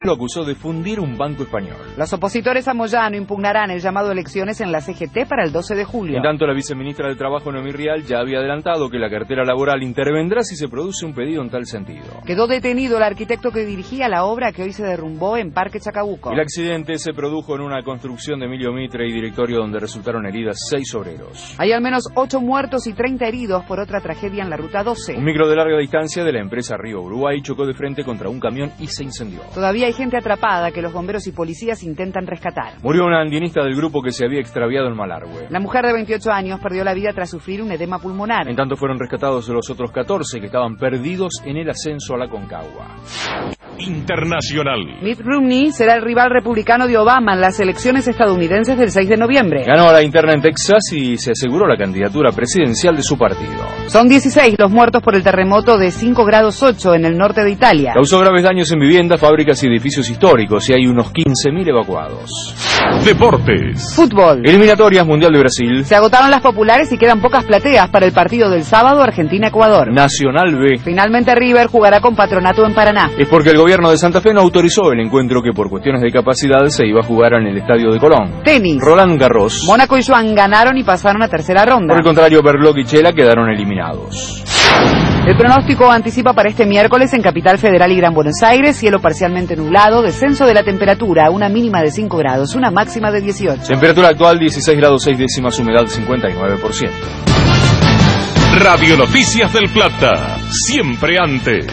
Lo acusó de fundir un banco español. Los opositores a Moyano impugnarán el llamado a elecciones en la CGT para el 12 de julio. En tanto, la viceministra de Trabajo, Noemí Rial, ya había adelantado que la cartera laboral intervendrá si se produce un pedido en tal sentido. Quedó detenido el arquitecto que dirigía la obra que hoy se derrumbó en Parque Chacabuco. El accidente se produjo en una construcción de Emilio Mitre y Directorio donde resultaron heridas 6 obreros. Hay al menos 8 muertos y 30 heridos por otra tragedia en la Ruta 12. Un micro de larga distancia de la empresa Río Uruguay chocó de frente contra un camión y se incendió. Todavía hay gente atrapada que los bomberos y policías intentan rescatar. Murió una andinista del grupo que se había extraviado en Malargüe. La mujer de 28 años perdió la vida tras sufrir un edema pulmonar. En tanto fueron rescatados los otros 14 que estaban perdidos en el ascenso a la Concagua. Internacional. Mitt Romney será el rival republicano de Obama en las elecciones estadounidenses del 6 de noviembre. Ganó a la interna en Texas y se aseguró la candidatura presidencial de su partido. Son 16 los muertos por el terremoto de 5 grados 8 en el norte de Italia. Causó graves daños en viviendas, fábricas y edificios históricos y hay unos 15.000 evacuados. Deportes. Fútbol. Eliminatorias Mundial de Brasil. Se agotaron las populares y quedan pocas plateas para el partido del sábado Argentina-Ecuador. Nacional B. Finalmente River jugará con Patronato en Paraná. Es porque el gobierno de Santa Fe no autorizó el encuentro que por cuestiones de capacidad se iba a jugar en el estadio de Colón. Tenis. Roland Garros. Mónaco y Joan ganaron y pasaron a tercera ronda. Por el contrario, Berlocq y Chela quedaron eliminados. El pronóstico anticipa para este miércoles en Capital Federal y Gran Buenos Aires, cielo parcialmente nublado, descenso de la temperatura, una mínima de 5 grados, una máxima de 18. Temperatura actual 16 grados 6 décimas, humedad 59%. Radio Noticias del Plata. Siempre antes.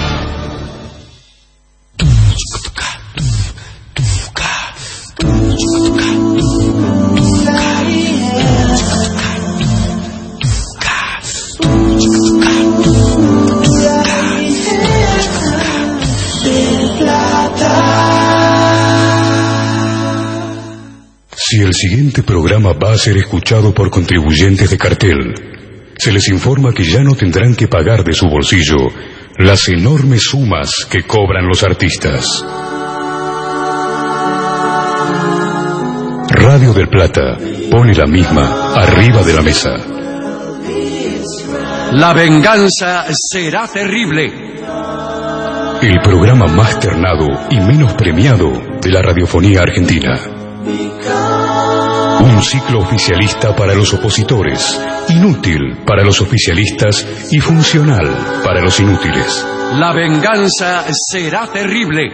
Si el siguiente programa va a ser escuchado por contribuyentes de cartel, se les informa que ya no tendrán que pagar de su bolsillo las enormes sumas que cobran los artistas. Radio del Plata pone la misma arriba de la mesa. La venganza será terrible. El programa más ternado y menos premiado de la radiofonía argentina. Un ciclo oficialista para los opositores, inútil para los oficialistas y funcional para los inútiles. La venganza será terrible.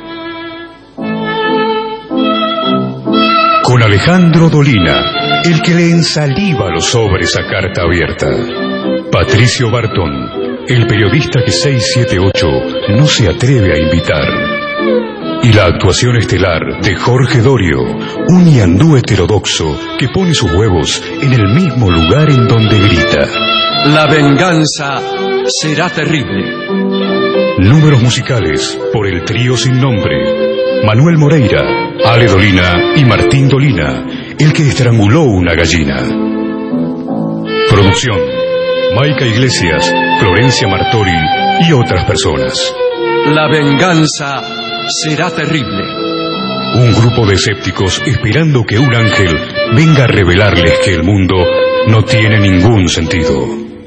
Con Alejandro Dolina, el que le ensaliva los sobres a carta abierta. Patricio Barton, el periodista que 678 no se atreve a invitar. Y la actuación estelar de Jorge Dorio, un ñandú heterodoxo que pone sus huevos en el mismo lugar en donde grita. La venganza será terrible. Números musicales por el trío sin nombre. Manuel Moreira, Ale Dolina y Martín Dolina, el que estranguló una gallina. Producción: Maica Iglesias, Florencia Martori y otras personas. La venganza será terrible. Un grupo de escépticos esperando que un ángel venga a revelarles que el mundo no tiene ningún sentido.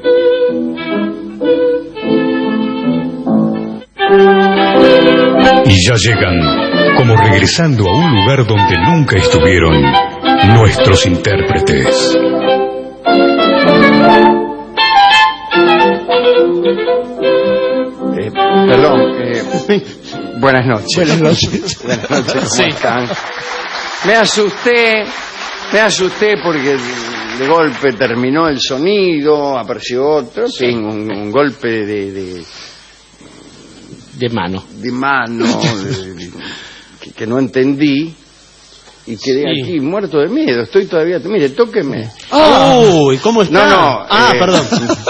Y ya llegan, como regresando a un lugar donde nunca estuvieron, nuestros intérpretes. Perdón, buenas noches. Buenas noches. Buenas noches, ¿cómo están? Me asusté porque de golpe terminó el sonido, apareció otro, sí, un golpe de mano. De mano, que no entendí. Y quedé aquí muerto de miedo. Estoy todavía... Mire, tóqueme. ¡Uy! ¿Cómo está? No. Perdón.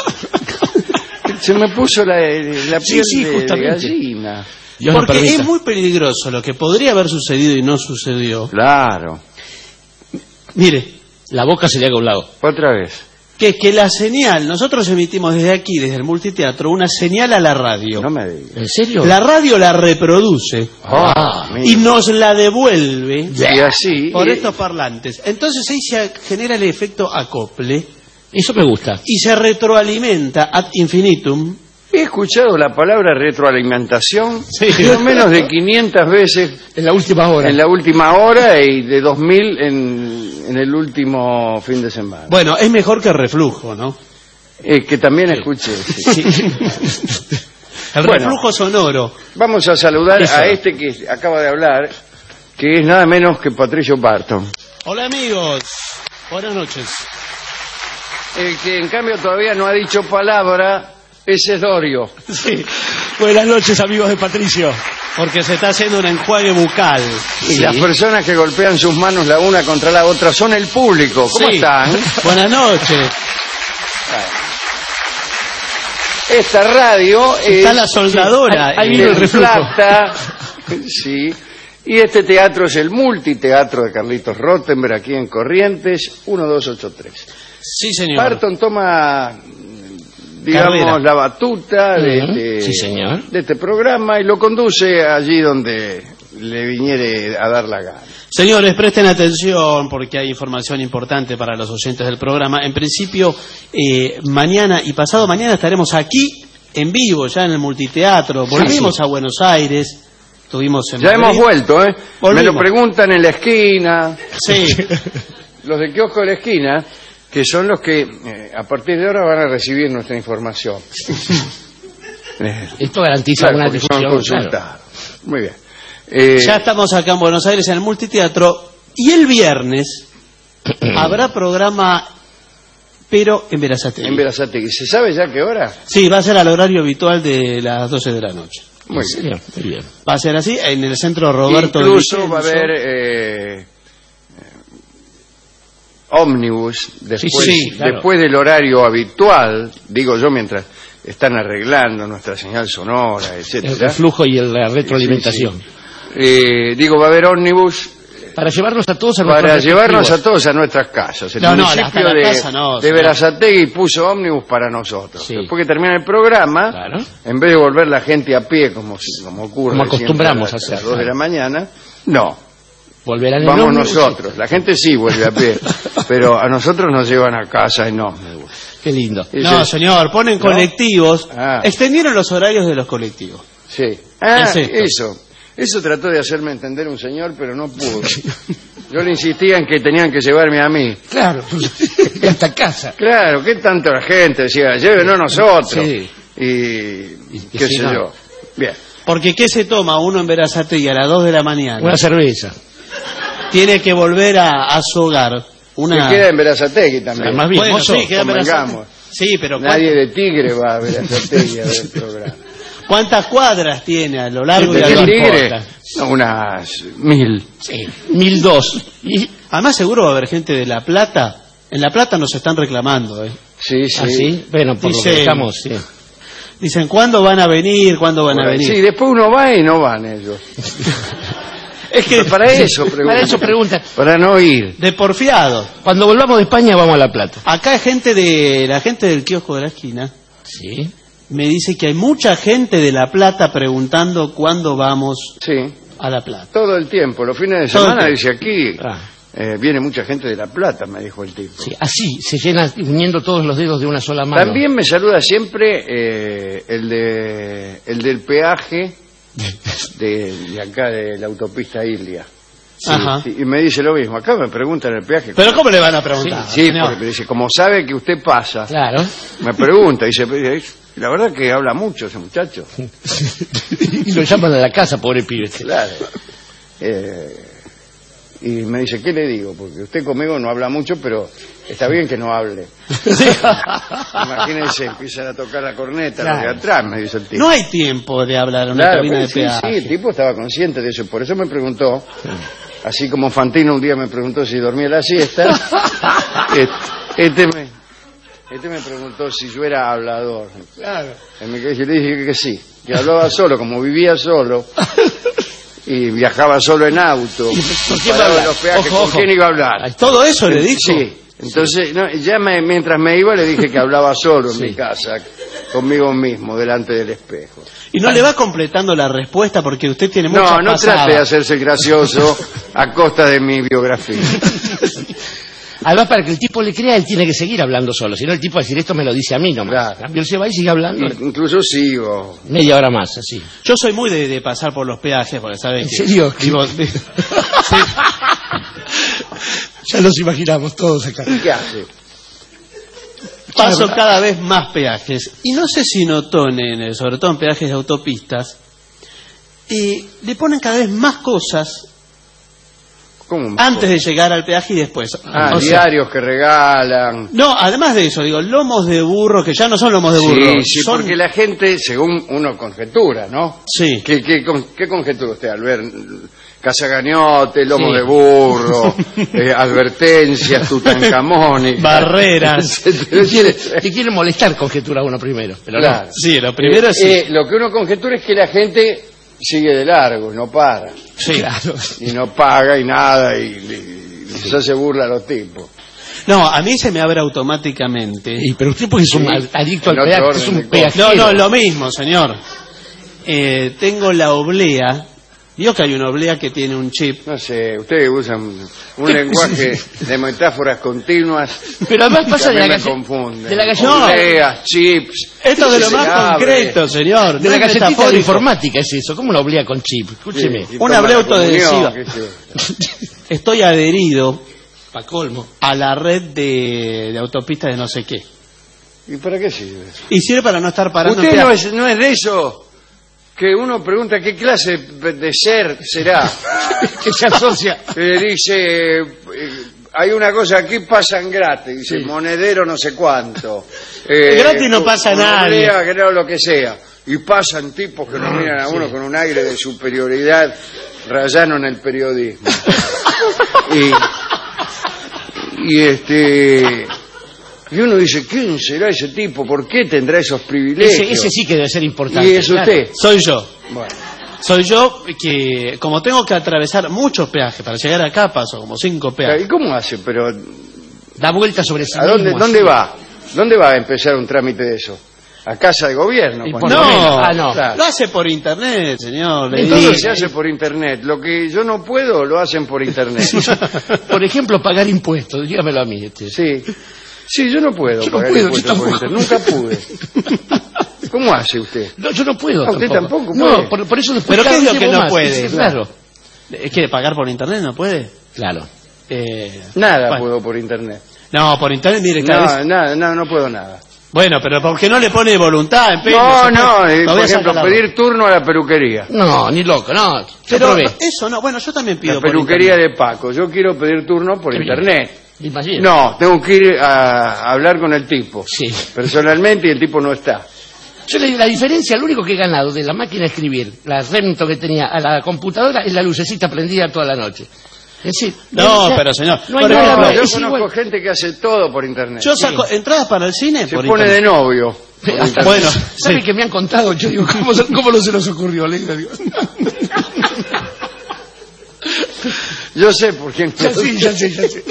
Se me puso la piel de gallina. Porque es muy peligroso lo que podría haber sucedido y no sucedió. Claro. Mire, la boca se le haga a un lado. Otra vez. Que es que la señal, nosotros emitimos desde aquí, desde el multiteatro, una señal a la radio. No me digas. ¿En serio? La radio la reproduce y nos la devuelve así, por estos parlantes. Entonces ahí se genera el efecto acople. Eso me gusta. Y se retroalimenta ad infinitum He escuchado la palabra retroalimentación no menos de 500 veces En la última hora. en la última hora y de 2000 en el último fin de semana. Bueno, es mejor que reflujo, ¿no? Que también escuché. Sí. El Bueno. reflujo sonoro. Vamos a saludar Eso. a este que acaba de hablar, que es nada menos que Patricio Barton. Hola amigos, buenas noches. El que en cambio todavía no ha dicho palabra es Edorio. Sí. Buenas noches, amigos de Patricio. Porque se está haciendo un enjuague bucal. Y las personas que golpean sus manos la una contra la otra son el público. ¿Cómo Sí. están? Buenas noches. Esta radio Está es la soldadora. Ahí vino el de reflujo. Plata. Sí. Y este teatro es el Multiteatro de Carlitos Rottenberg, aquí en Corrientes, 1283. Sí, señor. Barton toma, digamos, Carrera. la batuta de, Sí, señor. de este programa y lo conduce allí donde le viniere a dar la gana. Señores, presten atención porque hay información importante para los oyentes del programa. En principio, mañana y pasado mañana estaremos aquí en vivo, ya en el Multiteatro. Volvimos a Buenos Aires, estuvimos en Ya Madrid. hemos vuelto, ¿eh? Volvimos. Me lo preguntan en la esquina, Sí, los del kiosco de la esquina, que son los que a partir de ahora van a recibir nuestra información. Esto garantiza Claro, una porque son difusión. consultados. Muy bien. ya estamos acá en Buenos Aires en el Multiteatro y el viernes habrá programa, pero en Berazategui. En Berazategui. ¿Se sabe ya qué hora? Sí, va a ser al horario habitual de las 12 de la noche. Muy Sí, bien. muy bien. Va a ser así, en el centro Roberto de Incluso Vicenzo. va a haber ómnibus después, sí, claro. después del horario habitual, digo yo, mientras están arreglando nuestra señal sonora, El etcétera. reflujo y la retroalimentación. Digo, va a haber ómnibus Para llevarnos a todos a para nuestros llevarnos a respectivos. todos a nuestras casas. El No, no, municipio hasta la de, casa no, de señor. Berazategui puso ómnibus para nosotros. Sí. Después que termina el programa, Claro. en vez de volver la gente a pie, como ocurre Como acostumbramos siempre a las hacer, 2 de la claro. mañana, no. Volverán en Vamos ómnibus. nosotros. La gente sí vuelve a pie, pero a nosotros nos llevan a casa y no. Qué lindo. No, señor, ponen colectivos. Ah. Extendieron los horarios de los colectivos. Sí. Ah, Es esto. Eso trató de hacerme entender un señor, pero no pudo. Yo le insistía en que tenían que llevarme a mí. Claro. Y hasta casa. Claro, ¿qué tanto la gente decía? Llévenos nosotros. Sí. Y Y qué sí, sé no. yo. Bien. Porque ¿qué se toma uno en Berazategui a las 2 de la mañana? Una cerveza. Tiene que volver a su hogar. Una... Que queda en Berazategui también. Más bien, Bueno, mozo, sí, queda en Berazategui. convengamos. Sí, pero Nadie de Tigre va a Berazategui a ver el programa. ¿cuántas cuadras tiene a lo largo y a ¿De lo Tigre? corta? No, unas 1000. Sí, 1002. Y Además seguro va a haber gente de La Plata. En La Plata nos están reclamando. Sí, sí. así, bueno, por lo Dice- que estamos, sí. Dicen, ¿cuándo van a venir? ¿Cuándo van a venir? Sí, después uno va y no van ellos. Es que Para eso preguntan. Para eso preguntan. Para no ir. de porfiado. Cuando volvamos de España vamos a La Plata. Acá hay la gente del kiosco de la esquina Sí. me dice que hay mucha gente de La Plata preguntando cuándo vamos Sí. a La Plata. Todo el tiempo. Los fines de Todo el semana, tiempo. dice aquí, Ah, viene mucha gente de La Plata, me dijo el tipo. sí. Así, se llena uniendo todos los dedos de una sola mano. También me saluda siempre el del peaje de acá de la autopista Ilia. Ajá. Sí, y me dice lo mismo. Acá me preguntan el peaje. Pero ¿cómo le van a preguntar? Sí, señor? porque me dice, como sabe que usted pasa, Claro. me pregunta. Dice, la verdad que habla mucho ese muchacho. Y lo llaman a la casa, pobre pibe. Claro. Y me dice, ¿qué le digo? Porque usted conmigo no habla mucho, pero está bien que no hable. Imagínense, empiezan a tocar la corneta, los de atrás, me dice el tipo. No hay tiempo de hablar en una Claro, cabina de pues, sí, peaje. sí, el tipo estaba consciente de eso. Por eso me preguntó, así como Fantino un día me preguntó si dormía la siesta, este me preguntó si yo era hablador. Claro. En mi caso, yo le dije que sí, que hablaba solo, como vivía solo, y viajaba solo en auto, paraba en los peajes, Ojo, ¿con ojo. quién iba a hablar? Todo eso le dijo. Sí, entonces, no, ya mientras me iba le dije que hablaba solo en mi casa, conmigo mismo, delante del espejo. Y no le va completando la respuesta porque usted tiene muchas No, no pasadas. trate de hacerse gracioso a costa de mi biografía. Además, para que el tipo le crea, él tiene que seguir hablando solo. Si no, el tipo va a decir, esto me lo dice a mí nomás. Claro. En cambio, él se va y sigue hablando. Incluso sigo. Media hora más, así. Yo soy muy de pasar por los peajes, porque sabes ¿En que... serio? Vivo- sí. Ya nos imaginamos todos acá. ¿Y qué hace? Paso cada vez más peajes. Y no sé si notó, nene, sobre todo en peajes de autopistas, le ponen cada vez más cosas ¿Cómo? antes de llegar al peaje y después. O sea, Diarios que regalan. no, además de eso, digo, lomos de burro, que ya no son lomos de burro. Sí, son... porque la gente, según uno conjetura, ¿no? Sí. ¿Qué conjetura usted al ver Casagañote, lomo Sí. de burro, advertencias, Tutankamón, Barreras. Te quiere molestar, conjetura uno primero. Pero Claro. Sí, lo primero es... sí. Lo que uno conjetura es que la gente sigue de largo y no para. Sí. Claro. Y no paga y nada, y se hace burla a los tipos. No, a mí se me abre automáticamente. Pero usted porque es un Sí. adicto al En otro peaje, orden es de un cosas. peajero. No, lo mismo, señor. Tengo la oblea. Vio que hay una oblea que tiene un chip. No sé, ustedes usan un lenguaje de metáforas continuas. Pero además pasa que de a la mí me galle- confunde. de la galletita. Obleas, chips. Esto es de lo Se más abre. concreto, señor. De la no es galletita de la metafórico. informática es eso. ¿Cómo una oblea con chip? Escúcheme. Sí, y Una toma oblea la comunión, autoadhesiva. qué sé yo. Estoy adherido Pa' colmo. a la red de autopistas de no sé qué. ¿Y para qué sirve? Y sirve para no estar parando Usted en no peaje. es de eso que uno pregunta qué clase de ser será. Que se asocia. Dice, hay una cosa aquí, pasan gratis. Dice, Sí. monedero no sé cuánto. Gratis no pasa nadie. Oblea, creo lo que sea. Y pasan tipos que nos miran a uno con un aire de superioridad rayano en el periodismo. Y uno dice, ¿quién será ese tipo? ¿Por qué tendrá esos privilegios? Ese sí que debe ser importante. Y es claro. usted. Soy yo. Bueno, Soy yo que, como tengo que atravesar muchos peajes para llegar acá, paso como 5 peajes. ¿y cómo hace? Pero Da vuelta sobre sí ¿a dónde, mismo, dónde así. va? ¿Dónde va a empezar un trámite de eso? ¿A casa de gobierno? Y cuando por lo menos. menos. Ah, no. Claro. Lo hace por internet, señor. le Todo digo. se hace por internet. Lo que yo no puedo, lo hacen por internet. Por ejemplo, pagar impuestos. Dígamelo a mí. Sí. Sí, yo no puedo Yo no pagar puedo, impuestos yo por tampoco. internet. Nunca pude. ¿Cómo hace usted? No, yo no puedo. Ah, usted tampoco No, puede. por eso después ¿Pero qué cada es lo vez que llevo no más. puede? Claro. ¿Quiere pagar por internet? ¿No puede? Claro. Nada Bueno. puedo por internet. No, por internet, mire, cada vez... No puedo nada. Bueno, pero ¿por qué no le pone voluntad, empeño? No, Se puede- por voy a ejemplo, sacar la pedir turno a la peluquería. No, ni loco, no. Yo Pero probé. eso no, bueno, yo también pido La por peluquería internet. de Paco. Yo quiero pedir turno por Qué bien. internet. Imagínate. No, tengo que ir a hablar con el tipo. Sí. Personalmente, y el tipo no está. Yo le digo, la diferencia, lo único que he ganado de la máquina de escribir, la Remington que tenía a la computadora, es la lucecita prendida toda la noche. Es decir, No, ya- pero señor, no hay por nada ejemplo, más, Yo es conozco igual. gente que hace todo por internet. Yo saco entradas para el cine Se por pone de internet. novio. por internet. Bueno, ¿Sabe sí. que me han contado? Yo digo, ¿cómo no se nos ocurrió? Le digo, Yo sé por quién. ya sé.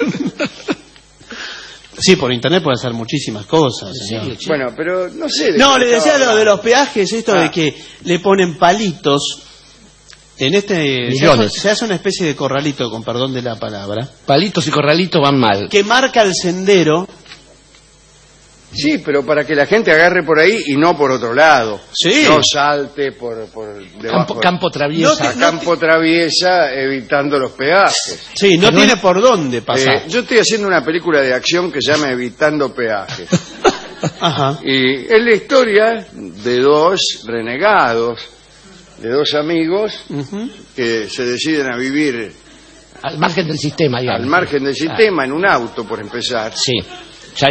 Sí, por internet puede hacer muchísimas cosas, señor. Sí. Bueno, pero no sé. de No, qué le decía estaba lo de los peajes, esto Ah. de que le ponen palitos. En este Millones. se hace una especie de corralito, con perdón de la palabra, Palitos y corralitos van mal. que marca el sendero. Sí, pero para que la gente agarre por ahí y no por otro lado. Sí. No salte por debajo. Campo traviesa. a campo traviesa, evitando los peajes. Sí, no Que no tiene es- por dónde pasar. Yo estoy haciendo una película de acción que se llama Evitando Peajes. Ajá. Y es la historia de dos renegados, de dos amigos Ujú. que se deciden a vivir Al margen del sistema, digamos. al margen del sistema, en un auto, por empezar. Sí. Ya-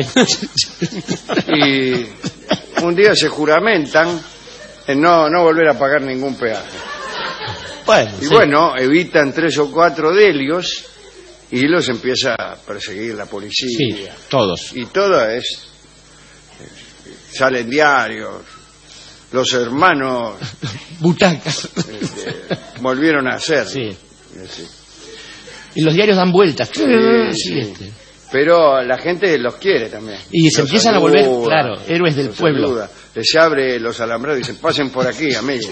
Y un día se juramentan en no volver a pagar ningún peaje. Bueno, Y sí. bueno, evitan 3 o 4 delios y los empieza a perseguir la sí, policía. todos. Y todo es... Salen diarios. Los hermanos Butacas. volvieron a hacer. Sí. Sí. Y los diarios dan vueltas. Sí. Sí. Pero la gente los quiere también. Y se Los empiezan a volver, saluda, claro, héroes del los pueblo. saluda. Les abre los alambrados y dicen, pasen por aquí, amigos.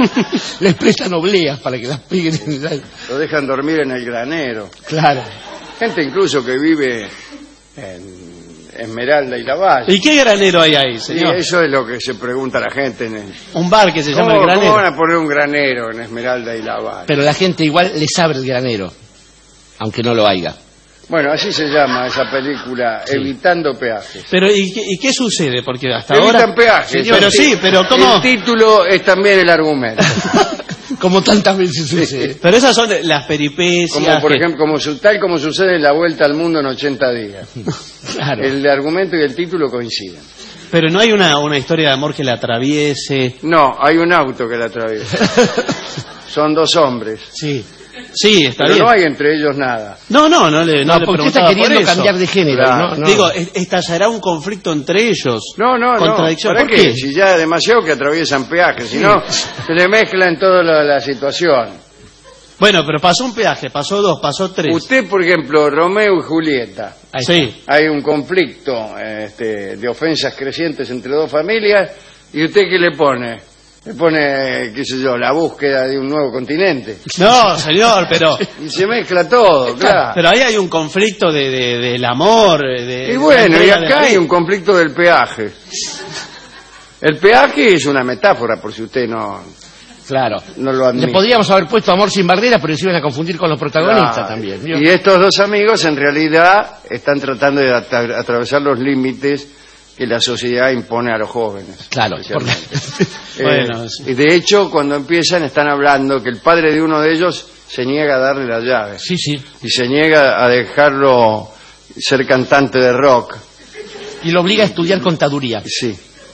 Les prestan obleas para que las peguen en el... Lo dejan dormir en el granero. Claro. Gente incluso que vive en Esmeralda y Lavalle. ¿Y qué granero hay ahí, Sí, señor? eso es lo que se pregunta la gente. Un bar que se llama El Granero. ¿Cómo van a poner un granero en Esmeralda y Lavalle? Pero la gente igual les abre el granero, aunque no lo haya. Bueno, así se llama esa película, Sí. Evitando Peajes. Pero ¿y qué sucede? Porque hasta Evitan ahora... peajes. Pero sí, pero ¿cómo? El título es también el argumento. Como tantas veces sucede. Pero esas son las peripecias... Como por que- ejemplo, tal como sucede en La Vuelta al Mundo en 80 días. Claro. El argumento y el título coinciden. Pero no hay una historia de amor que la atraviese... No, hay un auto que la atraviesa. Son dos hombres. Sí. Sí, está Pero bien. no hay entre ellos nada. No le No, le porque está preguntaba queriendo por eso. cambiar de género. Claro. No. Digo, estallará un conflicto entre ellos. No. Contradicción. ¿Para ¿Por qué? qué? Si ya es demasiado que atraviesan peajes, si no, se le mezclan toda la situación. Bueno, pero pasó un peaje, pasó dos, pasó tres. Usted, por ejemplo, Romeo y Julieta, Ahí Sí. hay un conflicto de ofensas crecientes entre dos familias, ¿y usted qué le pone? Le pone, qué sé yo, la búsqueda de un nuevo continente. No, señor, pero... Y se mezcla todo, claro. Pero ahí hay un conflicto del amor. Y bueno, y acá hay un conflicto del peaje. El peaje es una metáfora, por si usted no Claro. lo admite. Le podríamos haber puesto Amor sin barreras, pero se iban a confundir con los protagonistas Claro. también. ¿vio? Y estos dos amigos en realidad están tratando de atravesar los límites que la sociedad impone a los jóvenes. Claro, especialmente. Bueno, sí. Y de hecho, cuando empiezan, están hablando que el padre de uno de ellos se niega a darle las llaves. Sí. Y se niega a dejarlo ser cantante de rock. Y lo obliga a estudiar contaduría. Sí.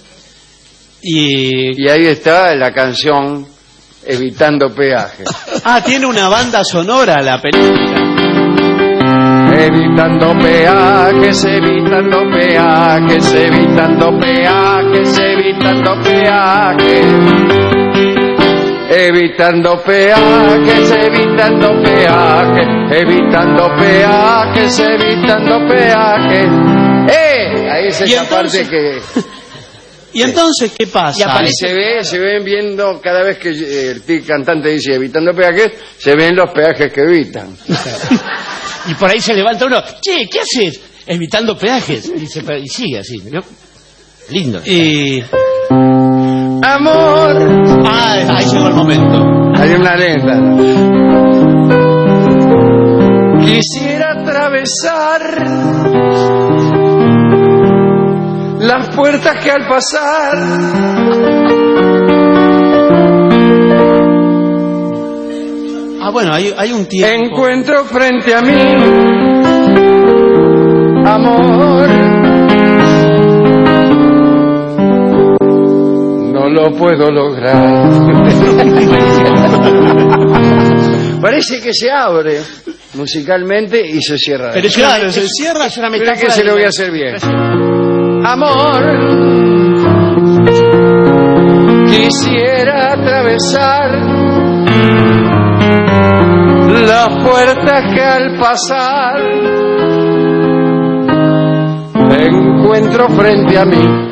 Y... Y ahí está la canción Evitando Peajes. tiene una banda sonora la película. Evitando peajes, evitando peajes, evitando peajes, evitando peajes. Evitando peajes, evitando peajes, evitando peajes, evitando peajes. Ahí es Y esa entonces- parte que ¿Y entonces qué pasa? Y aparece- se ven viendo cada vez que el cantante dice evitando peajes, se ven los peajes que evitan. Y por ahí se levanta uno, che, ¿qué haces? Evitando peajes. Y sigue así, ¿no? Lindo. Y... Amor. ahí llegó el momento. Hay una lenta. Quisiera atravesar las puertas que al pasar Bueno, hay un tiempo. encuentro frente a mí, amor. No lo puedo lograr. Parece que se abre musicalmente y se cierra. Pero claro, se cierra. Es una Mira metáfora que se de lo voy a la- hacer bien. Amor, quisiera atravesar las puertas que al pasar encuentro frente a mí.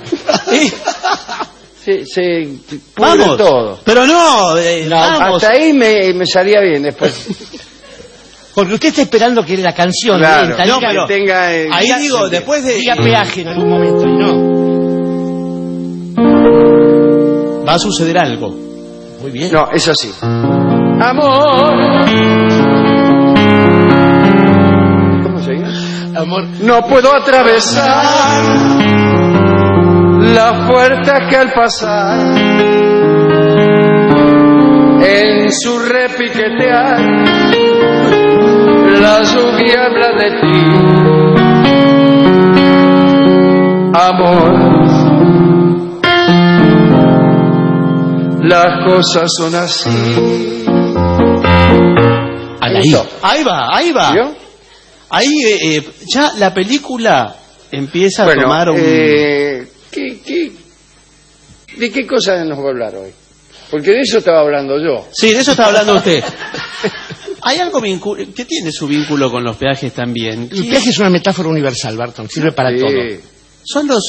Se pudre Vamos. todo. Pero no, vamos. Hasta ahí me salía bien después. Porque usted está esperando que la canción Claro. lenta No, diga, pero tenga, ahí diga- digo, después de... diga peaje en algún momento y no. Va a suceder algo. Muy bien. No, es así. Amor. ¿Cómo se llama? Amor. No puedo atravesar las puertas que al pasar en su repiquetear la lluvia habla de ti. Amor, las cosas son así. Listo. Ahí va. ¿Vio? Ahí ya la película empieza a Bueno, tomar un... ¿de qué cosa nos va a hablar hoy? Porque de eso estaba hablando yo. Sí, de eso está hablando usted. Hay algo que tiene su vínculo con los peajes también. El peaje es una metáfora universal, Barton. Sirve para Sí. todo. Son los...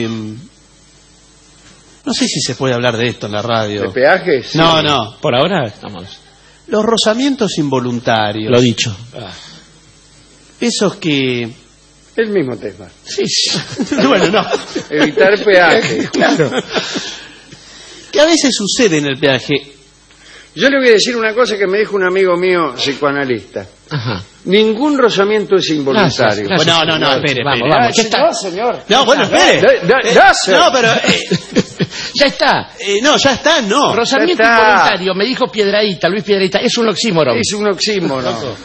no sé si se puede hablar de esto en la radio. ¿De peajes? Sí. No. Por ahora estamos. Los rozamientos involuntarios. Lo dicho. pesos que... El mismo tema. Sí. Bueno, no. Evitar peaje. Claro. Que a veces sucede en el peaje. Yo le voy a decir una cosa que me dijo un amigo mío psicoanalista. Ajá. Ningún rozamiento es involuntario. Gracias. No, espere. Vamos, ya está. No, señor. No, bueno, espere. No, pero... Ya está. No, ya está, no. Rozamiento Ya está. involuntario, me dijo Piedrahíta, Luis Piedrahíta, es un oxímoron. Es un oxímoron.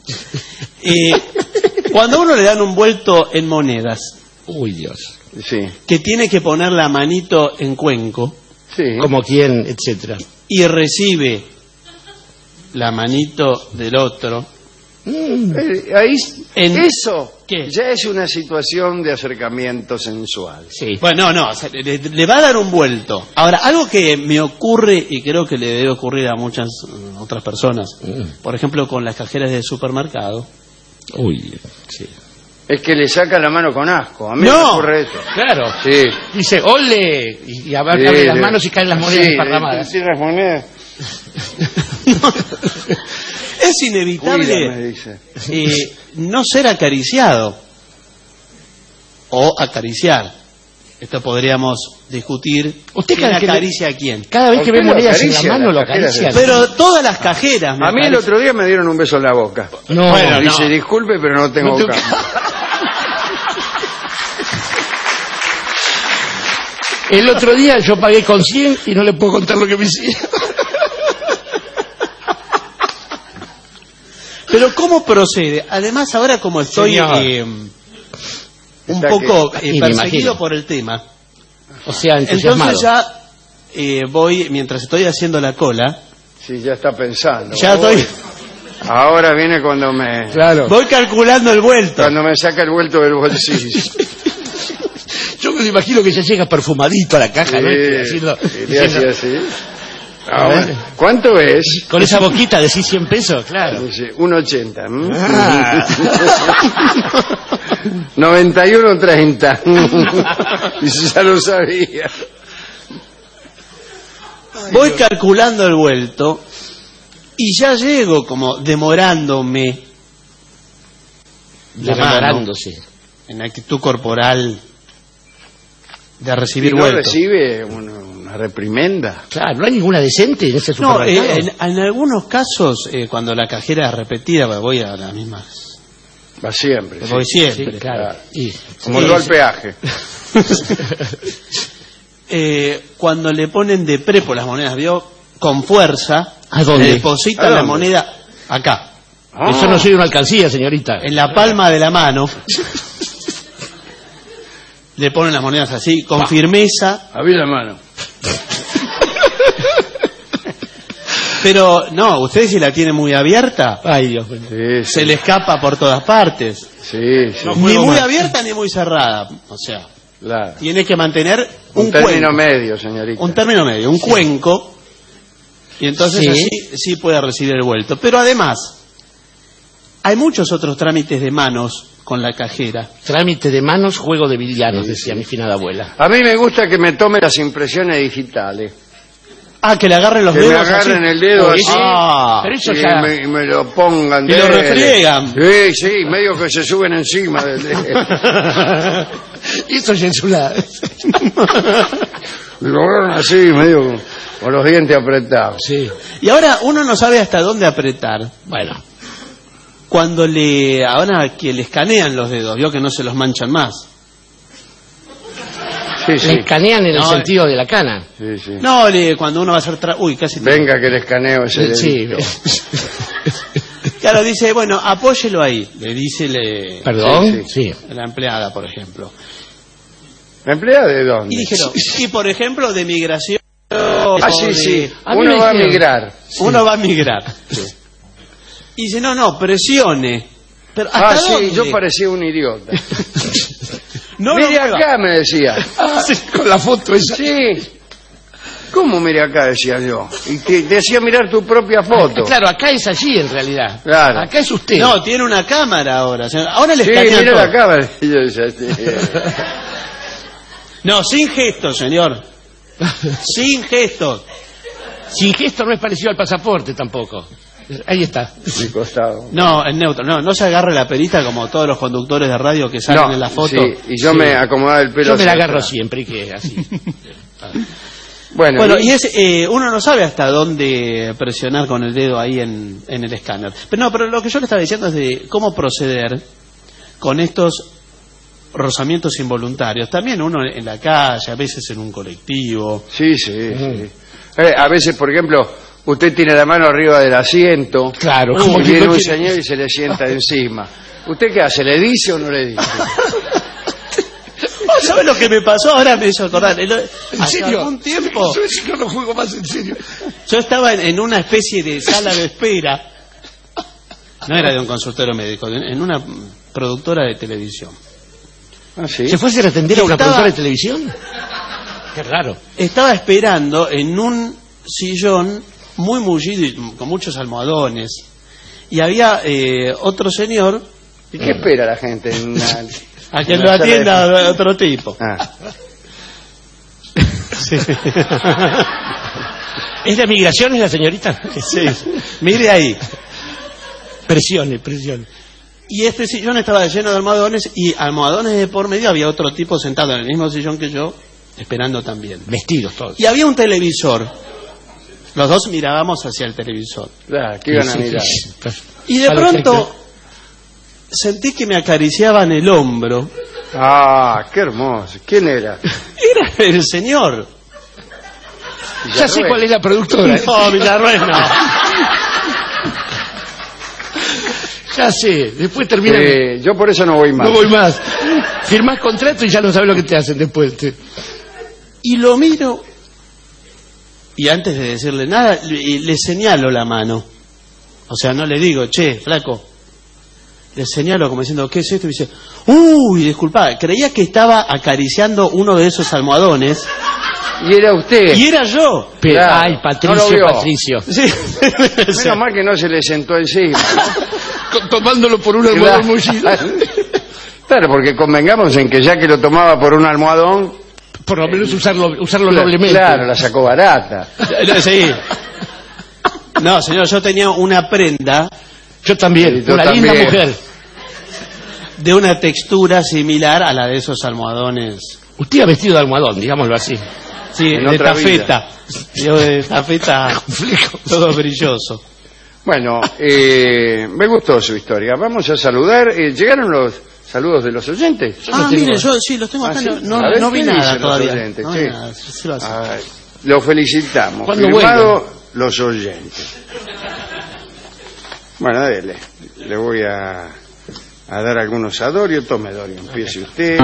Cuando a uno le dan un vuelto en monedas, Uy, Dios. Sí, que tiene que poner la manito en cuenco sí. Como quién, etcétera. y recibe la manito del otro, Ahí, En- eso ¿Qué? ya es una situación de acercamiento sensual. Sí. bueno, no, o sea, le va a dar un vuelto. Ahora, algo que me ocurre y creo que le debe ocurrir a muchas otras personas, por ejemplo, con las cajeras de supermercado. Uy, sí. Es que le saca la mano con asco. A mí No. me ocurre eso. Claro. Sí. Dice, ole, y abre Sí, las sí. manos y caen las monedas Sí, esparramadas. sí, las monedas. Es inevitable Cuídame, dice. no ser acariciado o acariciar. Esto podríamos discutir. ¿Usted ¿Quién cada que le- acaricia a quién? Cada vez que ve ¿Por qué lo monedas en la acaricia? mano, lo Las cajeras acaricia. Pero todas las cajeras. me A mí el parece. otro día me dieron un beso en la boca. No, Bueno, Dice, no. disculpe, pero no tengo No tengo- boca. El otro día yo pagué con 100 y no le puedo contar lo que me hicieron. Pero ¿cómo procede? Además, ahora como estoy Señor. un Está poco que- me perseguido imagino. por el tema, O sea, entusiasmado. entonces ya voy, mientras estoy haciendo la cola, Sí, ya está pensando. ya Uy, estoy, Ahora viene cuando me voy calculando el vuelto. saca el vuelto del bolsillo. Yo me lo imagino que ya llega perfumadito a la caja, ¿no? Haciendo- le hacía así. Ahora, ¿cuánto es? con esa boquita decís 100 pesos, claro. Dice, 1.80. ¿m? Ah. 91.30. Dice, ya lo sabía. Voy calculando el vuelto y ya llego como demorándome la mano Demorándose. en actitud corporal de Y recibir no vuelto. recibe una reprimenda. Claro, ¿no hay ninguna decente en ese No, supermercado? en algunos casos, cuando la cajera es repetida, voy a las mismas. Va siempre. Voy sí. siempre. Sí, claro. Y- Como Sí, yo al sí. peaje. Cuando le ponen de prepo las monedas, ¿vio? Con fuerza, ¿A dónde? le depositan ¿A la dónde? moneda acá, Eso no soy una alcancía, señorita. en la palma de la mano. Le ponen las monedas así, con firmeza, Abrí la mano. pero no, usted si la tiene muy abierta, Ay, Dios mío. Sí, sí. se le escapa por todas partes. Sí, sí. Ni muy abierta ni muy cerrada. O sea, Claro. tiene que mantener Un término cuenco. medio, señorita. Un término medio, un cuenco, y entonces Sí. así sí puede recibir el vuelto. Pero además, hay muchos otros trámites de manos con la cajera. Trámite de manos, juego de villanos, decía mi finada abuela. A mí me gusta que me tome las impresiones digitales. Ah, que le agarren los Que me dedos agarren así. el dedo así. Ah, Pero eso Y ya... me lo pongan. Y lo dele. refriegan. Sí, sí, medio que se suben encima del dedo. Eso ya es una... Y lo agarran así, medio con los dientes apretados. Sí, y ahora uno no sabe hasta dónde apretar. bueno. Cuando ahora que le escanean los dedos, vio que no se los manchan más. Sí, sí. Le escanean en el No, sentido de la cana. Sí, sí. No, cuando uno va a hacer... Uy, casi... Venga que le escaneo ese Sí. dedito. Claro, dice, bueno, apóyelo ahí. Le dice ¿Perdón? Sí, Sí. la empleada, por ejemplo. ¿La empleada de dónde? Y dijeron, y por ejemplo, de migración... Ah, o sí, de- sí. A mí Uno me va a dijeron- migrar. Uno va a migrar. Y dice, no, presione. Pero ¿hasta Ah, sí, dónde? yo parecía un idiota. No, Mire no mueva. acá, me decía. Con la foto esa. Sí. ¿Cómo mire acá? Decía yo. Y te hacía mirar tu propia foto. Claro, acá es allí en realidad. Claro. Acá es usted. No, tiene una cámara ahora. O sea, ahora le Sí, escanean mira todo. la cámara. Y yo decía, sí. No, sin gestos, señor. Sin gestos. Sin gesto no es parecido al pasaporte tampoco. Ahí está. Mi costado. No, en neutro. No se agarre la perita como todos los conductores de radio que salen en la foto. Sí, y yo me acomodaba el pelo. Yo me la agarro siempre, que así. Bueno, y uno no sabe hasta dónde presionar con el dedo ahí en el escáner. Pero lo que yo le estaba diciendo es de cómo proceder con estos rozamientos involuntarios. También uno en la calle, a veces en un colectivo. Sí. A veces, por ejemplo, usted tiene la mano arriba del asiento. Claro. Como viene un señor y se le sienta encima. ¿Usted qué hace? ¿Le dice o no le dice? ¿Sabes lo que me pasó? Ahora me hizo acordar. ¿En serio? Algún tiempo. Yo no juego más en serio. Yo estaba en una especie de sala de espera. No era de un consultorio médico, en una productora de televisión. ¿Ah, sí? ¿Se fue a hacer atender a una productora de televisión? Qué raro. Estaba esperando en un sillón muy mullido y con muchos almohadones. Y había otro señor. ¿Y qué espera la gente? A que lo atienda otro tipo. Sí. ¿Es de migraciones la señorita? Sí. Mire ahí. Presione. Y este sillón estaba lleno de almohadones y almohadones de por medio había otro tipo sentado en el mismo sillón que yo, esperando también. Vestidos todos. Y había un televisor. Los dos mirábamos hacia el televisor. ¿Qué iban a mirar? Y de pronto sentí que me acariciaban el hombro. Qué hermoso. ¿Quién era? Era el señor. Ya sé cuál es la productora. No, Villarruel no. Ya sé, después termina. Yo por eso no voy más. No voy más. Firmás contrato y ya no sabes lo que te hacen después. Y lo miro y antes de decirle nada le señalo la mano. O sea, no le digo, che, flaco. Le señalo como diciendo, ¿qué es esto? Y dice, uy, disculpa, creía que estaba acariciando uno de esos almohadones. Y era usted. Y era yo. Claro. Ay, Patricio. Sí. Menos mal que no se le sentó encima. Tomándolo por un almohadón mullido. Claro, porque convengamos en que ya que lo tomaba por un almohadón, por lo menos usarlo noblemente. Claro, la sacó barata. Sí. No, señor, yo tenía una prenda. Yo también, yo una también. linda mujer. De una textura similar a la de esos almohadones. Usted ha vestido de almohadón, digámoslo así. Sí, en de tafeta. Yo de tafeta, todo brilloso. Bueno, me gustó su historia. Vamos a saludar. ¿Llegaron los saludos de los oyentes? Mire, yo sí, los tengo acá. ¿sí? No vi nada todavía. Oyentes, no sí. vi nada. Sí, los felicitamos. ¿Cuándo Firmado los oyentes. Bueno, dele. Le voy a dar algunos a Dorio. Tome, Dorio, empiece usted.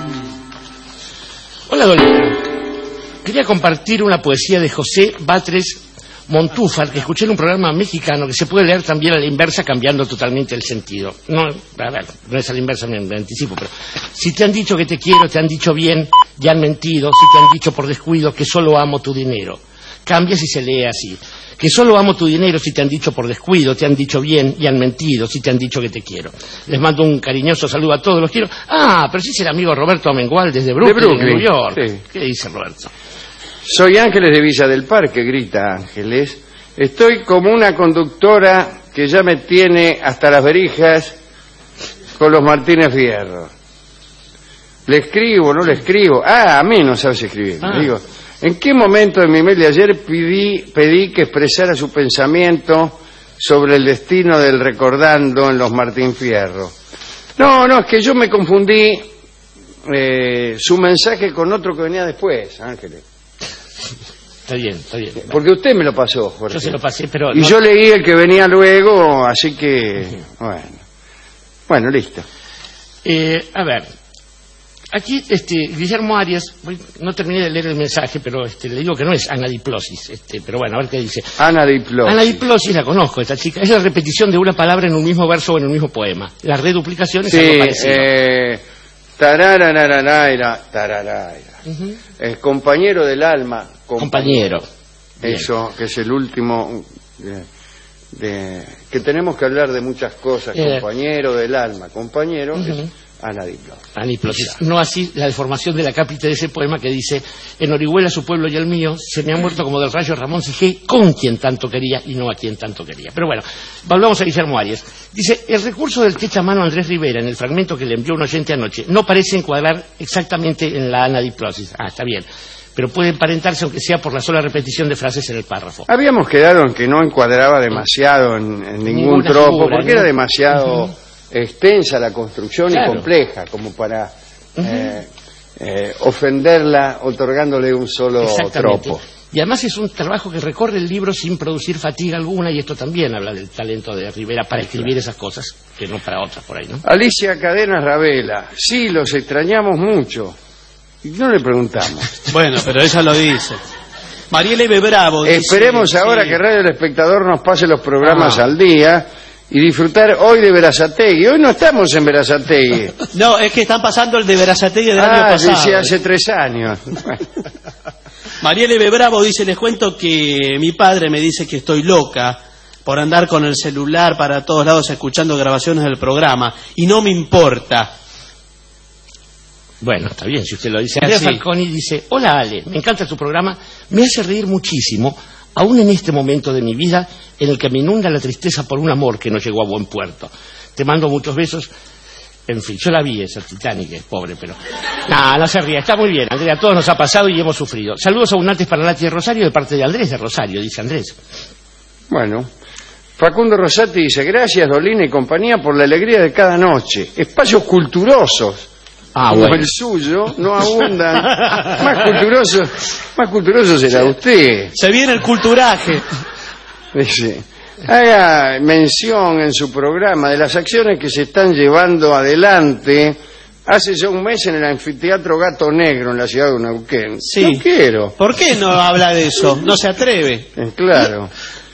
Hola, Dorio. Quería compartir una poesía de José Batres Montúfar, que escuché en un programa mexicano que se puede leer también a la inversa, cambiando totalmente el sentido. No es a la inversa, me anticipo, pero si te han dicho que te quiero, te han dicho bien, ya han mentido. Si te han dicho por descuido que solo amo tu dinero, cambia si se lee así. Que solo amo tu dinero, si te han dicho por descuido, te han dicho bien y han mentido, si te han dicho que te quiero. Les mando un cariñoso saludo a todos, los quiero. Pero sí es el amigo Roberto Amengual desde Brooklyn, New York. Sí. ¿Qué dice Roberto? Soy Ángeles de Villa del Parque, grita Ángeles. Estoy como una conductora que ya me tiene hasta las verijas con los Martínez Fierro. ¿Le escribo, no le escribo? A mí no sabes escribir. Digo, ¿en qué momento de mi mail de ayer pedí que expresara su pensamiento sobre el destino del recordando en los Martín Fierro? No, es que yo me confundí su mensaje con otro que venía después, Ángeles. Está bien. Porque usted me lo pasó, Jorge. Yo se lo pasé, pero... Y yo leí el que venía luego, así que... Bueno, listo. A ver... Aquí, Guillermo Arias, no terminé de leer el mensaje, pero le digo que no es anadiplosis, pero bueno, a ver qué dice. Anadiplosis la conozco, esta chica. Es la repetición de una palabra en un mismo verso o en un mismo poema. La reduplicación es algo parecido. Tarararaira. El compañero del alma. Compañero. Eso, que es el último... que tenemos que hablar de muchas cosas. Compañero del alma. Compañero... Anadiplosis. No así la deformación de la cápita de ese poema que dice: en Orihuela, su pueblo y el mío, se me ha muerto como del rayo Ramón Sijé, con quien tanto quería y no a quien tanto quería. Pero bueno, volvamos a Guillermo Arias. Dice: el recurso del que echa mano Andrés Rivera en el fragmento que le envió un oyente anoche no parece encuadrar exactamente en la anadiplosis. Está bien, pero puede emparentarse aunque sea por la sola repetición de frases en el párrafo. Habíamos quedado en que no encuadraba demasiado en ningún Ninguna tropo, figura, porque era demasiado extensa la construcción y Claro. compleja, como para ofenderla otorgándole un solo Exactamente. tropo. Y además es un trabajo que recorre el libro sin producir fatiga alguna, y esto también habla del talento de Rivera para escribir esas cosas, que no para otras por ahí, ¿no? Alicia Cadenas Ravela, sí, los extrañamos mucho. Y no le preguntamos. Bueno, pero ella lo dice. Mariela Ibe Bravo dice, Esperemos ahora sí. que Radio El Espectador nos pase los programas Ah. al día y disfrutar hoy de Berazategui. Hoy no estamos en Berazategui. No, es que están pasando el de Berazategui del año Sí, pasado. sí, hace 3 años. Mariela Ibe Bravo dice: les cuento que mi padre me dice que estoy loca por andar con el celular para todos lados escuchando grabaciones del programa, y no me importa. Bueno, está bien, si usted lo dice. Andrea Sí. Falconi dice: hola Ale, me encanta tu programa, me hace reír muchísimo, aún en este momento de mi vida en el que me inunda la tristeza por un amor que no llegó a buen puerto. Te mando muchos besos. En fin, yo la vi esa Titanic, es pobre, pero... No se ría, está muy bien, Andrea, a todos nos ha pasado y hemos sufrido. Saludos abundantes para Nati de Rosario de parte de Andrés de Rosario, dice Andrés. Bueno, Facundo Rosati dice: gracias Dolina y compañía por la alegría de cada noche. Espacios culturosos como bueno. el suyo no abundan. Más culturoso será usted. Se viene el culturaje. Dice: haga mención en su programa de las acciones que se están llevando adelante hace ya un mes en el anfiteatro Gato Negro en la ciudad de Neuquén. Sí. No quiero. ¿Por qué no habla de eso? No se atreve. Claro.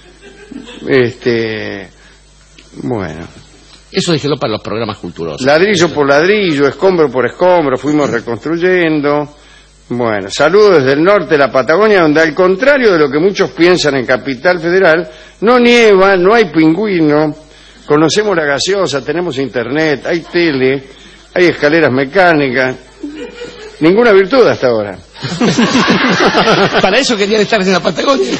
Bueno. Eso déjelo para los programas culturosos. Ladrillo por ladrillo, escombro por escombro, fuimos reconstruyendo. Bueno, saludos desde el norte de la Patagonia, donde al contrario de lo que muchos piensan en Capital Federal, no nieva, no hay pingüino, conocemos la gaseosa, tenemos internet, hay tele, hay escaleras mecánicas, ninguna virtud hasta ahora. Para eso querían estar en la Patagonia.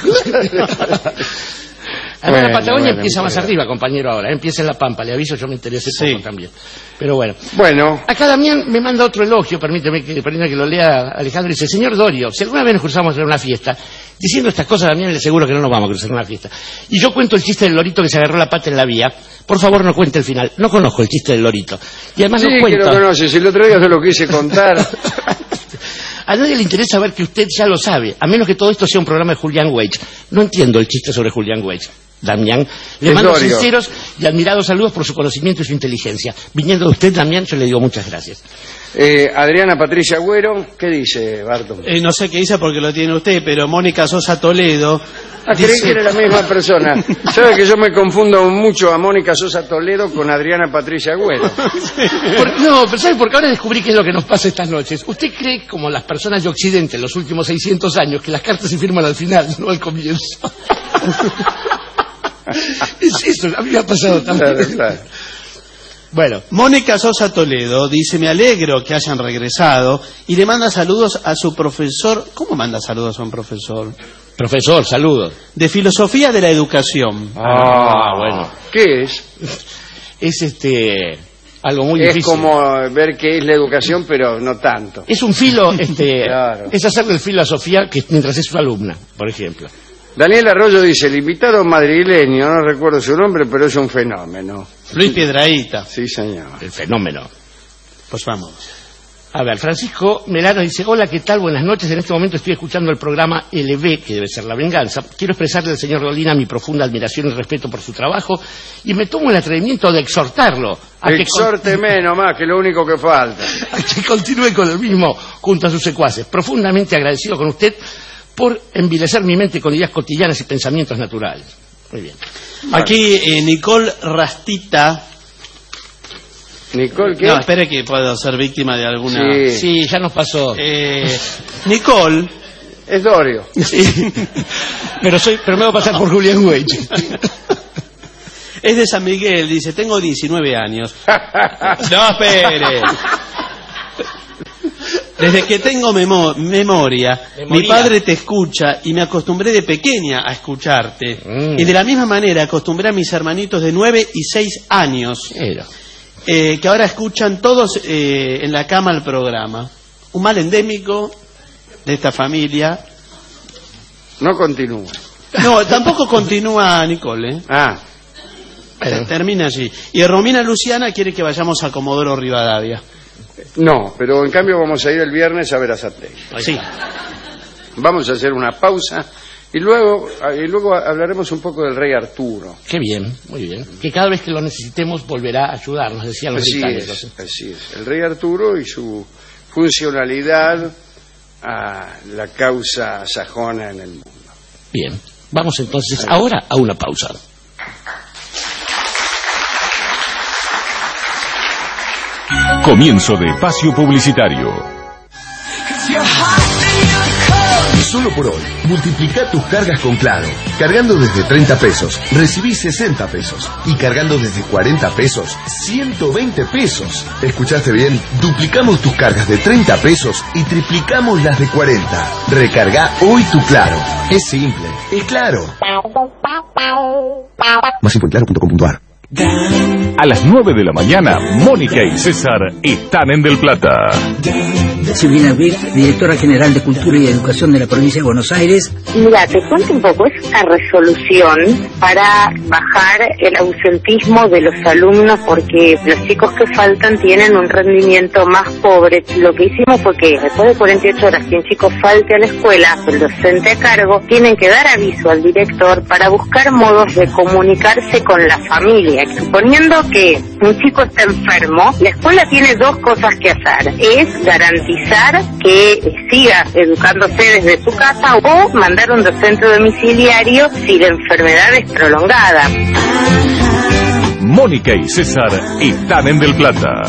Además, la Patagonia empieza más arriba, compañero, ahora. Empieza en La Pampa, le aviso, yo me interesé poco también. Pero bueno. Bueno. Acá Damián me manda otro elogio, permíteme que lo lea Alejandro. Dice: señor Dorio, si alguna vez nos cruzamos en una fiesta, diciendo estas cosas, Damián, le aseguro que no nos vamos a cruzar en una fiesta. Y yo cuento el chiste del lorito que se agarró la pata en la vía. Por favor, no cuente el final. No conozco el chiste del lorito. Y además Sí, no que cuento. lo conoces, el otro día se lo quise contar. A nadie le interesa ver que usted ya lo sabe, a menos que todo esto sea un programa de Julián Weich. No entiendo el chiste sobre Julián Weich. Damián, le mando Dorio. sinceros y admirados saludos por su conocimiento y su inteligencia. Viniendo de usted, Damián, yo le digo muchas gracias. Adriana Patricia Agüero, ¿qué dice, Barton? No sé qué dice porque lo tiene usted, pero Mónica Sosa Toledo... Creí que era la misma persona. ¿Sabe que yo me confundo mucho a Mónica Sosa Toledo con Adriana Patricia Agüero? No, pero ¿sabe? Porque ahora descubrí qué es lo que nos pasa estas noches. ¿Usted cree, como las personas de Occidente en los últimos 600 años, que las cartas se firman al final, no al comienzo? Es eso, a mí me ha pasado también. Claro, claro. Bueno, Mónica Sosa Toledo dice: me alegro que hayan regresado, y le manda saludos a su profesor. ¿Cómo manda saludos a un profesor? profesor, saludos. De filosofía de la educación. Bueno. ¿Qué es? Es algo muy Es difícil. como ver qué es la educación, pero no tanto. Es un filo, Claro. es hacerle el filo a Sofía que mientras es su alumna, por ejemplo. Daniel Arroyo dice: el invitado madrileño, no recuerdo su nombre, pero es un fenómeno. Luis Piedrahíta. Sí, señor. El fenómeno. Pues vamos. A ver, Francisco Melano dice: hola, ¿qué tal? Buenas noches. En este momento estoy escuchando el programa LB, que debe ser La Venganza. Quiero expresarle al señor Dolina mi profunda admiración y respeto por su trabajo, y me tomo el atrevimiento de exhortarlo a Exhórteme nomás, que es lo único que falta. a que continúe con el mismo junto a sus secuaces. Profundamente agradecido con usted por envilecer mi mente con ideas cotidianas y pensamientos naturales. Muy bien. Aquí Nicole Rastita. Nicole, ¿qué? No, espere que puedo ser víctima de alguna... Sí. Sí, ya nos pasó. Nicole. Es Dorio. Sí. Pero me voy a pasar por Julián Weich. Es de San Miguel, dice, tengo 19 años. No, espere. Desde que tengo memoria, mi padre te escucha y me acostumbré de pequeña a escucharte. Y de la misma manera acostumbré a mis hermanitos de 9 y 6 años, que ahora escuchan todos en la cama el programa. Un mal endémico de esta familia. No continúa. No, tampoco continúa Nicole. Termina allí. Y Romina Luciana quiere que vayamos a Comodoro Rivadavia. No, pero en cambio vamos a ir el viernes a ver a Sategui. Sí. Vamos a hacer una pausa y luego hablaremos un poco del rey Arturo. Qué bien, muy bien. Que cada vez que lo necesitemos volverá a ayudarnos, decían los británicos. Así es. El rey Arturo y su funcionalidad a la causa sajona en el mundo. Bien, vamos entonces ahora a una pausa. Comienzo de espacio publicitario. Solo por hoy, multiplica tus cargas con Claro. Cargando desde 30 pesos, recibís 60 pesos. Y cargando desde 40 pesos, 120 pesos. ¿Escuchaste bien? Duplicamos tus cargas de 30 pesos y triplicamos las de 40. Recarga hoy tu Claro. Es simple, es claro. Más info en claro.com.ar. A las 9 de la mañana, Mónica y César están en Del Plata. Silvina Vic, directora general de Cultura y Educación de la provincia de Buenos Aires. Mira, te cuento un poco, es una resolución para bajar el ausentismo de los alumnos porque los chicos que faltan tienen un rendimiento más pobre. Lo que hicimos fue que después de 48 horas que un chico falte a la escuela, el docente a cargo tienen que dar aviso al director para buscar modos de comunicarse con la familia. Suponiendo que un chico está enfermo, la escuela tiene dos cosas que hacer. Es garantizar que siga educándose desde su casa o mandar un docente domiciliario si la enfermedad es prolongada. Mónica y César están en Del Plata.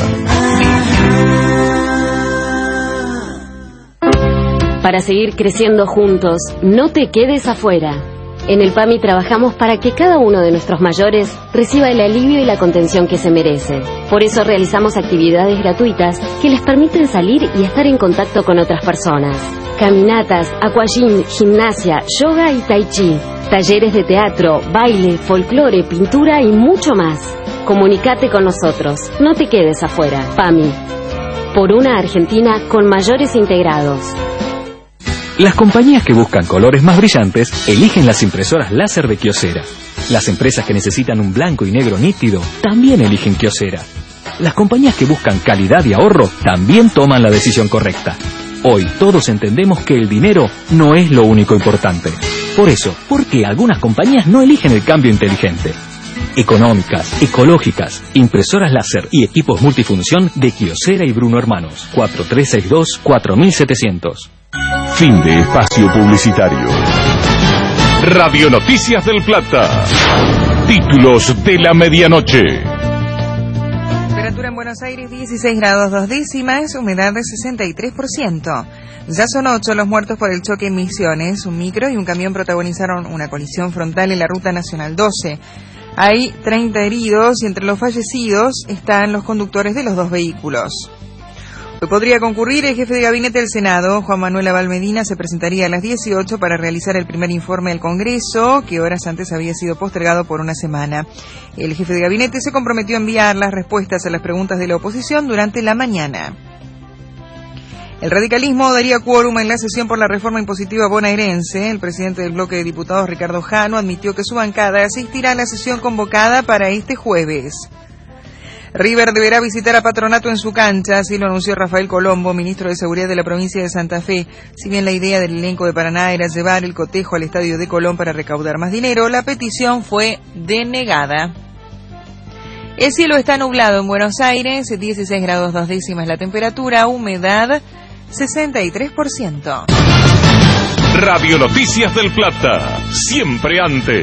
Para seguir creciendo juntos, no te quedes afuera. En el PAMI trabajamos para que cada uno de nuestros mayores reciba el alivio y la contención que se merece. Por eso realizamos actividades gratuitas que les permiten salir y estar en contacto con otras personas. Caminatas, aquagym, gimnasia, yoga y tai chi. Talleres de teatro, baile, folclore, pintura y mucho más. Comunicate con nosotros. No te quedes afuera. PAMI. Por una Argentina con mayores integrados. Las compañías que buscan colores más brillantes eligen las impresoras láser de Kyocera. Las empresas que necesitan un blanco y negro nítido también eligen Kyocera. Las compañías que buscan calidad y ahorro también toman la decisión correcta. Hoy todos entendemos que el dinero no es lo único importante. Por eso, ¿por qué algunas compañías no eligen el cambio inteligente? Económicas, ecológicas, impresoras láser y equipos multifunción de Kyocera y Bruno Hermanos. 4362-4700. Fin de espacio publicitario. Radio Noticias del Plata. Títulos de la medianoche. Temperatura en Buenos Aires 16 grados 2 décimas, humedad de 63%. Ya son 8 los muertos por el choque en Misiones. Un micro y un camión protagonizaron una colisión frontal en la Ruta Nacional 12. Hay 30 heridos y entre los fallecidos están los conductores de los dos vehículos. Hoy podría concurrir el jefe de gabinete del Senado, Juan Manuel Abal Medina, se presentaría a las 18 para realizar el primer informe del Congreso, que horas antes había sido postergado por una semana. El jefe de gabinete se comprometió a enviar las respuestas a las preguntas de la oposición durante la mañana. El radicalismo daría quórum en la sesión por la reforma impositiva bonaerense. El presidente del bloque de diputados, Ricardo Jano, admitió que su bancada asistirá a la sesión convocada para este jueves. River deberá visitar a Patronato en su cancha, así lo anunció Rafael Colombo, ministro de Seguridad de la provincia de Santa Fe. Si bien la idea del elenco de Paraná era llevar el cotejo al estadio de Colón para recaudar más dinero, la petición fue denegada. El cielo está nublado en Buenos Aires, 16 grados 2 décimas la temperatura, humedad 63%. Radio Noticias del Plata, siempre antes.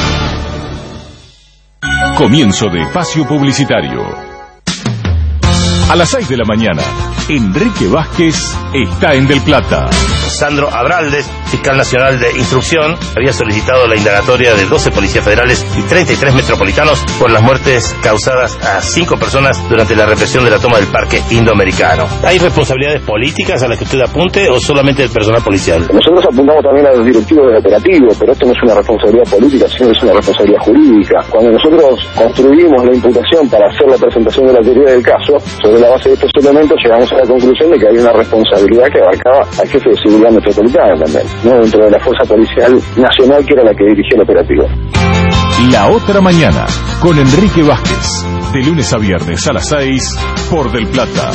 Comienzo de espacio publicitario. A las 6 de la mañana, Enrique Vázquez está en Del Plata. Sandro Abraldes, fiscal nacional de instrucción había solicitado la indagatoria de 12 policías federales y 33 metropolitanos por las muertes causadas a 5 personas durante la represión de la toma del Parque Indoamericano. ¿Hay responsabilidades políticas a las que usted apunte o solamente el personal policial? Nosotros apuntamos también a los directivos del operativo, pero esto no es una responsabilidad política, sino que es una responsabilidad jurídica. Cuando nosotros construimos la imputación para hacer la presentación de la teoría del caso, sobre la base de estos elementos llegamos a la conclusión de que hay una responsabilidad que abarcaba al jefe de seguridad metropolitana también, ¿no? Dentro de la Fuerza Policial Nacional, que era la que dirigía el operativo. La otra mañana, con Enrique Vázquez, de lunes a viernes a las 6, por Del Plata.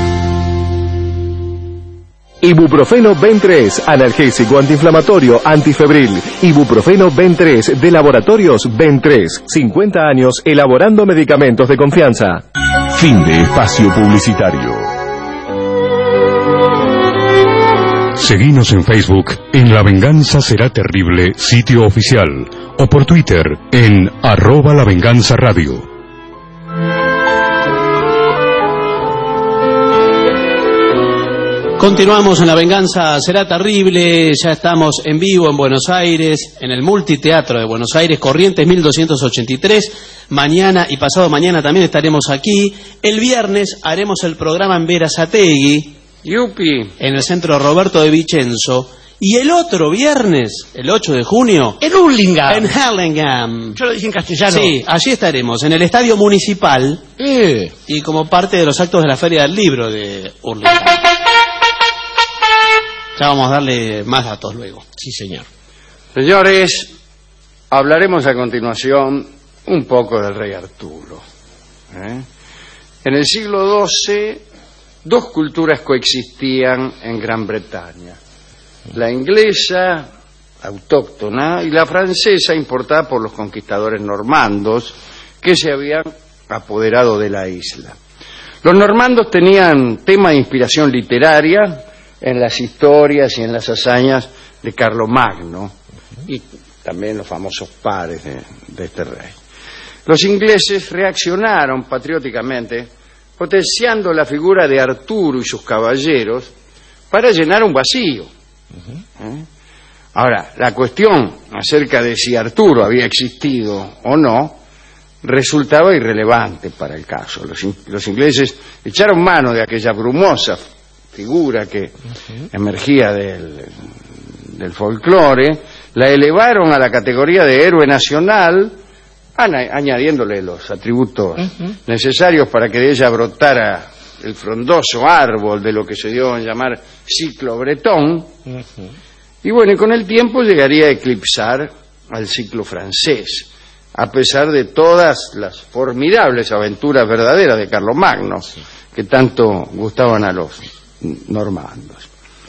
Ibuprofeno Ben3, analgésico, antiinflamatorio, antifebril. Ibuprofeno Ben3, de Laboratorios Ben3. 50 años elaborando medicamentos de confianza. Fin de espacio publicitario. Seguinos en Facebook en La Venganza Será Terrible, sitio oficial, o por Twitter en @lavenganzaradio. Continuamos en La Venganza Será Terrible, ya estamos en vivo en Buenos Aires, en el Multiteatro de Buenos Aires, Corrientes 1283. Mañana y pasado mañana también estaremos aquí. El viernes haremos el programa en Berazategui, ¡Yupi!, en el Centro Roberto de Vicenzo. Y el otro viernes, el 8 de junio, en Hurlingham. En Hurlingham. Yo lo dije en castellano. Sí, allí estaremos, en el Estadio Municipal, y como parte de los actos de la Feria del Libro de Hurlingham. Ya vamos a darle más datos luego. Sí, señor. Señores, hablaremos a continuación un poco del rey Arturo. En el siglo XII, dos culturas coexistían en Gran Bretaña. La inglesa, autóctona, y la francesa, importada por los conquistadores normandos, que se habían apoderado de la isla. Los normandos tenían tema de inspiración literaria en las historias y en las hazañas de Carlomagno y también los famosos pares de este rey. Los ingleses reaccionaron patrióticamente potenciando la figura de Arturo y sus caballeros para llenar un vacío. Ahora, la cuestión acerca de si Arturo había existido o no resultaba irrelevante para el caso. Los ingleses echaron mano de aquella brumosa figura que emergía del folclore, la elevaron a la categoría de héroe nacional, añadiéndole los atributos necesarios para que de ella brotara el frondoso árbol de lo que se dio a llamar ciclo bretón, y bueno, y con el tiempo llegaría a eclipsar al ciclo francés, a pesar de todas las formidables aventuras verdaderas de Carlomagno, que tanto gustaban a los normandos.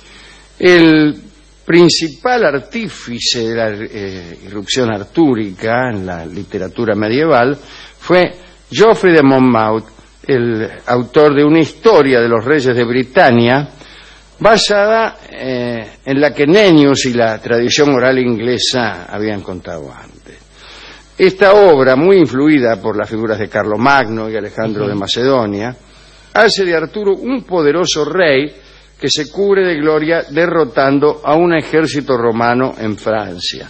El principal artífice de la irrupción artúrica en la literatura medieval fue Geoffrey de Monmouth, el autor de una historia de los reyes de Britania basada en la que Nennius y la tradición oral inglesa habían contado antes. Esta obra, muy influida por las figuras de Carlomagno y Alejandro de Macedonia, hace de Arturo un poderoso rey que se cubre de gloria derrotando a un ejército romano en Francia.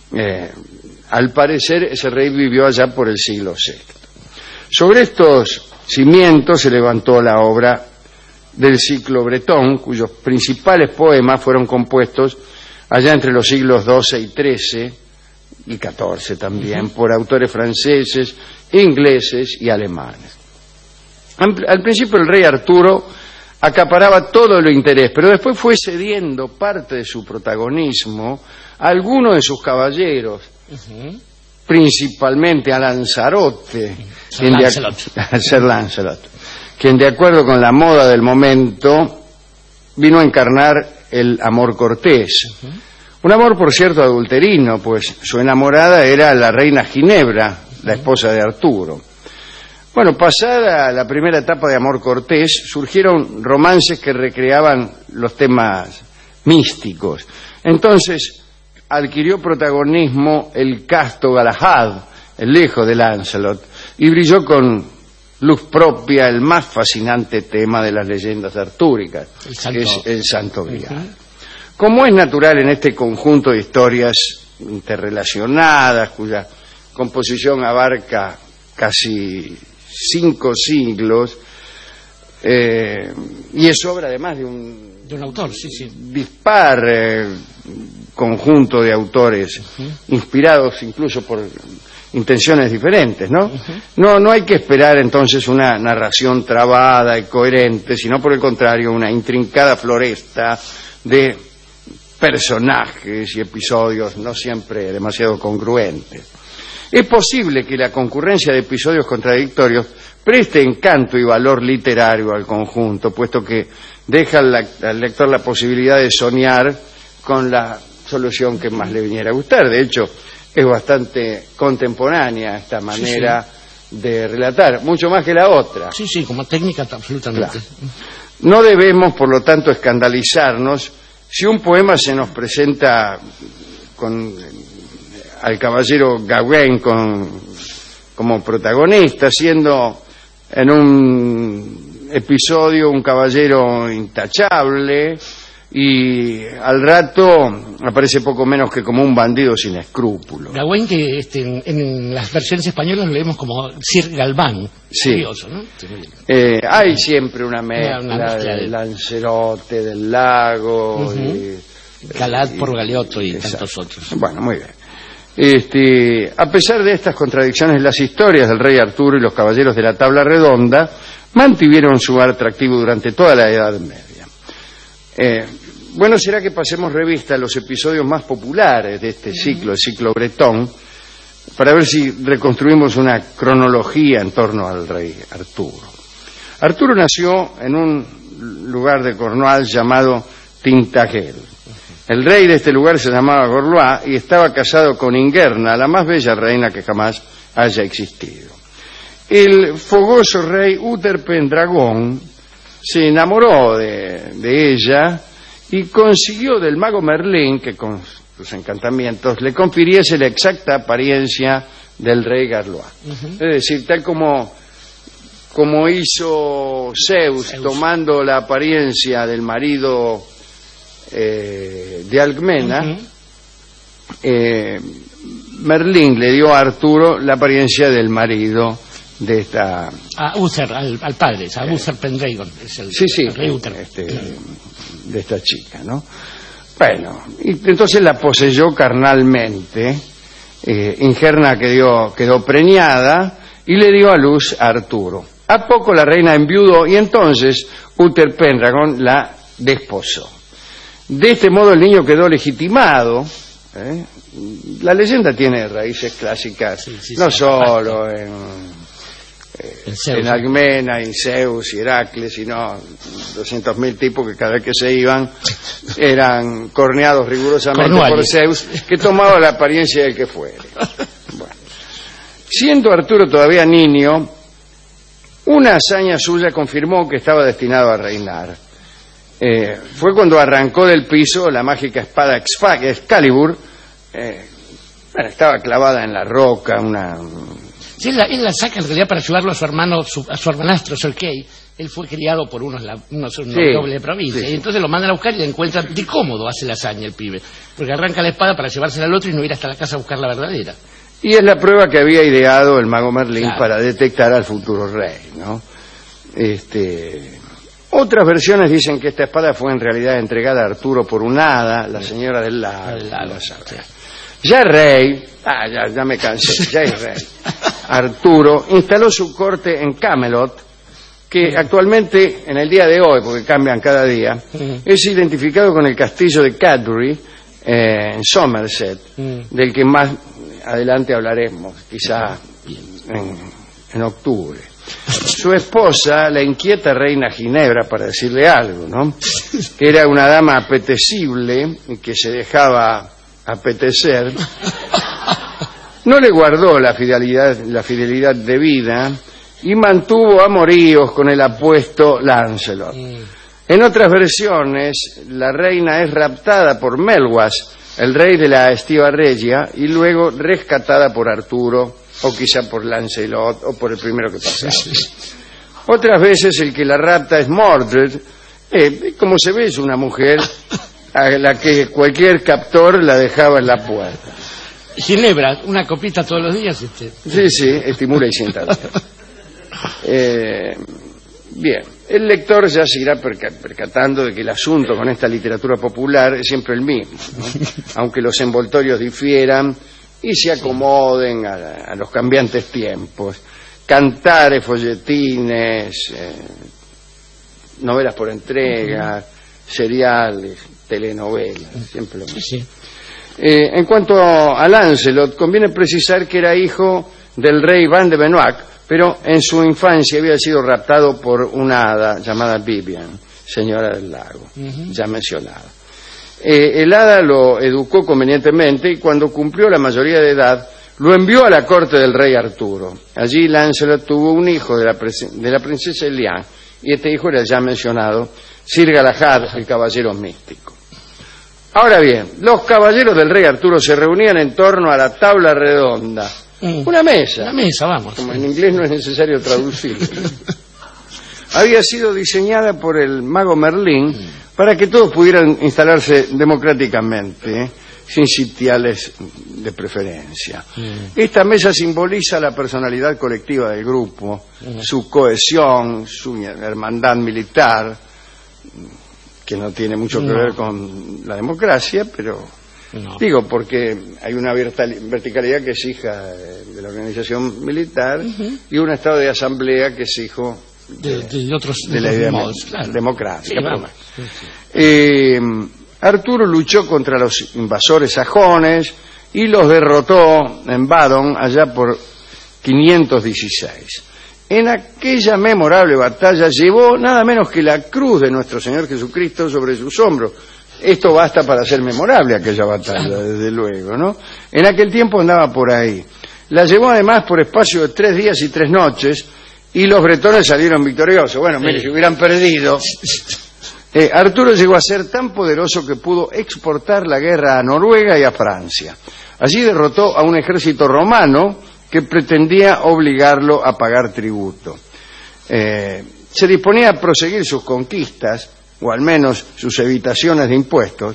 Al parecer, ese rey vivió allá por el siglo VI. Sobre estos cimientos se levantó la obra del ciclo bretón, cuyos principales poemas fueron compuestos allá entre los siglos XII y XIII, y XIV también, por autores franceses, ingleses y alemanes. Al principio el rey Arturo acaparaba todo el interés, pero después fue cediendo parte de su protagonismo a algunos de sus caballeros, principalmente a Lanzarote, Sir Lancelot, quien de acuerdo con la moda del momento vino a encarnar el amor cortés. Un amor, por cierto, adulterino, pues su enamorada era la reina Ginebra, la esposa de Arturo. Bueno, pasada la primera etapa de amor cortés, surgieron romances que recreaban los temas místicos. Entonces adquirió protagonismo el casto Galahad, el hijo de Lancelot, y brilló con luz propia el más fascinante tema de las leyendas artúricas, que es el Santo Grial. Como es natural en este conjunto de historias interrelacionadas, cuya composición abarca casi 5 siglos, y es obra además de un autor, dispar conjunto de autores inspirados incluso por intenciones diferentes, ¿no? No hay que esperar entonces una narración trabada y coherente, sino por el contrario una intrincada floresta de personajes y episodios no siempre demasiado congruentes. Es posible que la concurrencia de episodios contradictorios preste encanto y valor literario al conjunto, puesto que deja al lector la posibilidad de soñar con la solución que más le viniera a gustar. De hecho, es bastante contemporánea esta manera de relatar, mucho más que la otra. Sí, como técnica absolutamente. Claro. No debemos, por lo tanto, escandalizarnos si un poema se nos presenta al caballero Gawain como protagonista, siendo en un episodio un caballero intachable y al rato aparece poco menos que como un bandido sin escrúpulos. Gawain, que en las versiones españolas lo leemos como Sir Galván. Sí. Curioso, ¿no? Hay siempre una mezcla del Lancerote, del lago, Galad por Galeotto y tantos otros. Bueno, muy bien. A pesar de estas contradicciones, las historias del rey Arturo y los caballeros de la tabla redonda mantuvieron su atractivo durante toda la Edad Media. Bueno, será que pasemos revista a los episodios más populares de este ciclo, el ciclo bretón, para ver si reconstruimos una cronología en torno al rey Arturo. Arturo nació en un lugar de Cornualles llamado Tintagel. El rey de este lugar se llamaba Gorlois y estaba casado con Ingerna, la más bella reina que jamás haya existido. El fogoso rey Uther Pendragon se enamoró de ella y consiguió del mago Merlín que con sus encantamientos le confiriese la exacta apariencia del rey Gorlois. Es decir, tal como hizo Zeus tomando la apariencia del marido de Alcmena, Merlín le dio a Arturo la apariencia del marido de esta... A Uther, al padre, a Uther Pendragon, es el rey Uther. De esta chica, ¿no? Bueno, y entonces la poseyó carnalmente, Ingerna quedó preñada y le dio a luz a Arturo. A poco la reina enviudó y entonces Uther Pendragon la desposó. De este modo el niño quedó legitimado. La leyenda tiene raíces clásicas, no solo en Alcmena, y Zeus y Heracles, sino 200.000 tipos que cada vez que se iban eran corneados rigurosamente por Zeus, que tomaba la apariencia del que fuere. Bueno. Siendo Arturo todavía niño, una hazaña suya confirmó que estaba destinado a reinar. Fue cuando arrancó del piso la mágica espada Excalibur. Estaba clavada en la roca, Sí, él la saca en realidad para ayudarlo a su hermano, a su hermanastro, Sir Kay. Él fue criado por unos nobles de provincia. Y entonces lo mandan a buscar y le encuentran de cómodo hace la hazaña el pibe. Porque arranca la espada para llevársela al otro y no ir hasta la casa a buscar la verdadera. Y es la prueba que había ideado el mago Merlín para detectar al futuro rey, ¿no? Otras versiones dicen que esta espada fue en realidad entregada a Arturo por una hada, la señora del lago. Ya rey, ya me cansé, ya es rey. Arturo instaló su corte en Camelot, que actualmente, en el día de hoy, porque cambian cada día, es identificado con el castillo de Cadbury, en Somerset, del que más adelante hablaremos, quizá en octubre. Su esposa, la inquieta reina Ginebra, para decirle algo, ¿no? Que era una dama apetecible y que se dejaba apetecer, no le guardó la fidelidad debida y mantuvo amoríos con el apuesto Lancelot. En otras versiones, la reina es raptada por Melwas, el rey de la Estiva Regia, y luego rescatada por Arturo, o quizá por Lancelot, o por el primero que pasaba. Otras veces el que la rapta es Mordred. Como se ve, es una mujer a la que cualquier captor la dejaba en la puerta. Ginebra, una copita todos los días. Sí, estimula y sienta. Bien, el lector ya se irá percatando de que el asunto con esta literatura popular es siempre el mismo, ¿no? Aunque los envoltorios difieran y se acomoden a los cambiantes tiempos. Cantares, folletines, novelas por entrega, seriales, telenovelas, siempre lo mismo. En cuanto a Lancelot, conviene precisar que era hijo del rey Van de Benoit, pero en su infancia había sido raptado por una hada llamada Vivian, señora del lago, ya mencionada. El hada lo educó convenientemente y cuando cumplió la mayoría de edad lo envió a la corte del rey Arturo. Allí Lancelot tuvo un hijo de la princesa Eliane, y este hijo era el ya mencionado Sir Galahad, el caballero místico. Ahora bien, los caballeros del rey Arturo se reunían en torno a la tabla redonda. Una mesa. Una mesa, vamos. Como en inglés no es necesario traducirlo. Había sido diseñada por el mago Merlín para que todos pudieran instalarse democráticamente, sin sitiales de preferencia. Esta mesa simboliza la personalidad colectiva del grupo, su cohesión, su hermandad militar, que no tiene mucho que ver con la democracia, pero digo, porque hay una verticalidad que es hija de la organización militar y un estado de asamblea que es hijo de la idea democrática. Arturo luchó contra los invasores sajones y los derrotó en Badon allá por 516. En aquella memorable batalla llevó nada menos que la cruz de nuestro Señor Jesucristo sobre sus hombros. Esto basta para hacer memorable aquella batalla, desde luego, ¿no? En aquel tiempo andaba por ahí. La llevó además por espacio de 3 días y 3 noches y los bretones salieron victoriosos. Bueno, mire, si hubieran perdido... Arturo llegó a ser tan poderoso que pudo exportar la guerra a Noruega y a Francia. Allí derrotó a un ejército romano que pretendía obligarlo a pagar tributo. Se disponía a proseguir sus conquistas, o al menos sus evitaciones de impuestos,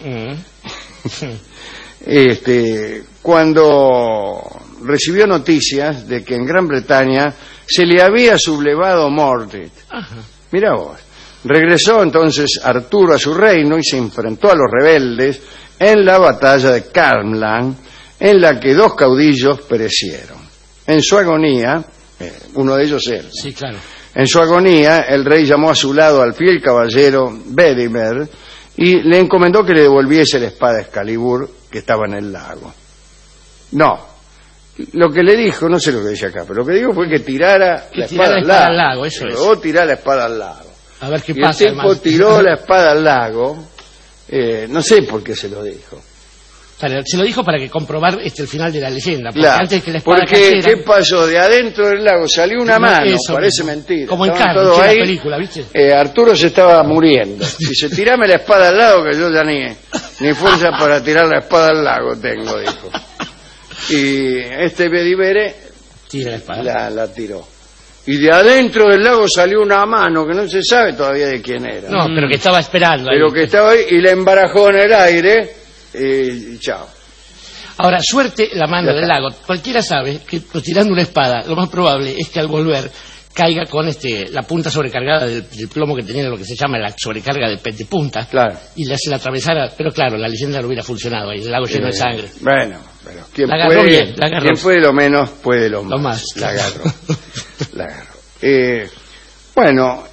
cuando recibió noticias de que en Gran Bretaña se le había sublevado Mordred. Mira vos. Regresó entonces Arturo a su reino y se enfrentó a los rebeldes en la batalla de Carmlan, en la que 2 caudillos perecieron. En su agonía, uno de ellos él. Sí, claro. En su agonía, el rey llamó a su lado al fiel caballero Bedimer y le encomendó que le devolviese la espada Excalibur que estaba en el lago. No, lo que le dijo, no sé lo que dice acá, pero lo que dijo fue que tirara la espada al lago. Eso es. O tirar la espada al lago. A ver qué y pasa. El tipo tiró la espada al lago, no sé por qué se lo dijo. Se lo dijo para que comprobar el final de la leyenda. Porque claro, antes que la espada porque cayera, ¿qué pasó? De adentro del lago salió una mano, parece mentira. Como en Estaban Carlos, todos en ahí, la película, ¿viste? Arturo se estaba muriendo. Dice, tirame la espada al lago que yo ya ni fuerza para tirar la espada al lago tengo, dijo. Y este Bedivere tira la espada. La tiró. Y de adentro del lago salió una mano que no se sabe todavía de quién era. No, pero que estaba esperando. Pero ahí. Que estaba ahí y la embarajó en el aire y chao. Ahora, suerte la mano del lago. Cualquiera sabe que tirando una espada, lo más probable es que al volver caiga con la punta sobrecargada del plomo que tenía, lo que se llama la sobrecarga de punta, claro. Y le hace la atravesara. Pero claro, la leyenda no hubiera funcionado ahí, el lago lleno de sangre. Bueno, pero ¿quién la agarró puede? Bien, la agarró. ¿Quién puede lo menos puede lo más? Lo más. La agarró. La agarró. Bueno,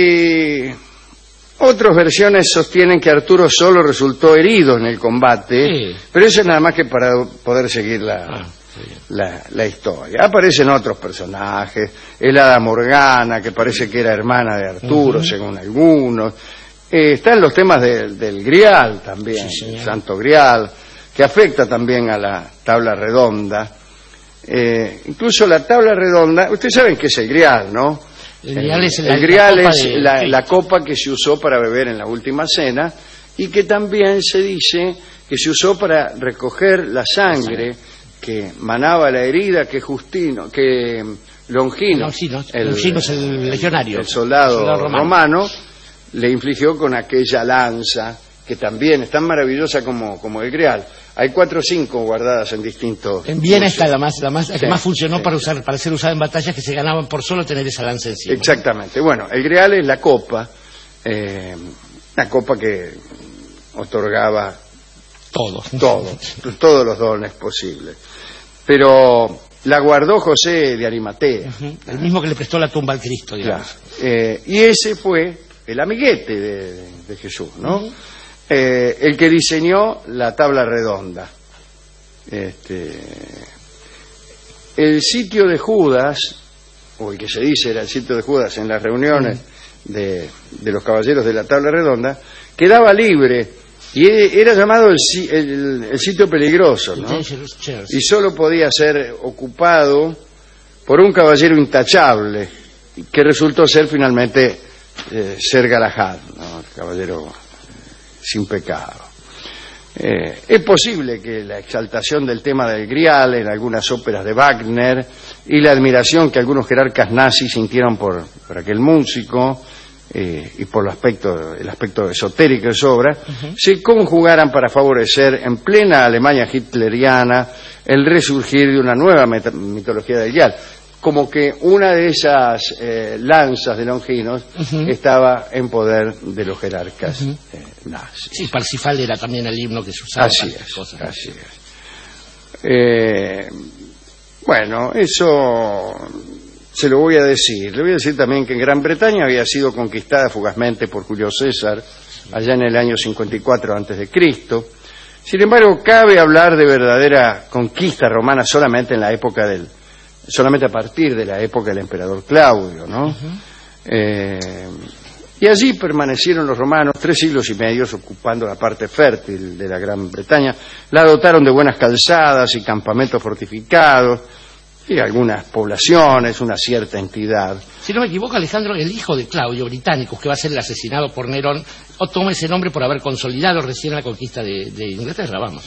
otras versiones sostienen que Arturo solo resultó herido en el combate, pero eso es nada más que para poder seguir la historia. Aparecen otros personajes, el hada Morgana, que parece que era hermana de Arturo, según algunos. Están los temas del Grial también, el Santo Grial, que afecta también a la tabla redonda. Incluso la tabla redonda, ustedes saben qué es el Grial, ¿no? El Grial es, la copa que se usó para beber en la última cena y que también se dice que se usó para recoger la sangre que manaba la herida que Longino es el legionario, el soldado romano le infligió con aquella lanza que también es tan maravillosa como el Grial. Hay 4 o 5 guardadas en distintos... En Viena está la que Sí, más funcionó sí. para ser usada en batallas que se ganaban por solo tener esa lanza encima. Exactamente. Bueno, el Grial es la copa, una copa que otorgaba todos los dones posibles. Pero la guardó José de Arimatea. El mismo que le prestó la tumba al Cristo, digamos. Claro. Y ese fue el amiguete de Jesús, ¿no? El que diseñó la tabla redonda. El sitio de Judas, o el que se dice era el sitio de Judas en las reuniones de los caballeros de la tabla redonda, quedaba libre y era llamado el sitio peligroso, ¿no? Y solo podía ser ocupado por un caballero intachable, que resultó ser finalmente Ser Galahad, ¿no? El caballero sin pecado. Es posible que la exaltación del tema del Grial en algunas óperas de Wagner y la admiración que algunos jerarcas nazis sintieron por aquel músico y por el aspecto esotérico de su obra, se conjugaran para favorecer en plena Alemania hitleriana el resurgir de una nueva mitología del Grial. Como que una de esas lanzas de Longinos estaba en poder de los jerarcas nazis. Sí, Parsifal era también el himno que se usaba. Así es. Bueno, eso se lo voy a decir. Le voy a decir también que en Gran Bretaña había sido conquistada fugazmente por Julio César allá en el año 54 a.C. Sin embargo, cabe hablar de verdadera conquista romana solamente a partir de la época del emperador Claudio, ¿no? Y allí permanecieron los romanos 3 siglos y medio ocupando la parte fértil de la Gran Bretaña. La dotaron de buenas calzadas y campamentos fortificados y algunas poblaciones, una cierta entidad. Si no me equivoco, Alejandro, el hijo de Claudio, Británicos, que va a ser el asesinado por Nerón, o toma ese nombre por haber consolidado recién la conquista de Inglaterra, vamos.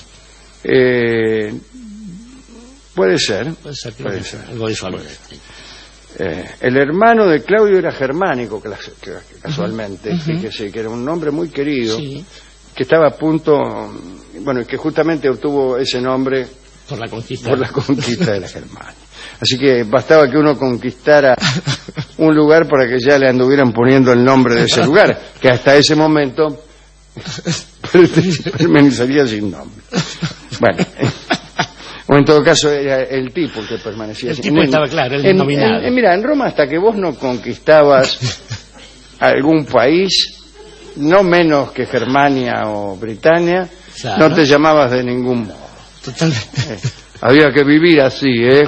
Puede ser. Algo de eso. El hermano de Claudio era germánico, casualmente, fíjese, que era un nombre muy querido, que estaba a punto, y que justamente obtuvo ese nombre por la conquista de la Germania. Así que bastaba que uno conquistara un lugar para que ya le anduvieran poniendo el nombre de ese lugar, que hasta ese momento permanecería sin nombre. Bueno, o en todo caso era el tipo que permanecía el tipo estaba claro, el denominado. Mira, en Roma, hasta que vos no conquistabas algún país, no menos que Germania o Britania, no te llamabas de ningún modo. Totalmente. Había que vivir así,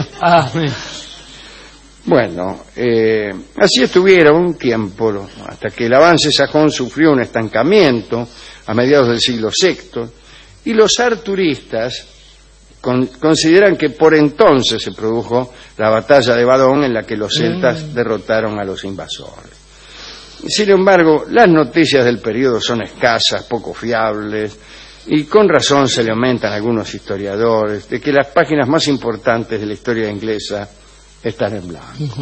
Bueno, así estuvieron un tiempo, hasta que el avance sajón sufrió un estancamiento a mediados del siglo VI, y los arturistas consideran que por entonces se produjo la batalla de Badón, en la que los celtas derrotaron a los invasores. Sin embargo, las noticias del periodo son escasas, poco fiables, y con razón se le aumentan a algunos historiadores de que las páginas más importantes de la historia inglesa están en blanco.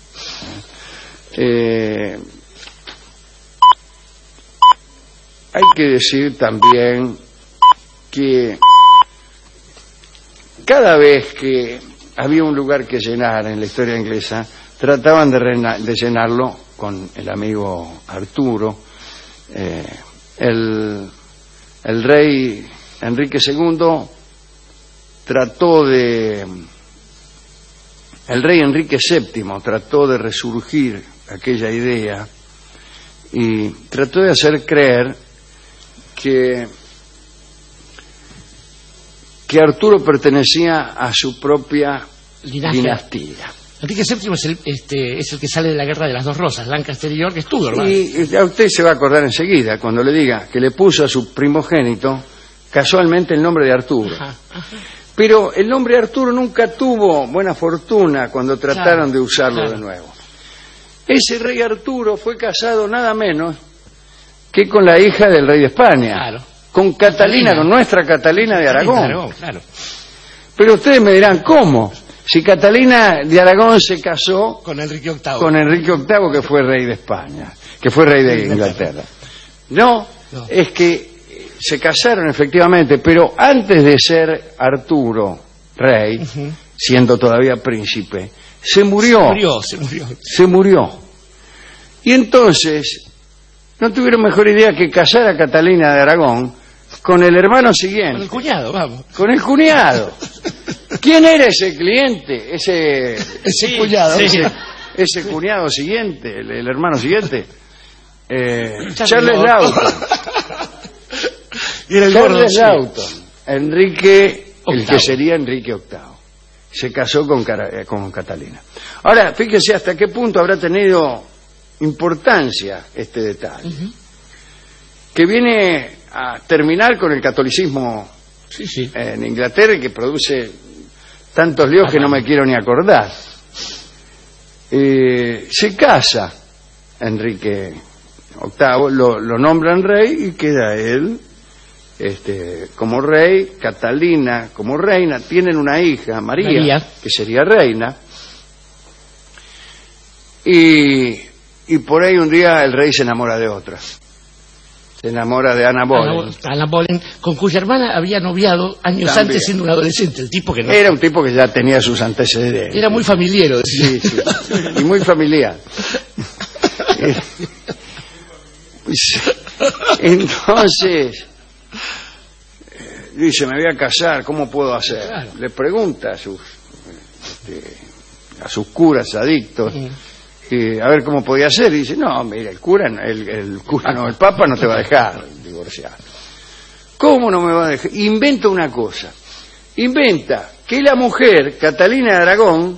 Hay que decir también que cada vez que había un lugar que llenar en la historia inglesa, trataban de llenarlo con el amigo Arturo. El rey Enrique II el rey Enrique VII trató de resurgir aquella idea y trató de hacer creer que Arturo pertenecía a su propia dinastía. Enrique VII es el que sale de la Guerra de las Dos Rosas, Lancaster y York, estuvo, hermano. Y a usted se va a acordar enseguida cuando le diga que le puso a su primogénito casualmente el nombre de Arturo. Pero el nombre Arturo nunca tuvo buena fortuna cuando trataron de usarlo de nuevo. Ese rey Arturo fue casado nada menos que con la hija del rey de España, con Catalina, con nuestra Catalina de Aragón. Pero ustedes me dirán, ¿cómo? Si Catalina de Aragón se casó con Enrique VIII, que fue rey de España, que fue rey de Inglaterra. No, es que se casaron efectivamente, pero antes de ser Arturo rey, siendo todavía príncipe, se murió. Se murió. Y entonces no tuvieron mejor idea que casar a Catalina de Aragón con el hermano siguiente. Con el cuñado, vamos. Con el cuñado. ¿Quién era ese cliente? Ese cuñado. Ese cuñado siguiente, el hermano siguiente. Charles Laughton. Charles Laughton. Enrique, el que sería Enrique VIII. Se casó con Catalina. Ahora, fíjese hasta qué punto habrá tenido importancia este detalle. Que viene a terminar con el catolicismo en Inglaterra, y que produce tantos líos que no me quiero ni acordar. Se casa Enrique VIII, lo nombran rey y queda él como rey, Catalina como reina. Tienen una hija, María, que sería reina, y por ahí un día el rey se enamora de otra. Se enamora de Ana Boleyn. Ana Boleyn, con cuya hermana había noviado años antes siendo un adolescente. El tipo que no... Era un tipo que ya tenía sus antecedentes. Era muy familiero, decía. Sí. Y muy familiar. Entonces dice, me voy a casar, ¿cómo puedo hacer? Claro. Le pregunta a sus curas adictos a ver cómo podía hacer, y dice, no, mira, el Papa no te va a dejar divorciar. ¿Cómo no me va a dejar? Inventa una cosa, inventa que la mujer, Catalina de Aragón,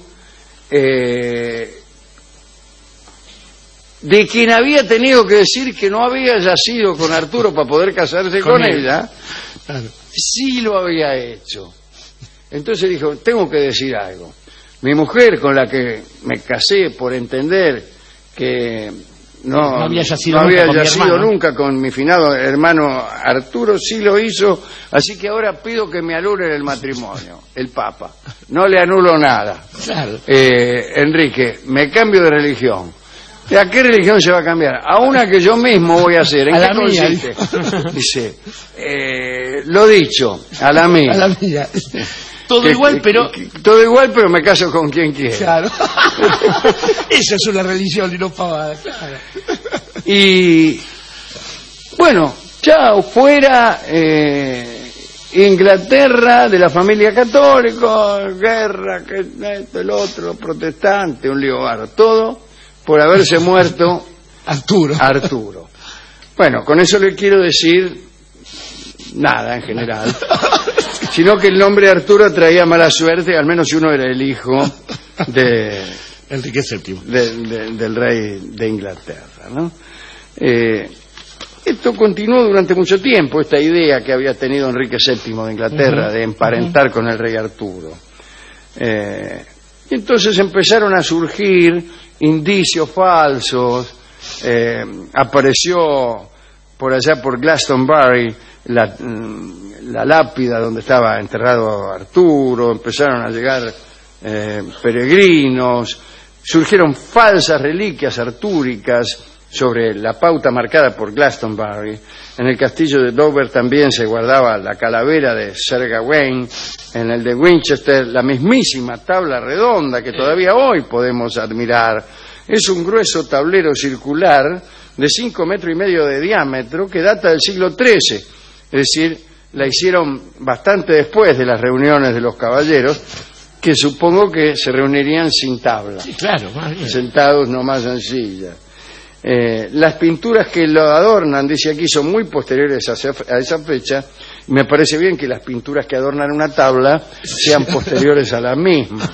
de quien había tenido que decir que no había yacido con Arturo para poder casarse con ella, sí lo había hecho. Entonces dijo, tengo que decir algo. Mi mujer, con la que me casé por entender que no había yacido nunca con mi finado hermano Arturo, sí lo hizo, así que ahora pido que me anulen el matrimonio, el Papa. No le anulo nada. Claro. Enrique, me cambio de religión. ¿A qué religión se va a cambiar? A una que yo mismo voy a hacer. ¿En qué consiste? Dice, lo dicho, a la mía. A la mía. Todo igual, pero me caso con quien quiera. Claro. Esa es una religión y no pavada, claro. Y bueno, chao, fuera Inglaterra de la familia católica, guerra, que esto, el otro, protestante, un lío bárbaro, todo por haberse muerto Arturo. Bueno, con eso le quiero decir nada en general, sino que el nombre Arturo traía mala suerte, al menos si uno era el hijo de Enrique VII, del rey de Inglaterra, ¿no? Esto continuó durante mucho tiempo, esta idea que había tenido Enrique VII de Inglaterra de emparentar con el rey Arturo. Y entonces empezaron a surgir indicios falsos, apareció por allá por Glastonbury la lápida donde estaba enterrado Arturo, empezaron a llegar peregrinos, surgieron falsas reliquias artúricas sobre la pauta marcada por Glastonbury. En el castillo de Dover también se guardaba la calavera de Sir Gawain, en el de Winchester la mismísima tabla redonda que todavía hoy podemos admirar. Es un grueso tablero circular de 5,5 metros de diámetro que data del siglo XIII, es decir, la hicieron bastante después de las reuniones de los caballeros, que supongo que se reunirían sin tabla, sí, claro, más bien, sentados nomás en sillas. Las pinturas que lo adornan, dice aquí, son muy posteriores a esa fecha. Me parece bien que las pinturas que adornan una tabla sean posteriores a la misma.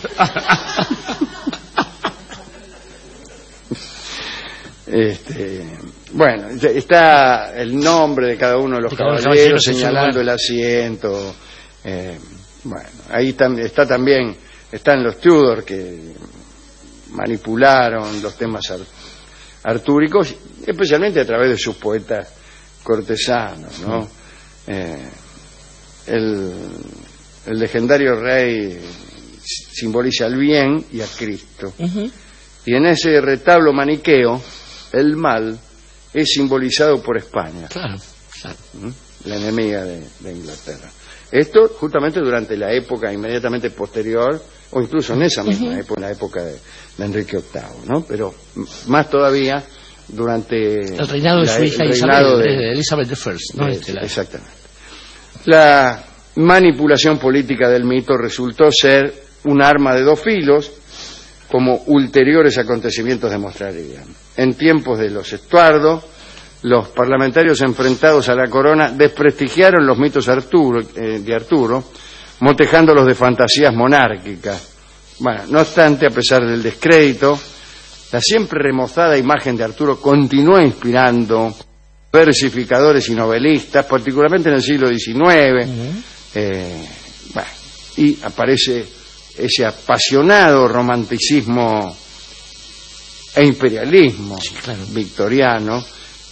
Bueno, está el nombre de cada uno de los caballeros señalando el asiento. Bueno, ahí están los Tudor, que manipularon los temas artúricos, especialmente a través de sus poetas cortesanos, ¿no? El legendario rey simboliza el bien y a Cristo. Y en ese retablo maniqueo, el mal es simbolizado por España. Claro. La enemiga de Inglaterra. Esto justamente durante la época inmediatamente posterior, o incluso en esa misma época, en la época de Enrique VIII, ¿no? Pero más todavía durante el reinado de su hija Elizabeth I, ¿no? Exactamente. La manipulación política del mito resultó ser un arma de dos filos, como ulteriores acontecimientos demostrarían. En tiempos de los Estuardo, los parlamentarios enfrentados a la corona desprestigiaron los mitos de Arturo, motejándolos de fantasías monárquicas. Bueno, no obstante, a pesar del descrédito, la siempre remozada imagen de Arturo continuó inspirando versificadores y novelistas, particularmente en el siglo XIX, y aparece ese apasionado romanticismo e imperialismo victoriano,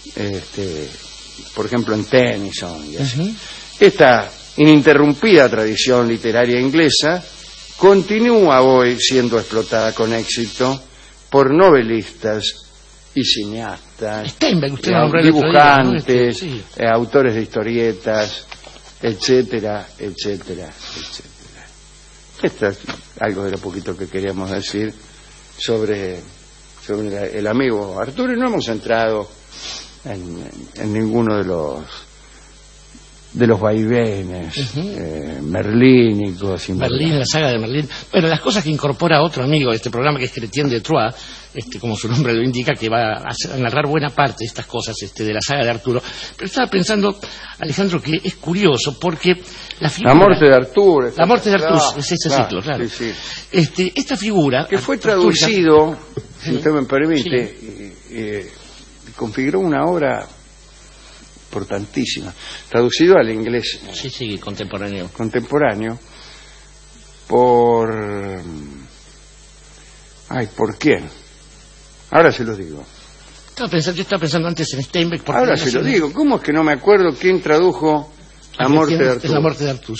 por ejemplo en Tennyson y así. Esta ininterrumpida tradición literaria inglesa continúa hoy siendo explotada con éxito por novelistas y cineastas, dibujantes, autores de historietas, etcétera, etcétera, etcétera. Esto es algo de lo poquito que queríamos decir sobre el amigo Arturo, y no hemos entrado en ninguno de los vaivenes merlínicos. Merlín, la saga de Merlín. Bueno, las cosas que incorpora otro amigo de este programa, que es Chrétien de Troyes, como su nombre lo indica, que va a narrar buena parte de estas cosas de la saga de Arturo. Pero estaba pensando, Alejandro, que es curioso porque la figura... La muerte de Arturo. La muerte de Arturo, es ese ciclo, claro. Sí. Esta figura... Que fue traducido, si usted me permite, configuró una obra importantísima, traducido al inglés contemporáneo ¿por quién? Ahora se lo digo. Yo estaba pensando antes en Steinbeck. Ahora se lo digo. ¿Cómo es que no me acuerdo quién tradujo La muerte de Arturo? La muerte de Arturo.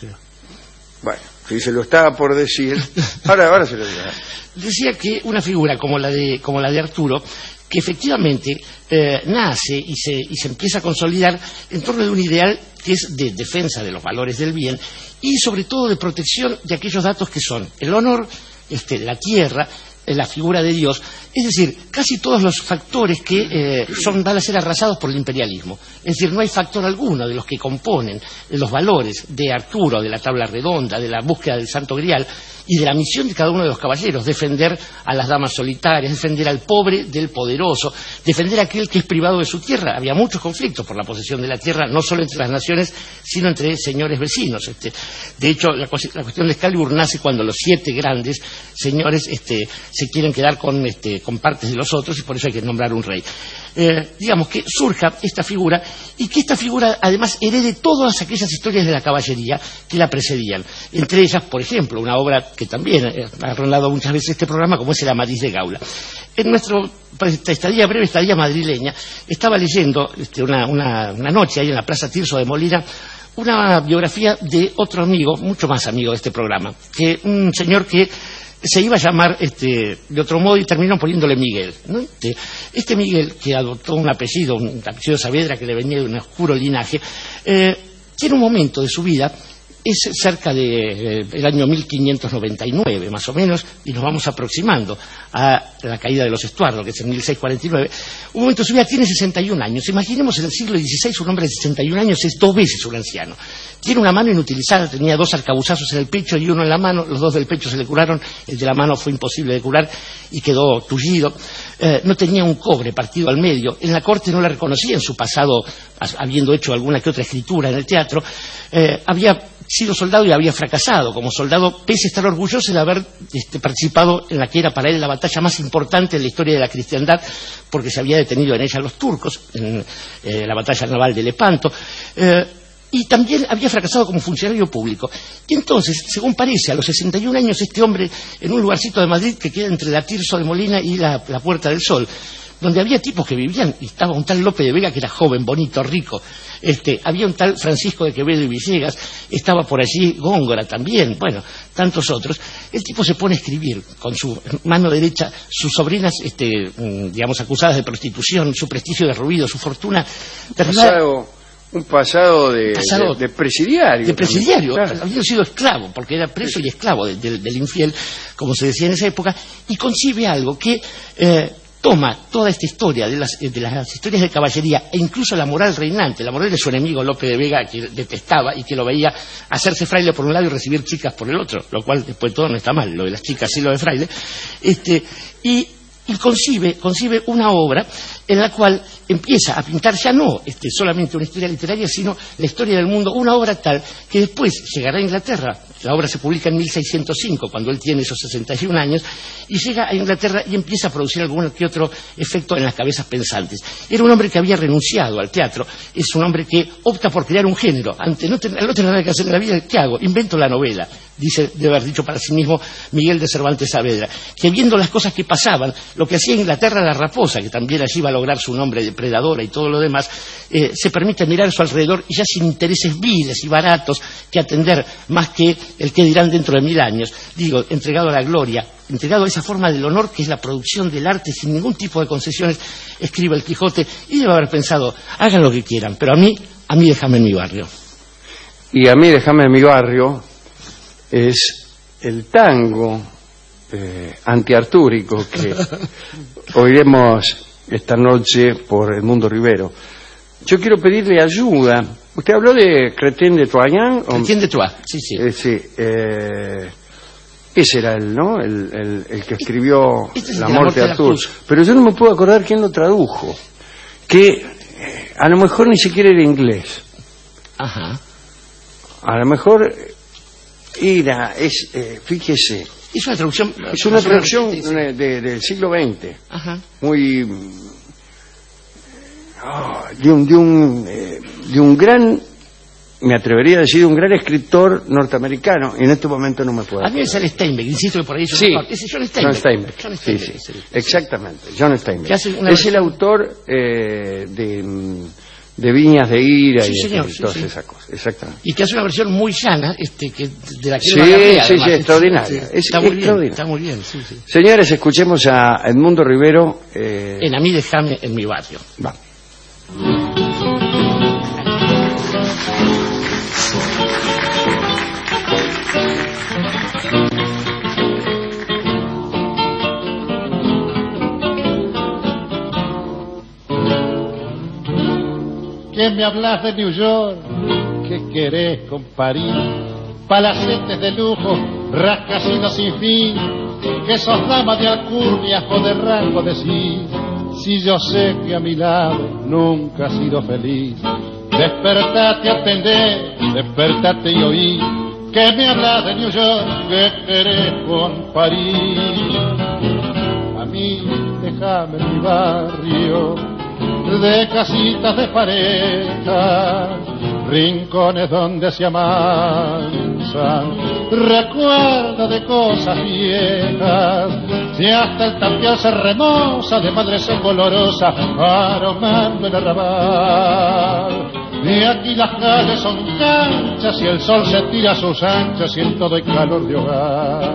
Bueno, si se lo estaba por decir, ahora se lo digo. Decía que una figura como la de Arturo, que efectivamente nace y se empieza a consolidar en torno de un ideal que es de defensa de los valores del bien y sobre todo de protección de aquellos datos que son el honor, la tierra, la figura de Dios, es decir, casi todos los factores que van a ser arrasados por el imperialismo. Es decir, no hay factor alguno de los que componen los valores de Arturo, de la tabla redonda, de la búsqueda del Santo Grial y de la misión de cada uno de los caballeros: defender a las damas solitarias, defender al pobre del poderoso, defender a aquel que es privado de su tierra. Había muchos conflictos por la posesión de la tierra, no solo entre las naciones, sino entre señores vecinos. De hecho, la cuestión de Excalibur nace cuando los 7 grandes señores se quieren quedar con partes de los otros, y por eso hay que nombrar un rey. Digamos que surja esta figura, y que esta figura además herede todas aquellas historias de la caballería que la precedían. Entre ellas, por ejemplo, una obra que también ha rondado muchas veces este programa, como es el Amadís de Gaula. En nuestra breve estadía madrileña, estaba leyendo una noche ahí en la Plaza Tirso de Molina una biografía de otro amigo, mucho más amigo de este programa, que un señor que se iba a llamar de otro modo y terminaron poniéndole Miguel, ¿no? Este Miguel, que adoptó un apellido Saavedra, que le venía de un oscuro linaje, tiene un momento de su vida, es cerca del año 1599 más o menos, y nos vamos aproximando a la caída de los Estuardo, que es en 1649. Un momento de su vida, tiene 61 años. Imaginemos en el siglo XVI un hombre de 61 años es 2 veces un anciano. Tiene una mano inutilizada, tenía 2 arcabuzazos en el pecho y uno en la mano. Los 2 del pecho se le curaron, el de la mano fue imposible de curar y quedó tullido. No tenía un cobre partido al medio. En la corte no la reconocía en su pasado, habiendo hecho alguna que otra escritura en el teatro. Había sido soldado y había fracasado como soldado, pese a estar orgulloso de haber participado en la que era para él la batalla más importante en la historia de la cristiandad, porque se había detenido en ella a los turcos, en la batalla naval de Lepanto. Y también había fracasado como funcionario público. Y entonces, según parece, a los 61 años, este hombre, en un lugarcito de Madrid que queda entre la Tirso de Molina y la Puerta del Sol, donde había tipos que vivían, y estaba un tal Lope de Vega, que era joven, bonito, rico, había un tal Francisco de Quevedo y Villegas, estaba por allí Góngora también, bueno, tantos otros. El tipo se pone a escribir con su mano derecha sus sobrinas, digamos, acusadas de prostitución, su prestigio derruido, su fortuna derribada. Un pasado de presidiario. De presidiario, claro. Había sido esclavo, porque era preso y esclavo del infiel, como se decía en esa época, y concibe algo que toma toda esta historia de las historias de caballería e incluso la moral reinante, la moral de su enemigo Lope de Vega, que detestaba y que lo veía hacerse fraile por un lado y recibir chicas por el otro, lo cual después de todo no está mal, lo de las chicas y lo de fraile, y concibe una obra en la cual empieza a pintar ya no solamente una historia literaria, sino la historia del mundo, una obra tal que después llegará a Inglaterra. La obra se publica en 1605, cuando él tiene esos 61 años, y llega a Inglaterra y empieza a producir algún que otro efecto en las cabezas pensantes. Era un hombre que había renunciado al teatro, es un hombre que opta por crear un género. Ante no tener nada que hacer en la vida, ¿qué hago? Invento la novela, dice, debe haber dicho para sí mismo Miguel de Cervantes Saavedra, que viendo las cosas que pasaban, lo que hacía Inglaterra la raposa, que también allí va a lograr su nombre de predadora y todo lo demás, se permite mirar a su alrededor y ya sin intereses viles y baratos que atender más que el que dirán dentro de 1000 años, digo, entregado a la gloria, entregado a esa forma del honor que es la producción del arte sin ningún tipo de concesiones, escribe el Quijote, y debe haber pensado, hagan lo que quieran, pero a mí déjame en mi barrio. Y a mí déjame en mi barrio es el tango antiartúrico que oiremos esta noche por Edmundo Rivero. Yo quiero pedirle ayuda. Usted habló de Chrétien de Troyes. Chrétien de Troyes, sí. Ese era él, ¿no? El que escribió La muerte de Artur. Pero yo no me puedo acordar quién lo tradujo. Que a lo mejor ni siquiera era inglés. Ajá. A lo mejor fíjese. Es una traducción. Es una traducción del siglo XX. Ajá. Muy de un gran, me atrevería a decir, un gran escritor norteamericano, y en este momento no me puedo. A mí es el Steinbeck, insisto que por ahí sí, ese John Steinbeck. Sí, exactamente, John Steinbeck. Es el autor de Viñas de Ira y todas esas cosas, exactamente. Y que hace una versión muy llana, de la que sí, extraordinaria. Está muy bien, sí. Señores, escuchemos a Edmundo Rivero. En A mí déjame en mi barrio. Va. ¿Qué me hablas de New York? ¿Qué querés con París? Palacetes de lujo, rascacielos sin fin, que sos dama de alcurnias o de rango de sí. Si yo sé que a mi lado nunca has sido feliz, despertate, atendé, despertate y oí, que me hablas de New York, ¿qué querés con París? A mí déjame en mi barrio, de casitas de parejas, rincones donde se amansan, recuerda de cosas viejas, si hasta el tapial se remoza de madres olorosa, aromando el arrabal. Y aquí las calles son canchas y el sol se tira a sus anchas y en todo hay calor de hogar.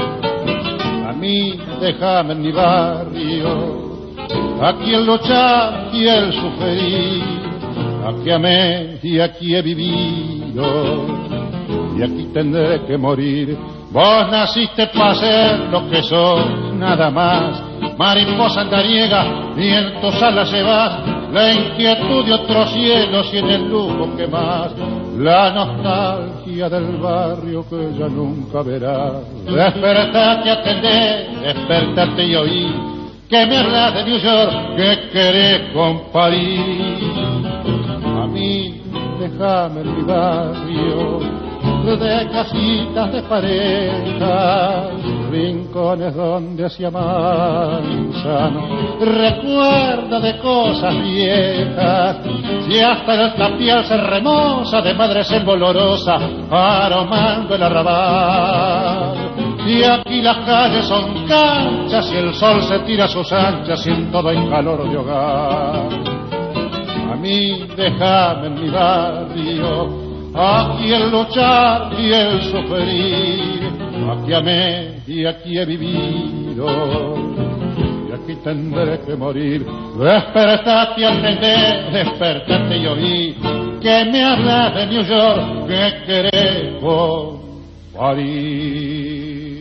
A mí déjame en mi barrio, aquí el luchar y el sufrir, aquí amé y aquí he vivido, y aquí tendré que morir. Vos naciste para ser lo que sos, nada más, mariposa andariega, y en tus alas llevas la inquietud de otros cielos y en el lujo que más, la nostalgia del barrio que ya nunca verás. Despertate, atendé, despertate y oí, que me hablas de New York, que querés con París. A mí déjame en mi barrio, de casitas de parejas, rincones donde se amansan, recuerda de cosas viejas, si hasta el tapial se remoza de madre selva olorosa, aromando el arrabal. Y aquí las calles son canchas y el sol se tira a sus anchas y en todo hay calor de hogar. A mí déjame en mi barrio, aquí el luchar y el sufrir, aquí amé y aquí he vivido, y aquí tendré que morir. Despertate, atendé, despertate y oí, que me hablas de New York, que querés con París.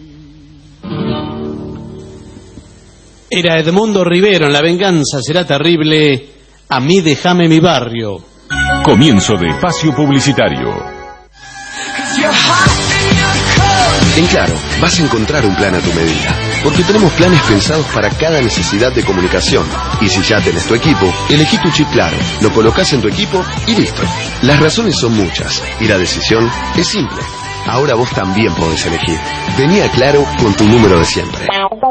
Era Edmundo Rivero en La venganza será terrible. A mí déjame mi barrio. Comienzo de espacio publicitario. En Claro, vas a encontrar un plan a tu medida, porque tenemos planes pensados para cada necesidad de comunicación. Y si ya tenés tu equipo, elegí tu chip Claro, lo colocás en tu equipo y listo. Las razones son muchas y la decisión es simple. Ahora vos también podés elegir. Vení a Claro con tu número de siempre.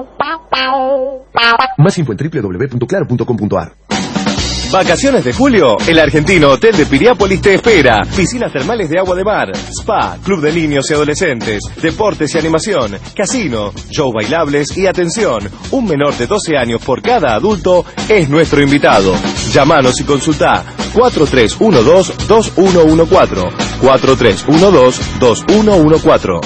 Más info en www.claro.com.ar. Vacaciones de julio, el Argentino Hotel de Piriápolis te espera. Piscinas termales de agua de mar, spa, club de niños y adolescentes, deportes y animación, casino, shows bailables y atención. Un menor de 12 años por cada adulto es nuestro invitado. Llámanos y consultá 4312-2114. 4312-2114.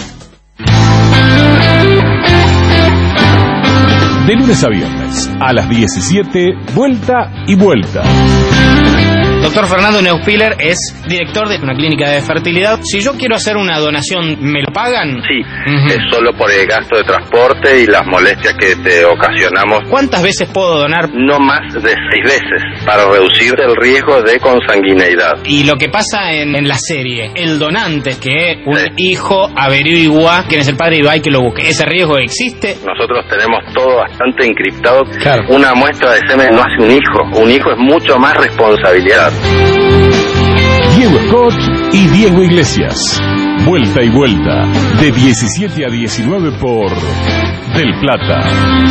De lunes a viernes, a las 17, vuelta y vuelta. Doctor Fernando Neuspiller es director de una clínica de fertilidad. Si yo quiero hacer una donación, ¿me lo pagan? Sí, es solo por el gasto de transporte y las molestias que te ocasionamos. ¿Cuántas veces puedo donar? No más de 6 veces, para reducir el riesgo de consanguineidad. Y lo que pasa en la serie, el donante, que un hijo averigua quién es el padre y va y que lo busque. ¿Ese riesgo existe? Nosotros tenemos todo bastante encriptado. Claro. Una muestra de semen no hace un hijo es mucho más responsabilidad. Diego Scott y Diego Iglesias. Vuelta y vuelta, de 17 a 19 por Del Plata.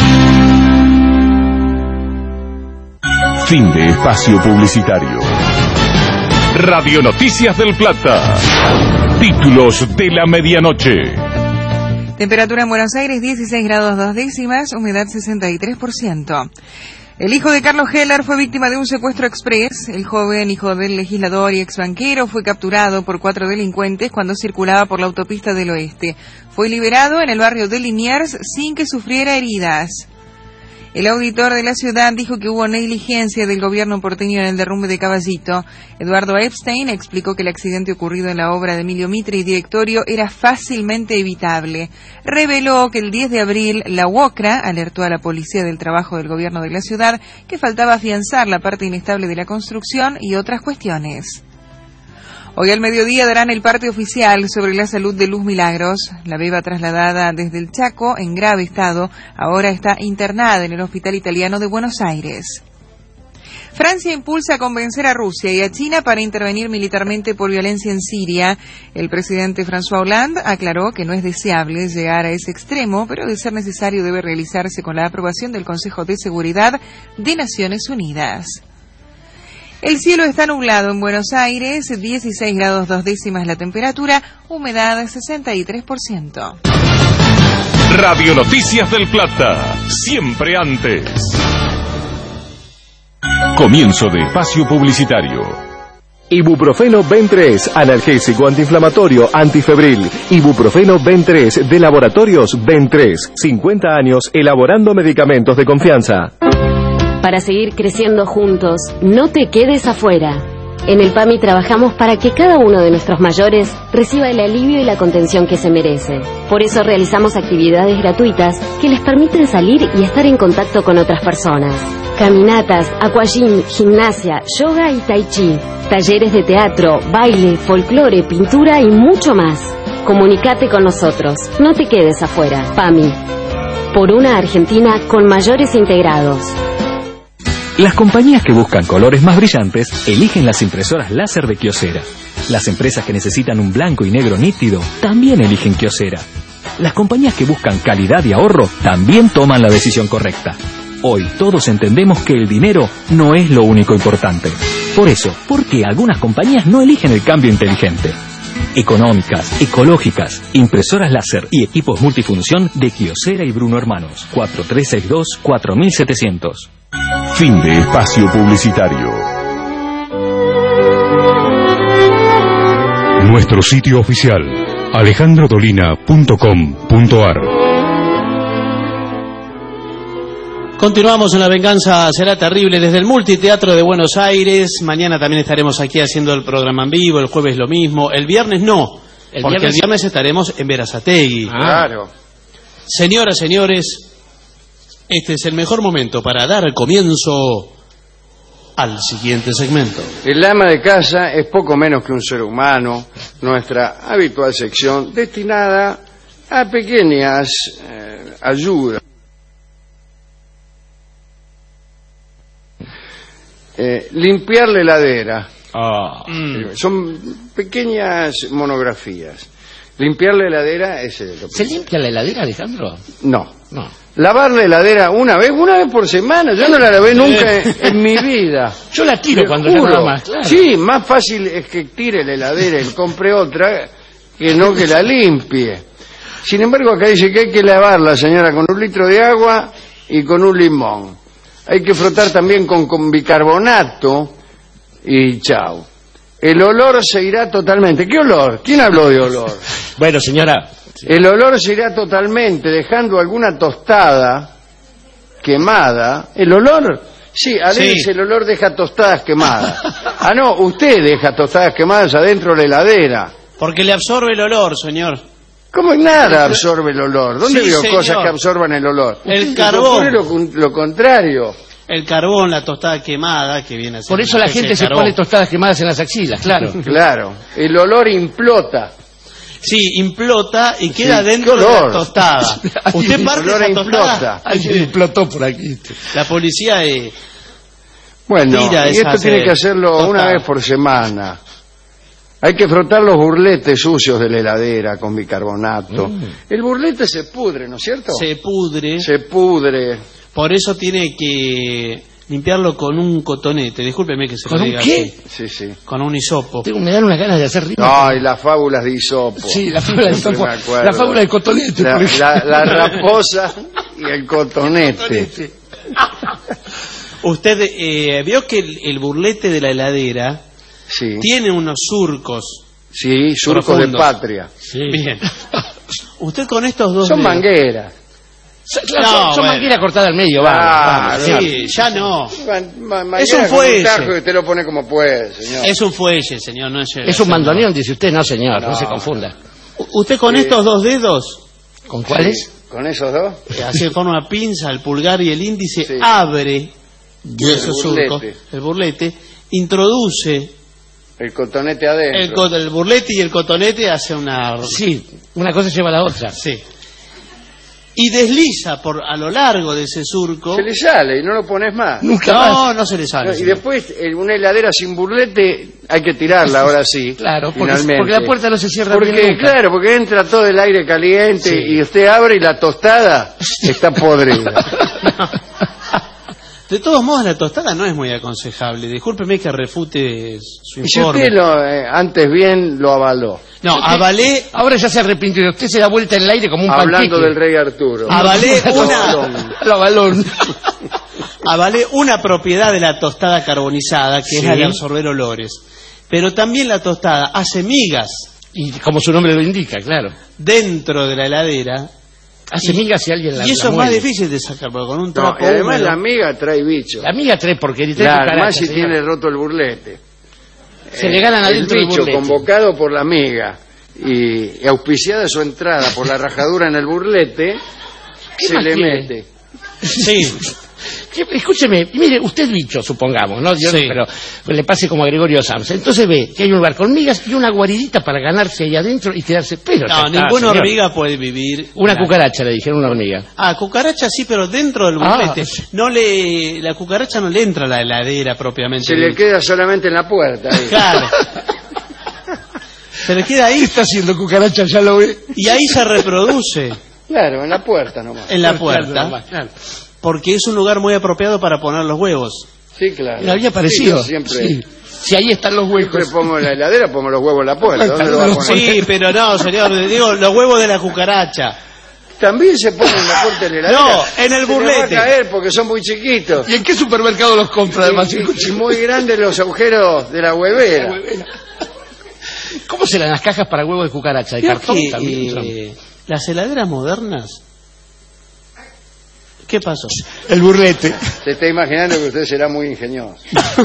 Fin de espacio publicitario. Radio Noticias del Plata. Títulos de la medianoche. Temperatura en Buenos Aires 16 grados 2 décimas, humedad 63%. El hijo de Carlos Heller fue víctima de un secuestro express. El joven, hijo del legislador y exbanquero, fue capturado por 4 delincuentes cuando circulaba por la autopista del Oeste. Fue liberado en el barrio de Liniers sin que sufriera heridas. El auditor de la ciudad dijo que hubo negligencia del gobierno porteño en el derrumbe de Caballito. Eduardo Epstein explicó que el accidente ocurrido en la obra de Emilio Mitre y Directorio era fácilmente evitable. Reveló que el 10 de abril la UOCRA alertó a la policía del trabajo del gobierno de la ciudad que faltaba afianzar la parte inestable de la construcción y otras cuestiones. Hoy al mediodía darán el parte oficial sobre la salud de Luz Milagros. La beba trasladada desde el Chaco en grave estado, ahora está internada en el Hospital Italiano de Buenos Aires. Francia impulsa a convencer a Rusia y a China para intervenir militarmente por violencia en Siria. El presidente François Hollande aclaró que no es deseable llegar a ese extremo, pero de ser necesario debe realizarse con la aprobación del Consejo de Seguridad de Naciones Unidas. El cielo está nublado en Buenos Aires, 16 grados 2 décimas la temperatura, humedad 63%. Radio Noticias del Plata, siempre antes. Comienzo de espacio publicitario. Ibuprofeno Ben3, analgésico antiinflamatorio antifebril. Ibuprofeno Ben3 de Laboratorios Ben3, 50 años elaborando medicamentos de confianza. Para seguir creciendo juntos, no te quedes afuera. En el PAMI trabajamos para que cada uno de nuestros mayores reciba el alivio y la contención que se merece. Por eso realizamos actividades gratuitas que les permiten salir y estar en contacto con otras personas. Caminatas, aquagym, gimnasia, yoga y tai chi. Talleres de teatro, baile, folclore, pintura y mucho más. Comunícate con nosotros. No te quedes afuera. PAMI. Por una Argentina con mayores integrados. Las compañías que buscan colores más brillantes eligen las impresoras láser de Kyocera. Las empresas que necesitan un blanco y negro nítido también eligen Kyocera. Las compañías que buscan calidad y ahorro también toman la decisión correcta. Hoy todos entendemos que el dinero no es lo único importante. Por eso, ¿por qué algunas compañías no eligen el cambio inteligente? Económicas, ecológicas, impresoras láser y equipos multifunción de Kyocera y Bruno Hermanos. 4362-4700. Fin de espacio publicitario. Nuestro sitio oficial, alejandrodolina.com.ar. Continuamos en La Venganza Será Terrible desde el Multiteatro de Buenos Aires. Mañana también estaremos aquí haciendo el programa en vivo, el jueves lo mismo, el viernes no, porque el viernes estaremos en Berazategui. Claro. Señoras, señores, este es el mejor momento para dar comienzo al siguiente segmento. El ama de casa es poco menos que un ser humano, nuestra habitual sección destinada a pequeñas ayudas. Limpiar la heladera. Son pequeñas monografías. Limpiar la heladera es el... ¿Se limpia la heladera, Alejandro? No. Lavar la heladera una vez por semana. Yo no la lavé nunca en mi vida. Yo la tiro cuando ya nada más. Claro. Sí, más fácil es que tire la heladera y compre otra que no que la limpie. Sin embargo, acá dice que hay que lavarla, señora, con 1 litro de agua y con un limón. Hay que frotar también con bicarbonato y chao. El olor se irá totalmente. ¿Qué olor? ¿Quién habló de olor? Bueno, señora. El olor se irá totalmente, dejando alguna tostada quemada. ¿El olor? Sí, dice el olor deja tostadas quemadas. Ah, no, usted deja tostadas quemadas adentro de la heladera. Porque le absorbe el olor, señor. ¿Cómo nada absorbe el olor? ¿Dónde veo señor. Cosas que absorban el olor? El carbón. Lo contrario. El carbón, la tostada quemada, que viene a ser... Por eso la gente se pone tostadas quemadas en las axilas, claro. Claro. El olor implota. Sí, implota y queda dentro de la tostada. Usted parte de la tostada. Alguien implotó por aquí. La policía bueno, tira y esto tiene que hacerlo tostada. Una vez por semana. Hay que frotar los burletes sucios de la heladera con bicarbonato. El burlete se pudre, ¿no es cierto? Se pudre. Se pudre. Por eso tiene que limpiarlo con un cotonete. Discúlpeme que se lo diga qué? así. Sí, sí. Con un hisopo. Me dan unas ganas de hacer rima. No, y las fábulas de hisopo. Sí, la fábula de hisopo. La fábula del cotonete. La raposa y el cotonete. Usted vio que el burlete de la heladera tiene unos surcos. Sí, surcos profundos. De patria. Sí. Bien. Usted con estos dos... Son mangueras. Son manguera cortada al medio, sí, ya no. Es un fuelle. Que usted lo pone como puede, señor. Es un fuelle, señor. No es un bandoneón, dice usted. No, señor, no se confunda. ¿Usted con estos dos dedos? ¿Con cuáles? ¿Con esos dos? Así de forma pinza, el pulgar y el índice, abre esos surcos, el burlete, introduce el cotonete adentro. El burlete y el cotonete hace una... Sí, una cosa lleva a la otra. Sí. Y desliza a lo largo de ese surco. Se le sale y no lo pones más. Nunca más. No se le sale. Y después, una heladera sin burlete, hay que tirarla ahora sí. Claro, porque la puerta no se cierra bien. Claro, porque entra todo el aire caliente y usted abre y la tostada está podrida. De todos modos, la tostada no es muy aconsejable. Discúlpeme que refute su informe. Y si usted antes bien lo avaló. No, avalé... Ahora ya se arrepintió. Usted se da vuelta en el aire como un panqueque. Hablando del rey Arturo. Avalé balón. Avalé una propiedad de la tostada carbonizada, que es la de absorber olores. Pero también la tostada hace migas. Y como su nombre lo indica, claro. Dentro de la heladera... Hace migas si alguien la Y eso es más difícil de sacar, porque con un trapo... y además la miga trae bicho. La miga trae porquería. Además si tiene roto el burlete. Se le ganan adentro el bicho convocado por la miga y auspiciada su entrada por la rajadura en el burlete, se le mete. Sí. Escúcheme, mire, usted es bicho, supongamos, ¿no? Pero le pase como a Gregorio Samsa. Entonces ve que hay un lugar con migas y una guaridita para ganarse ahí adentro y quedarse. Pero ninguna hormiga puede vivir. Una cucaracha, le dijeron, una hormiga. Cucaracha sí, pero dentro del burlete. La cucaracha no le entra a la heladera propiamente. Se le queda solamente en la puerta. Ahí. Claro. Se le queda ahí. ¿Qué está haciendo cucaracha? Ya lo ve. Y ahí se reproduce. Claro, en la puerta nomás. En la puerta. Claro. Porque es un lugar muy apropiado para poner los huevos. Sí, claro. Me había parecido. Siempre. Si ahí están los huevos. Siempre pongo en la heladera, pongo los huevos en la puerta. ¿Dónde lo va a poner? Sí, pero no, señor. Digo, los huevos de la cucaracha. También se ponen en la puerta de la heladera. No, en el burlete. Se va a caer porque son muy chiquitos. ¿Y en qué supermercado los compra además? Y muy grandes los agujeros de la huevera. ¿Cómo serán las cajas para huevos de cucaracha? ¿De cartón también? Las heladeras modernas ¿Qué pasó? El burlete. Se está imaginando que usted será muy ingenioso.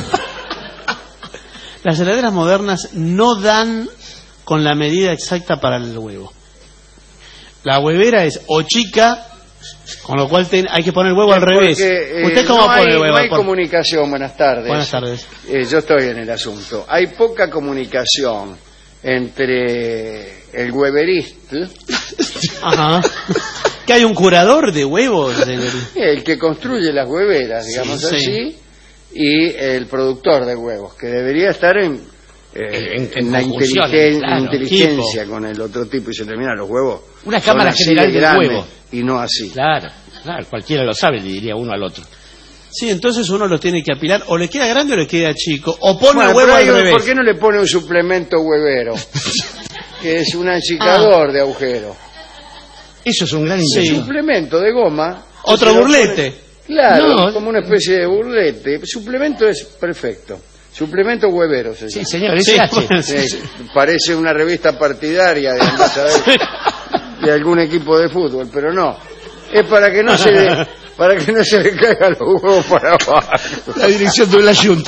Las heladeras modernas no dan con la medida exacta para el huevo. La huevera es o chica, con lo cual hay que poner el huevo al revés. ¿Usted cómo pone el huevo? No hay comunicación. Buenas tardes. Buenas tardes. Yo estoy en el asunto. Hay poca comunicación entre el hueverista. Ajá. Que hay un curador de huevos. El que construye las hueveras, digamos así, y el productor de huevos, que debería estar en la inteligencia con el otro tipo, y se terminan los huevos. Una cámara general del huevo. Y no así. Claro, cualquiera lo sabe, le diría uno al otro. Sí, entonces uno lo tiene que apilar, o le queda grande o le queda chico, o pone el huevo al revés. ¿Por qué no le pone un suplemento huevero? Que es un achicador de agujero. Eso es un gran invento. Suplemento de goma. Otro burlete. Claro, como una especie de burlete. Suplemento es perfecto. Suplemento huevero se llama. Sí, señor, SH. Parece una revista partidaria de algún equipo de fútbol, pero no. Es para que no se le caigan los huevos para abajo. La dirección de la Junta.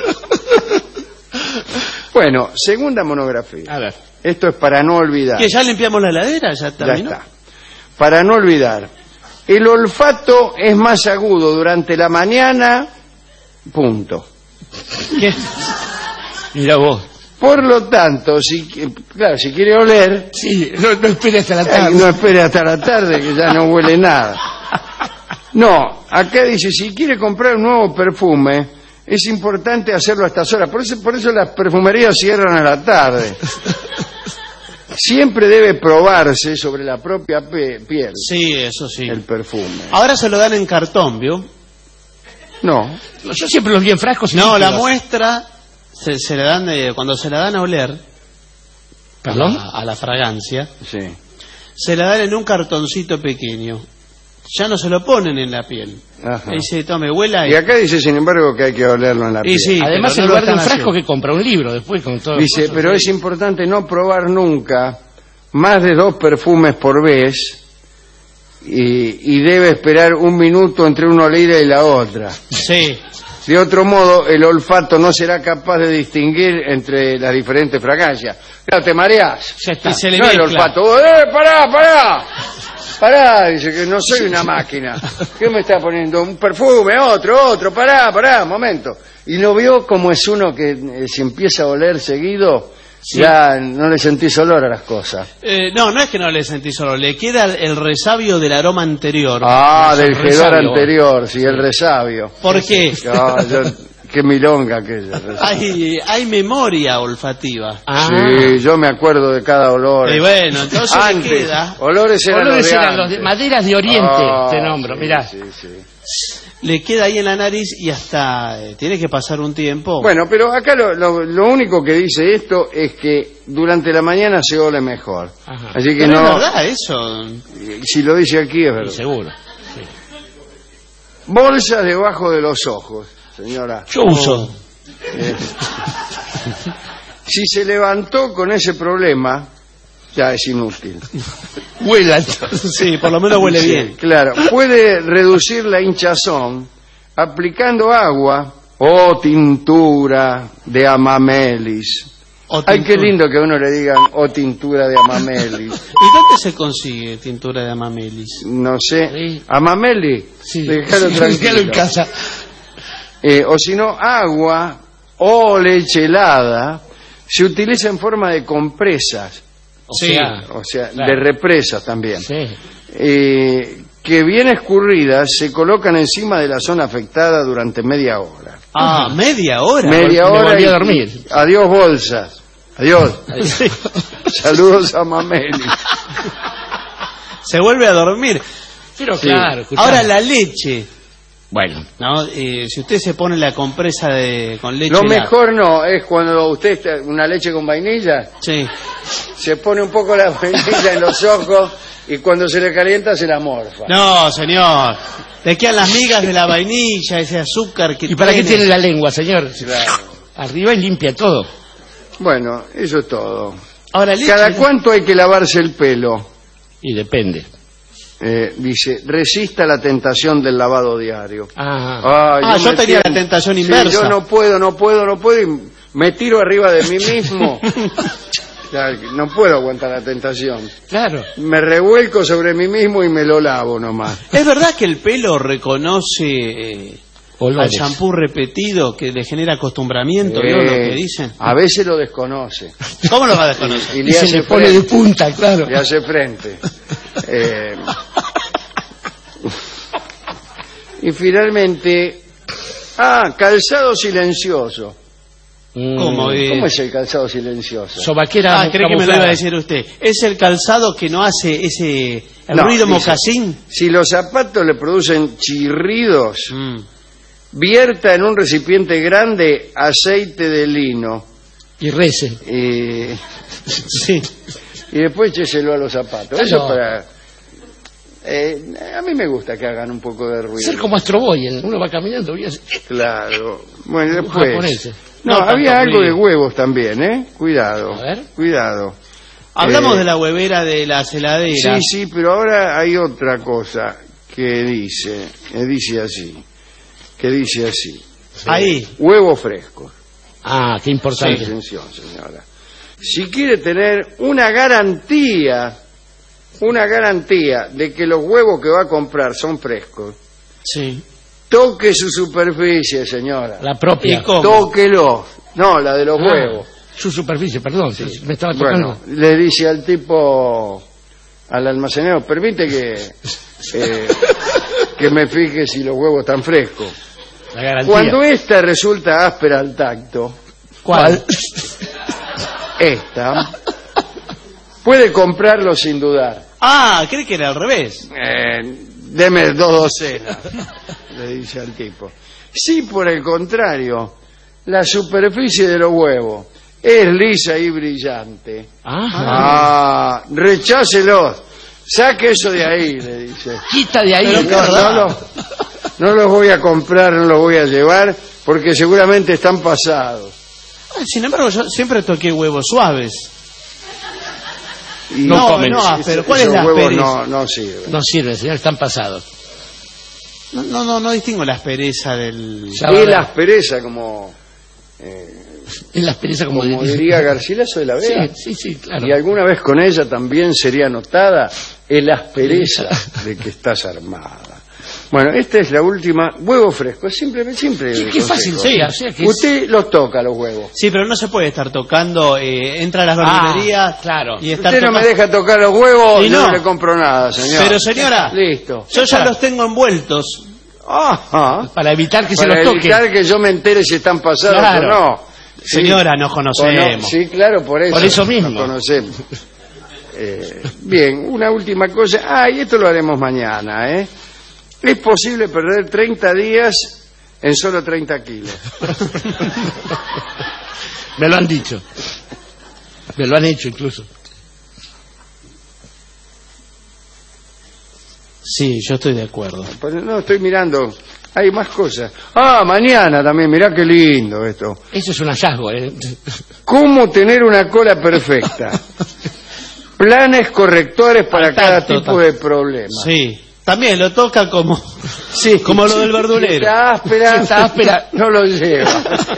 Bueno, segunda monografía. A ver. Esto es para no olvidar. ¿Que ya limpiamos la heladera? ¿Ya terminó? Ya está. Para no olvidar. El olfato es más agudo durante la mañana, punto. ¿Qué? Mira vos. Por lo tanto, si quiere oler... Sí, no espere hasta la tarde. No espere hasta la tarde, que ya no huele nada. No, acá dice, si quiere comprar un nuevo perfume, es importante hacerlo a estas horas. Por eso las perfumerías cierran a la tarde. Siempre debe probarse sobre la propia piel. Sí, eso sí. El perfume. Ahora se lo dan en cartón, ¿vio? No. Yo siempre los vi en frascos. No, la muestra se le dan cuando se la dan a oler. ¿Perdón? A la fragancia. Sí. Se la dan en un cartoncito pequeño. Ya no se lo ponen en la piel. Ajá. Dice, tome, huela. Y acá dice, sin embargo, que hay que olerlo en la piel. Sí, además, en lugar de un frasco que compra un libro después con todo. Dice, pero es importante no probar nunca más de 2 perfumes por vez y debe esperar 1 minuto entre una olida y la otra. Sí. De otro modo, el olfato no será capaz de distinguir entre las diferentes fragancias. Claro, te mareás. Ya está. Y se le no mezcla. El olfato. Pará, dice que no soy una máquina. ¿Qué me está poniendo? Un perfume, otro, pará, momento. Y no vio cómo es uno que si empieza a oler seguido, sí, ya no le sentís olor a las cosas. No es que no le sentís olor, le queda el resabio del aroma anterior. Del hedor anterior, sí, el resabio. ¿Por qué? Qué milonga aquella. Hay memoria olfativa. Sí, yo me acuerdo de cada olor. Y bueno, entonces antes, le queda. Olores eran los de maderas de Oriente, te nombro, sí, mirá. Sí. Le queda ahí en la nariz y hasta tiene que pasar un tiempo. Bueno, pero acá lo único que dice esto es que durante la mañana se ole mejor. Ajá. Así que pero no. ¿es verdad eso? Si lo dice aquí es verdad. Seguro. Sí. Bolsas debajo de los ojos, señora. Yo uso. Si se levantó con ese problema, ya es inútil. Huela. Sí, por lo menos huele bien. Claro, puede reducir la hinchazón aplicando agua o tintura de amamelis. Ay, qué lindo que a uno le digan o tintura de amamelis. ¿Y dónde se consigue tintura de amamelis? No sé. Sí. Amameli, sí, déjalo tranquilo. En casa. O si no, agua o leche helada se utiliza en forma de compresas. O sea, claro, de represas también. Sí. Que bien escurridas se colocan encima de la zona afectada durante media hora. ¿Media hora? Media hora y a dormir. Adiós bolsas. Adiós. Saludos a Mameli. Se vuelve a dormir. Pero sí, claro. Ahora la leche. Bueno, no, si usted se pone la compresa con leche. Lo mejor no es cuando usted está una leche con vainilla. Sí. Se pone un poco la vainilla en los ojos y cuando se le calienta se la morfa. No, señor. Le quedan las migas de la vainilla, ese azúcar que. ¿Y para qué tiene la lengua, señor? Claro. Arriba y limpia todo. Bueno, eso es todo. Ahora, leche, ¿cada cuánto hay que lavarse el pelo? Y depende. dice, resista la tentación del lavado diario. Yo tenía la tentación inversa. Yo no puedo y me tiro arriba de mí mismo. No puedo aguantar la tentación. Claro. Me revuelco sobre mí mismo y me lo lavo nomás. ¿Es verdad que el pelo reconoce al champú repetido, que le genera acostumbramiento? ¿No lo que dicen? A veces lo desconoce. ¿Cómo lo va a desconocer? Y se le pone de punta, claro. Le hace frente. Y finalmente, calzado silencioso. ¿Cómo es el calzado silencioso? Sobaquera. Cree que me lo iba a decir usted. ¿Es el calzado que no hace ese ruido mocasín? Si los zapatos le producen chirridos, vierta en un recipiente grande aceite de lino. Y rece. Sí. Y después écheselo a los zapatos. Eso para... a mí me gusta que hagan un poco de ruido. Ser como Astro Boy, uno va caminando y hace... Claro. Bueno, después... No, había algo de huevos también, ¿eh? Cuidado. A ver. Cuidado. Hablamos de la huevera de las heladeras. Sí, pero ahora hay otra cosa que dice así. Sí. Ahí. Huevos frescos. Qué importante. Atención, señora. Si quiere tener una garantía de que los huevos que va a comprar son frescos. Sí. Toque su superficie, señora. La propia. Tóquelo. No, la de los huevos. Su superficie, perdón. Sí. Me estaba tocando. Bueno, le dice al tipo, al almacenero, permite que me fije si los huevos están frescos. La garantía. Cuando esta resulta áspera al tacto. ¿Cuál? Esta. Puede comprarlo sin dudar. ¿Cree que era al revés? Deme 2 docenas, le dice al tipo. Si por el contrario, la superficie de los huevos es lisa y brillante, rechácelos, saque eso de ahí, le dice. Quita de ahí. No los voy a comprar, no los voy a llevar, porque seguramente están pasados. Sin embargo, yo siempre toqué huevos suaves. No, pero ¿cuál es la aspereza? No sirve. No sirve, señor, están pasados. No distingo la aspereza del... Y la aspereza como... es la aspereza como diría Garcilaso de la Vega. Sí, claro. Y alguna vez con ella también sería notada el aspereza de que estás armada. Bueno, esta es la última. Huevo fresco, simple. Qué fácil sea. Usted los toca, los huevos. Sí, pero no se puede estar tocando, entra a las verdulerías. Claro. Y usted no me deja tocar los huevos y no le compro nada, señora. Pero señora, listo. Yo ya los tengo envueltos. Para evitar que se los toque. Para evitar que yo me entere si están pasados o no. Sí. Señora, nos conocemos. Sí, claro, por eso. Por eso mismo. Nos conocemos. Bien, una última cosa. Y esto lo haremos mañana, ¿eh? Es posible perder 30 días en solo 30 kilos. Me lo han dicho. Me lo han hecho incluso. Sí, yo estoy de acuerdo. No, estoy mirando. Hay más cosas. Mañana también, mirá qué lindo esto. Eso es un hallazgo, ¿eh? ¿Cómo tener una cola perfecta? Planes correctores para cada tipo de problema. Sí. También lo toca como lo del verdulero. Está áspera, no lo lleva.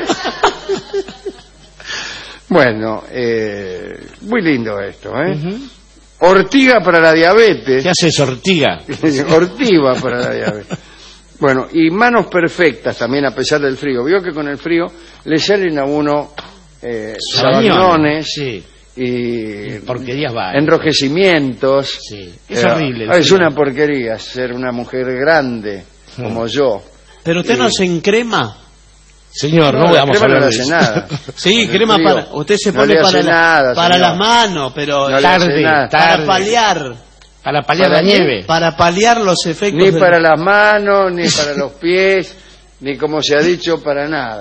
Bueno, muy lindo esto, ¿eh? Ortiga para la diabetes. ¿Qué haces, ortiga? Ortiga para la diabetes. Bueno, y manos perfectas también a pesar del frío. Vio que con el frío le salen a uno sabañones. Y porquerías enrojecimientos. Es horrible. Es una porquería ser una mujer grande como yo. Pero usted no se encrema. Señor, no vamos a hablar de eso. Nada. Sí, crema para... Usted se pone para las manos, pero para paliar. Para paliar la nieve. Para paliar los efectos. Ni para las manos, ni para los pies, ni como se ha dicho, para nada.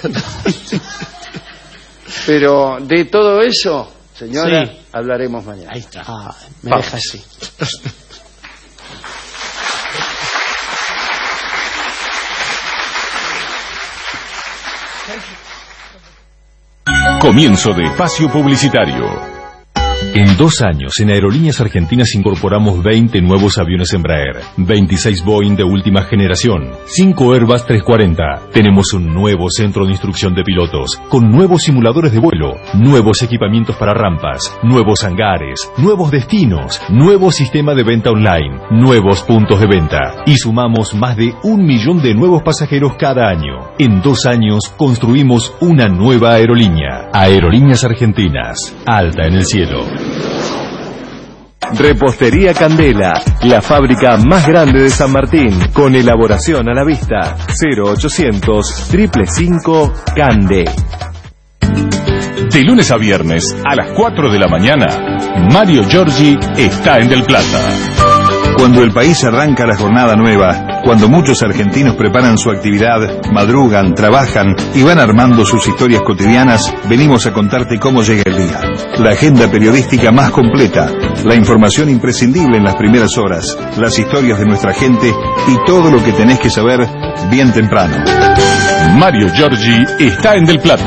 Pero de todo eso, señora, hablaremos mañana. Ahí está. Me deja así. Comienzo de espacio publicitario. En 2 años, en Aerolíneas Argentinas incorporamos 20 nuevos aviones Embraer, 26 Boeing de última generación, 5 Airbus 340. Tenemos un nuevo centro de instrucción de pilotos, con nuevos simuladores de vuelo, nuevos equipamientos para rampas, nuevos hangares, nuevos destinos, nuevo sistema de venta online, nuevos puntos de venta. Y sumamos más de 1 millón de nuevos pasajeros cada año. En 2 años construimos una nueva aerolínea. Aerolíneas Argentinas, alta en el cielo. Repostería Candela, la fábrica más grande de San Martín, con elaboración a la vista. 0800 555 Cande. De lunes a viernes, a las 4 de la mañana, Mario Giorgi está en Del Plata. Cuando el país arranca la jornada nueva, cuando muchos argentinos preparan su actividad, madrugan, trabajan y van armando sus historias cotidianas, venimos a contarte cómo llega el día. La agenda periodística más completa, la información imprescindible en las primeras horas, las historias de nuestra gente y todo lo que tenés que saber bien temprano. Mario Giorgi está en Del Plata.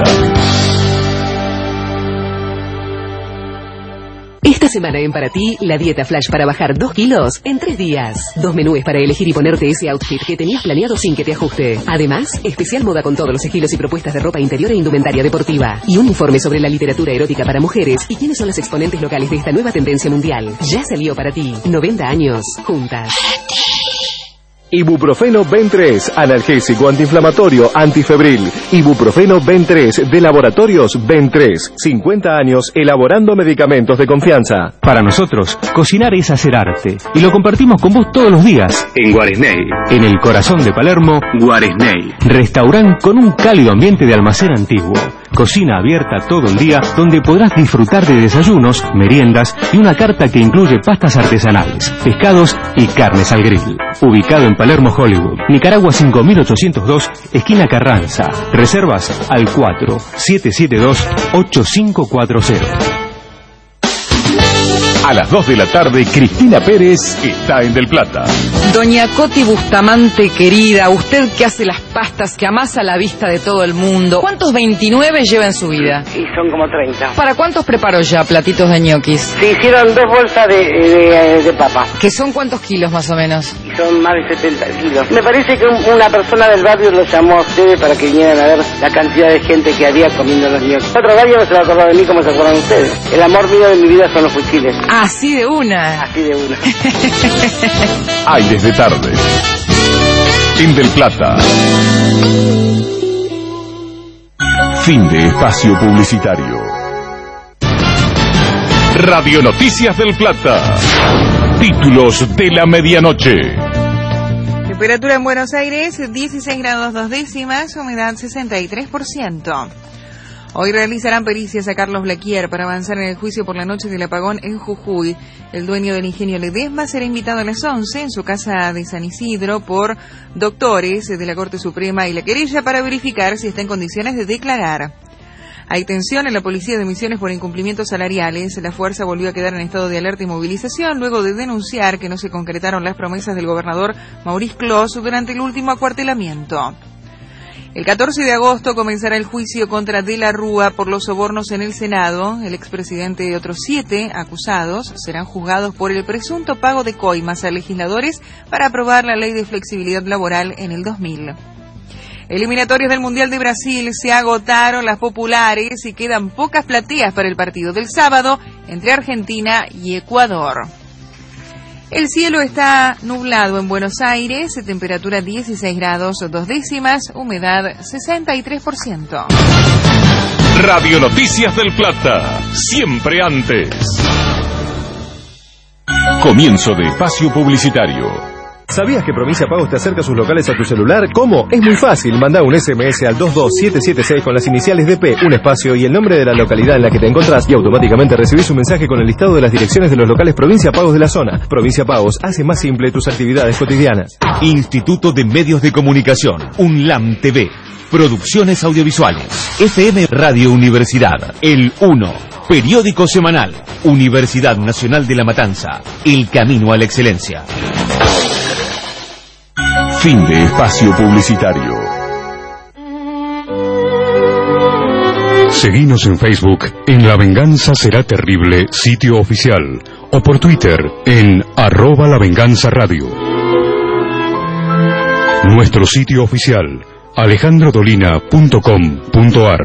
Esta semana en Para Ti, la dieta flash para bajar 2 kilos en 3 días. 2 menúes para elegir y ponerte ese outfit que tenías planeado sin que te ajuste. Además, especial moda con todos los estilos y propuestas de ropa interior e indumentaria deportiva. Y un informe sobre la literatura erótica para mujeres y quiénes son las exponentes locales de esta nueva tendencia mundial. Ya salió Para Ti. 90 años juntas. Ibuprofeno Ben 3, analgésico, antiinflamatorio, antifebril. Ibuprofeno Ben 3, de Laboratorios Ben 3. 50 años elaborando medicamentos de confianza. Para nosotros, cocinar es hacer arte. Y lo compartimos con vos todos los días. En Guaresney. En el corazón de Palermo, Guaresney. Restaurante con un cálido ambiente de almacén antiguo. Cocina abierta todo el día, donde podrás disfrutar de desayunos, meriendas y una carta que incluye pastas artesanales, pescados y carnes al grill. Ubicado en Palermo, Hollywood, Nicaragua 5802, esquina Carranza. Reservas al 4772-8540. A las 2 de la tarde, Cristina Pérez está en Del Plata. Doña Coti Bustamante querida, usted que hace las pastas, que amasa la vista de todo el mundo, ¿cuántos 29 lleva en su vida? Sí, son como 30. ¿Para cuántos preparó ya platitos de ñoquis? Se hicieron 2 bolsas de papa. ¿Que son cuántos kilos más o menos? Y son más de 70 kilos. Me parece que una persona del barrio los llamó a ustedes para que vinieran a ver la cantidad de gente que había comiendo los ñoquis. Otro barrio no se va a acordar de mí como se acuerdan ustedes. El amor mío de mi vida son los fusiles. Así de una. Así de una. Aires de tarde. En Del Plata. Fin de espacio publicitario. Radio Noticias del Plata. Títulos de la medianoche. Temperatura en Buenos Aires, 16 grados 2 décimas, humedad 63%. Hoy realizarán pericias a Carlos Blaquier para avanzar en el juicio por la noche del apagón en Jujuy. El dueño del ingenio Ledesma será invitado a las 11 en su casa de San Isidro por doctores de la Corte Suprema y la querella para verificar si está en condiciones de declarar. Hay tensión en la policía de Misiones por incumplimientos salariales. La fuerza volvió a quedar en estado de alerta y movilización luego de denunciar que no se concretaron las promesas del gobernador Maurice Clos durante el último acuartelamiento. El 14 de agosto comenzará el juicio contra De la Rúa por los sobornos en el Senado. El expresidente y otros 7 acusados serán juzgados por el presunto pago de coimas a legisladores para aprobar la ley de flexibilidad laboral en el 2000. Eliminatorios del Mundial de Brasil, se agotaron las populares y quedan pocas plateas para el partido del sábado entre Argentina y Ecuador. El cielo está nublado en Buenos Aires, temperatura 16 grados 2 décimas, humedad 63%. Radio Noticias del Plata, siempre antes. Comienzo de espacio publicitario. ¿Sabías que Provincia Pagos te acerca sus locales a tu celular? ¿Cómo? Es muy fácil. Manda un SMS al 22776 con las iniciales de P, un espacio y el nombre de la localidad en la que te encontrás y automáticamente recibís un mensaje con el listado de las direcciones de los locales Provincia Pagos de la zona. Provincia Pagos hace más simple tus actividades cotidianas. Instituto de Medios de Comunicación, UNLAM TV. Producciones audiovisuales. FM Radio Universidad. El 1. Periódico semanal. Universidad Nacional de La Matanza. El camino a la excelencia. Fin de espacio publicitario. Seguinos en Facebook en La Venganza Será Terrible, sitio oficial, o por Twitter en @lavenganzaradio. Nuestro sitio oficial, alejandrodolina.com.ar.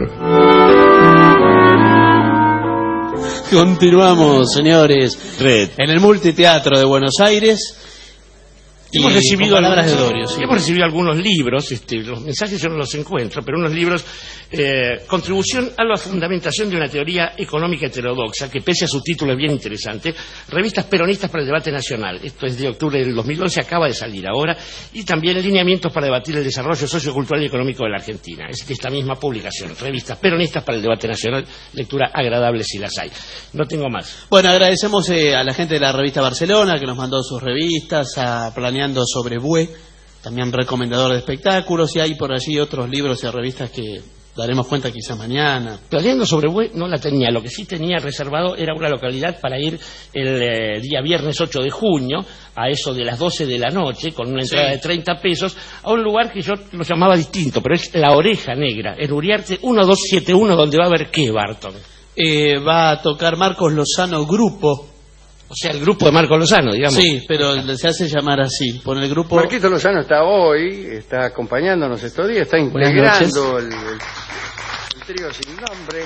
Continuamos, señores, en el Multiteatro de Buenos Aires. Hemos recibido palabras de Dorio. Sí. Hemos recibido algunos libros, los mensajes yo no los encuentro, pero unos libros, contribución a la fundamentación de una teoría económica heterodoxa, que pese a su título es bien interesante, revistas peronistas para el debate nacional. Esto es de octubre del 2011, acaba de salir ahora, y también lineamientos para debatir el desarrollo sociocultural y económico de la Argentina. Es esta misma publicación, revistas peronistas para el debate nacional, lectura agradable si las hay. No tengo más. Bueno, agradecemos a la gente de la revista Barcelona que nos mandó sus revistas, a Planeando sobre Bue, también recomendador de espectáculos, y hay por allí otros libros y revistas que daremos cuenta quizás mañana. Planeando sobre Bue no la tenía, lo que sí tenía reservado era una localidad para ir el día viernes 8 de junio, a eso de las 12 de la noche, con una entrada de 30 pesos, a un lugar que yo lo llamaba distinto, pero es La Oreja Negra, en Uriarte 1271, donde va a haber ¿qué, Barton? Va a tocar Marcos Lozano Grupo. O sea, el grupo de Marcos Lozano, digamos. Sí, pero se hace llamar así, por el grupo... Marquito Lozano está hoy, está acompañándonos estos días, está integrando el trío sin nombre.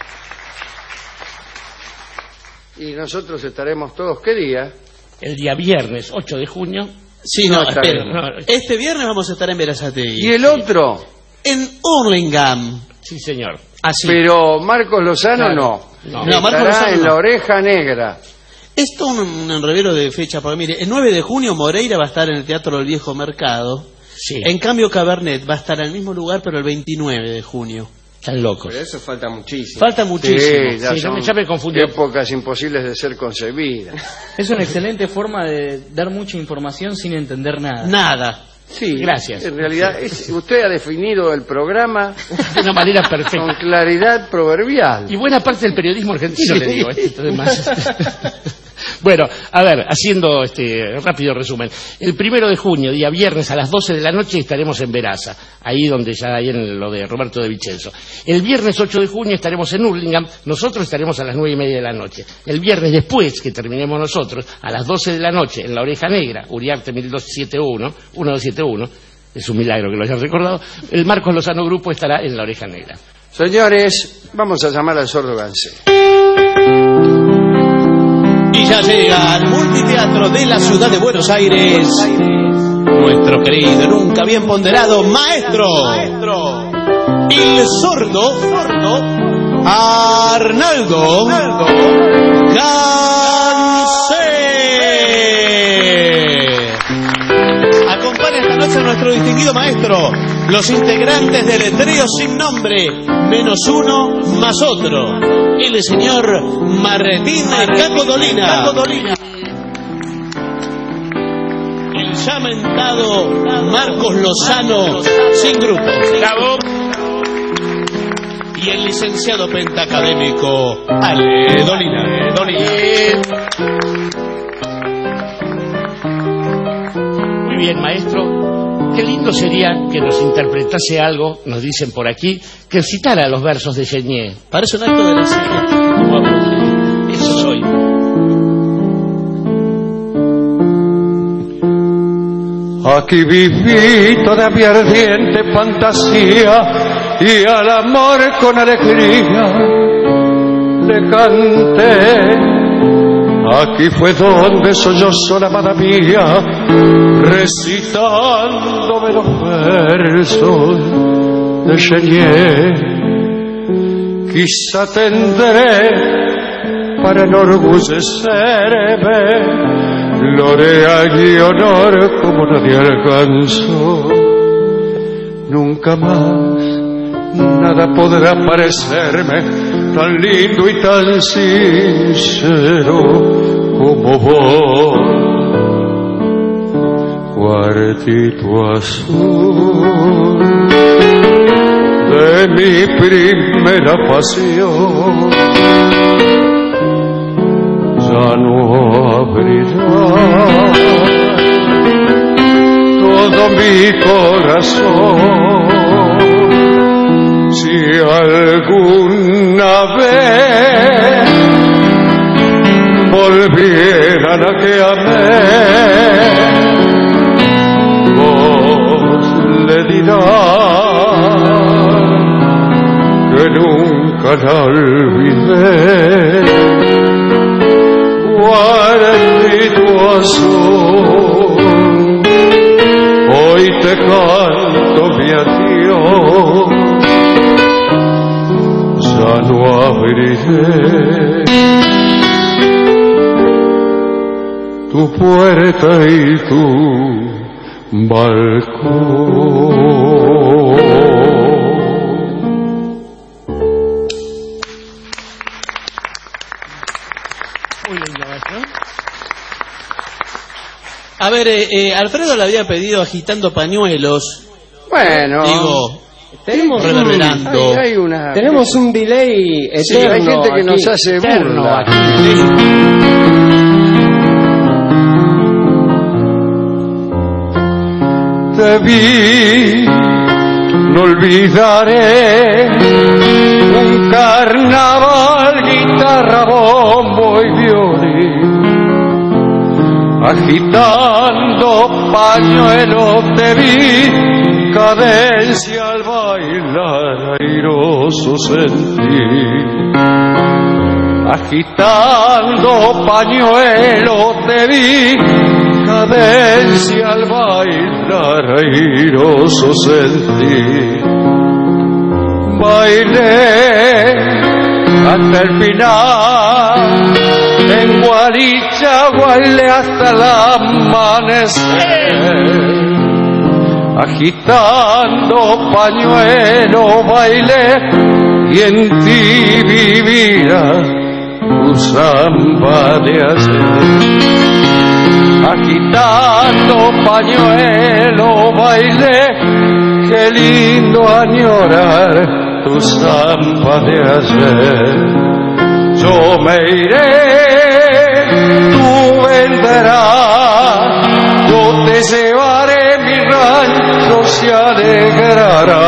Y nosotros estaremos todos, ¿qué día? El día viernes, 8 de junio. Sí, no, espera. Este viernes vamos a estar en Berazategui. ¿Y el otro? En Hurlingham. Sí, señor. Así. Pero Marcos Lozano no. Marcos Lozano en La Oreja Negra. Esto es un enrevero de fecha, porque mire, el 9 de junio Moreira va a estar en el Teatro del Viejo Mercado. Sí. En cambio Cabernet va a estar en el mismo lugar, pero el 29 de junio. Están locos. Pero eso falta muchísimo. Falta muchísimo. Sí, ya me confundí. Épocas imposibles de ser concebidas. Es una excelente forma de dar mucha información sin entender nada. Nada. Sí, gracias. En realidad, usted ha definido el programa de una manera perfecta, con claridad proverbial. Y buena parte del periodismo argentino, le digo. Bueno, a ver, haciendo rápido resumen. El 1 de junio, día viernes, a las 12 de la noche, estaremos en Veraza, ahí donde ya hay en lo de Roberto de Vicenzo. El viernes 8 de junio estaremos en Hurlingham, nosotros estaremos a las 9:30 de la noche. El viernes después, que terminemos nosotros, a las 12 de la noche, en La Oreja Negra, Uriarte 1271, es un milagro que lo hayan recordado, el Marcos Lozano Grupo estará en La Oreja Negra. Señores, vamos a llamar al sordo Gansé. Y ya llega al Multiteatro de la Ciudad de Buenos Aires nuestro querido, nunca bien ponderado maestro, el sordo Arnaldo Gansé. Acompaña esta noche a nuestro distinguido maestro, los integrantes del trío sin nombre, menos uno más otro, el señor Martín Caco Dolina. El ya mentado Marcos Lozano sin grupo. Bravo. Y el licenciado pentacadémico Ale Dolina. Muy bien, maestro. Qué lindo sería que nos interpretase algo, nos dicen por aquí, que citara los versos de Genier. Parece un acto de la serie. Eso soy. Aquí viví toda mi ardiente fantasía y al amor con alegría le canté. Aquí fue donde sollozó la amada mía, recitándome los versos de Genier. Quizá tendré para enorgullecerme gloria y honor como nadie alcanzó. Nunca más nada podrá parecerme tan lindo y tan sincero como vos. Cuartito azul de mi primera pasión, ya no abrirá todo mi corazón. Si algún te amé, vos le dirás que nunca la olvidé. Guarachito azul, hoy te canto mi adiós, ya no abriré tu puerta y tu balcón. A ver, Alfredo le había pedido Agitando Pañuelos. Bueno, digo, tenemos reverberando. Tenemos un delay eterno. Sí, hay gente que aquí. nos hace Eterno burla. aquí. Te vi, no olvidaré un carnaval, guitarra, bombo y violín. Agitando pañuelo te vi, cadencia al bailar, airoso sentí. Agitando pañuelo te vi, cadencia al bailar, airoso sentí. Bailé hasta el final, en Guaricha bailé hasta el amanecer. Agitando pañuelo bailé y en ti vivía tu samba de ayer. Agitando pañuelo bailé, qué lindo añorar tu samba de ayer. Yo me iré, tú vendrás, yo te llevaré, mi rancho se alegrará.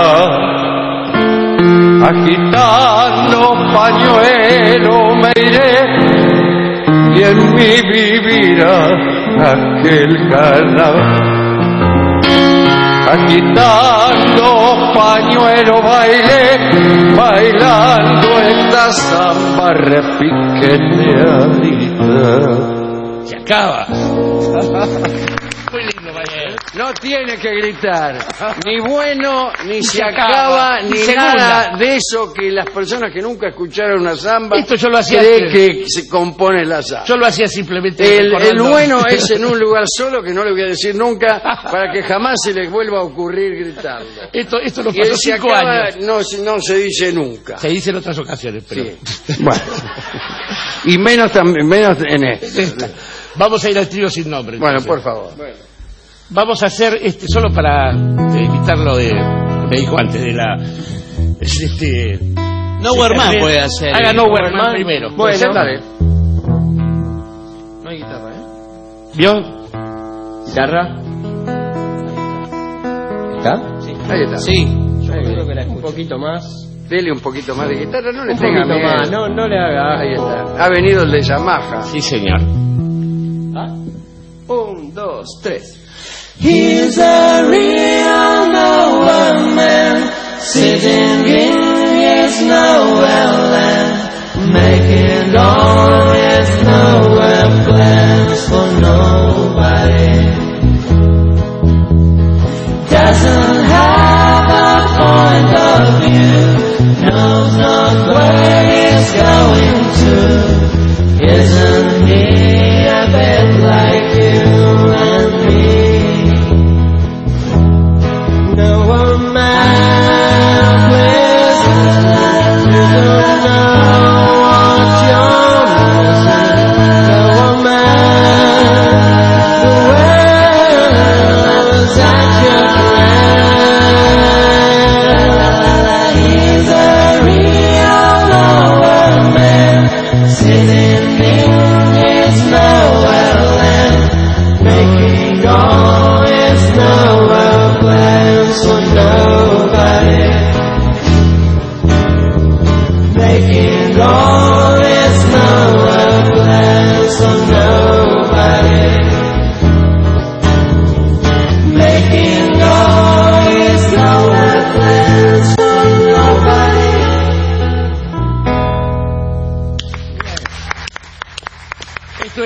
Agitando pañuelo me iré y en mí vivirá aquel carnaval. Agitando pañuelo bailé, bailando esta samba repiqueteadita. Se acaba. Muy lindo, maestro. No tiene que gritar, ni bueno, ni se acaba, acaba, ni segunda. nada de eso que las personas que nunca escucharon una samba Esto yo lo hacía creen antes. que se compone la samba. Yo lo hacía simplemente El recordando. bueno es en un lugar solo, que no le voy a decir nunca, para que jamás se les vuelva a ocurrir gritando. Esto nos Y el pasó se 5 acaba años. no se dice nunca. Se dice en otras ocasiones, pero... Bueno. Y menos en esto. Vamos a ir al trío sin nombre. Bueno, entonces. por favor. Vamos a hacer solo para evitar lo de... Me dijo antes de la... Nowhere Man puede hacer. Haga Nowhere Man primero. Bueno, dale. No hay guitarra, ¿Vio? ¿Guitarra? ¿Está? Sí. Ahí está. Sí. Yo creo que un poquito más. Dele un poquito más de guitarra, no le Un tenga poquito miedo. más, no le haga. Ahí está. Ha venido el de Yamaha. Sí, señor. 1, 2, 3. He's a real nowhere man, sitting in his nowhere land, making all his nowhere plans for nobody. Doesn't have a point of view, knows not where he's going to. Isn't he a bit like you and me? No one man plays you don't know what you're missing.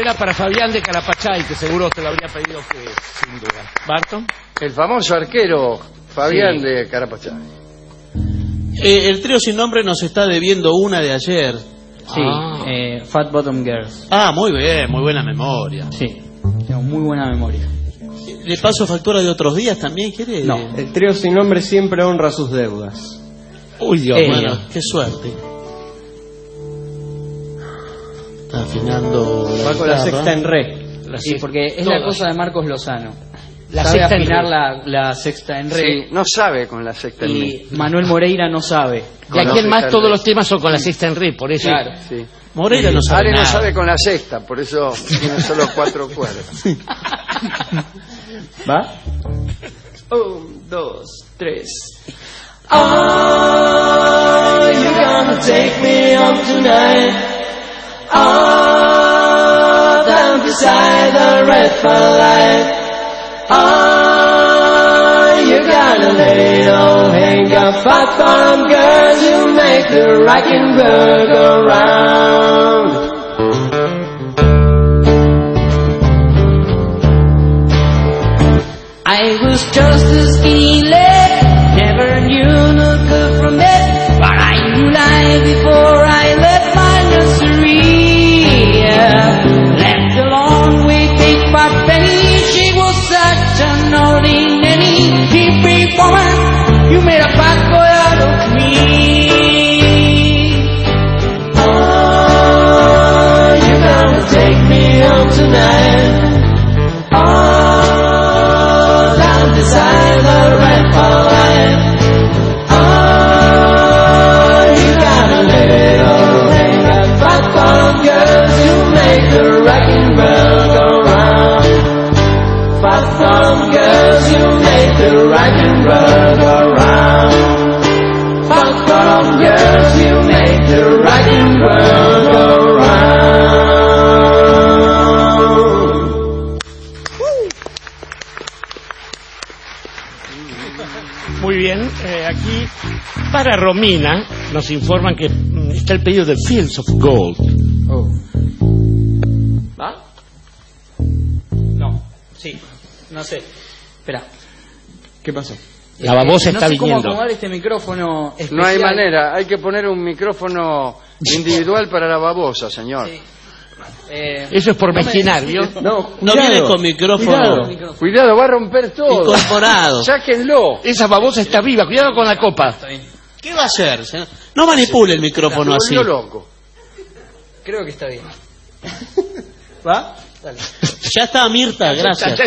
era para Fabián de Carapachay, que seguro te lo habría pedido usted, sin duda. ¿Barton? El famoso arquero Fabián Sí. de Carapachay. El trío sin nombre nos está debiendo una de ayer. Sí, Fat Bottom Girls. Ah, muy bien, muy buena memoria. Sí, tengo muy buena memoria. ¿Le paso factura de otros días también, quiere? No, el trío sin nombre siempre honra sus deudas. Uy, Dios mío, qué suerte. Está afinando. Va con la sexta en re. Sí, porque es la cosa de Marcos Lozano. La sabe sexta en afinar re. la sexta en re. Sí, no sabe con la sexta en Y mi. Manuel Moreira no sabe. Y aquí en más todos los temas son con la sexta en re, por eso. Claro. Sí. Moreira no sabe Ale nada. no sabe con la sexta, por eso tiene solo 4 cuerdas. ¿Va? 1, 2, 3. Are you gonna take me home tonight? Oh, down beside the red light. Oh, you gotta lay low, hang up fat farm girls, you make the rockin' bird go round. I was just a skinny lad, never knew no good from bad, but I knew life before I left my nursery. Left alone with Big Fat Penny, she was such an ordinary hippie woman. You made a bad boy out of me. Oh, you're gonna take me home tonight. Oh, down beside the red line. Oh, you gotta let it all hang up. Fat bottom girls, you make the wrecking bell go round. Fat bottom girls, you make the wrecking bell go round. Fat bottom girls, you make the wrecking bell go round. Muy bien, aquí para Romina nos informan que está el pedido de Fields of Gold. ¿Va? No, sí, no sé. Espera. ¿Qué pasó? La babosa no está sé cómo viniendo. acomodar este micrófono especial. No hay manera, hay que poner un micrófono individual para la babosa, señor. Sí. Eso es por mezquinar, ¿vio? No, No viene con micrófono. Cuidado, va a romper todo. Incorporado. Sáquenlo. Esa babosa está viva, cuidado con la copa. ¿Qué va a hacer? No manipule el micrófono así. Se volvió loco. Creo que está bien. ¿Va? Dale. Ya está, Mirta, gracias.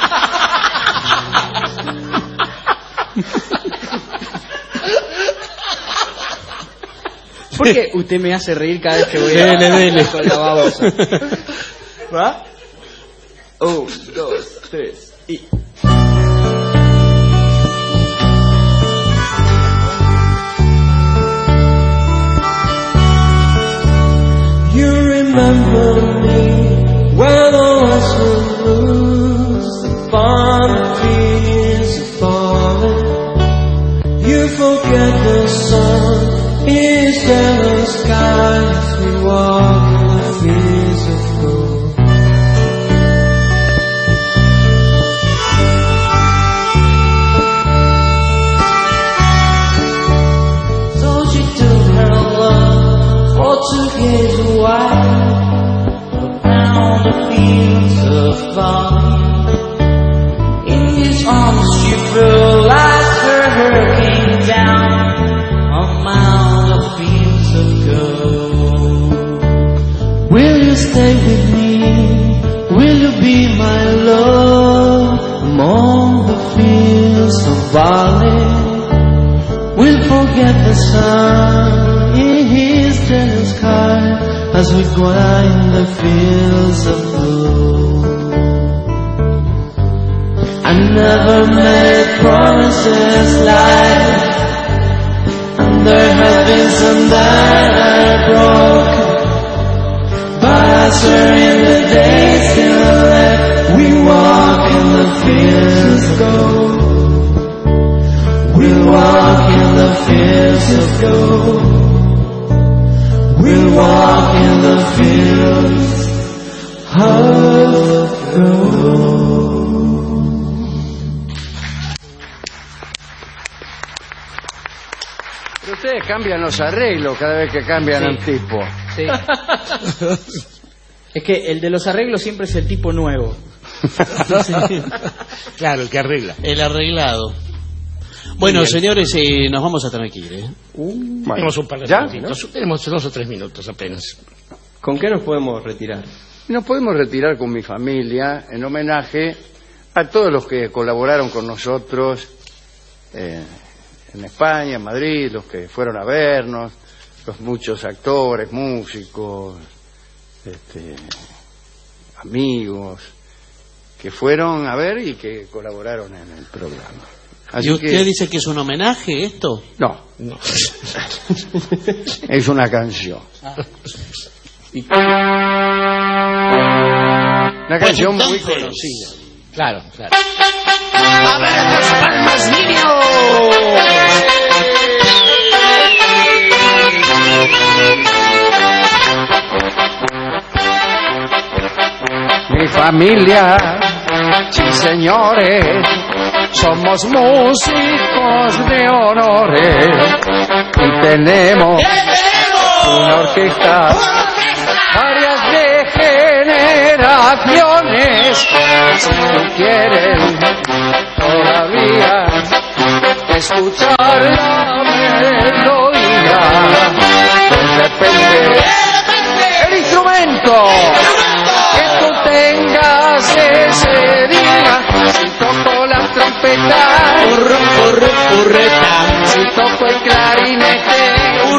¿Por qué usted me hace reír cada vez que voy Dele. con la babosa? ¿Va? 1, 2, 3 y... You remember me when I was loose upon the fields of falling. You forget the sun is there the sky as we walk in the fields of gold. So she took her love for to gaze a while around the fields of barley. In his arms she felt like her hurricane down among the fields of gold. Will you stay with me? Will you be my love among the fields of barley? We'll forget the sun in his gentle sky as we go out in the fields of gold. I never made promises like, and there have been some that I broke. But I swear in the days still left, we walk in the fields of gold. We'll walk in the fields of gold. We'll walk in the fields Pero ustedes cambian los arreglos cada vez que cambian un tipo. Sí. Es que el de los arreglos siempre es el tipo nuevo. Claro, el que arregla. El arreglado. Bueno, señores, nos vamos a tener que ir, ¿eh? Tenemos un par de minutitos. Tenemos 2 o 3 minutos apenas. ¿Con qué nos podemos retirar? Nos podemos retirar con mi familia en homenaje a todos los que colaboraron con nosotros en España, en Madrid, los que fueron a vernos, los muchos actores, músicos, amigos que fueron a ver y que colaboraron en el programa. Así ¿Y usted dice que es un homenaje esto? No. Es una canción. Una canción muy conocida. Claro. ¡A ver las palmas, niños! Mi familia, sí señores, somos músicos de honores y tenemos una orquesta, varias de generaciones. Si tú quieres todavía escuchar la melodía, pues depende el instrumento que tú tengas ese día. Si toco la trompeta, si toco el clarinete,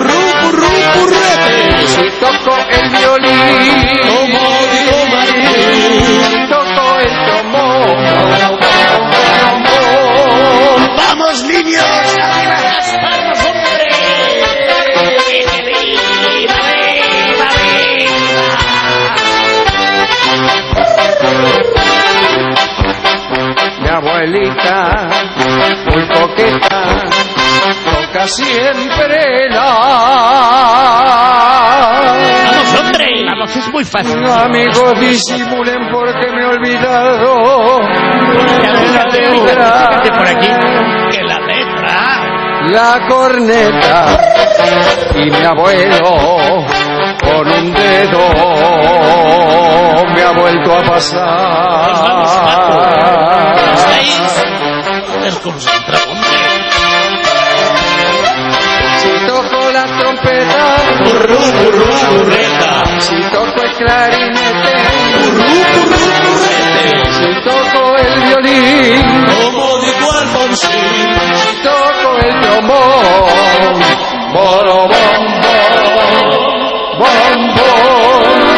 si toco el violín, si toco el trombón, ¡vamos, niños! ¡Arriba las palmas, hombre! ¡Viva, viva, viva! Mi abuelita, muy coqueta, toca siempre la... ¡Vamos, hombre! ¡Vamos, es muy fácil! Amigos, disimulen porque me he olvidado Fíjate por aquí que la letra... La corneta y mi abuelo con un dedo me ha vuelto a pasar. Si toco la trompeta, si toco el clarinete, si toco el violín, como dijo Alfonsín, si toco el trombón, bom, bom, bom.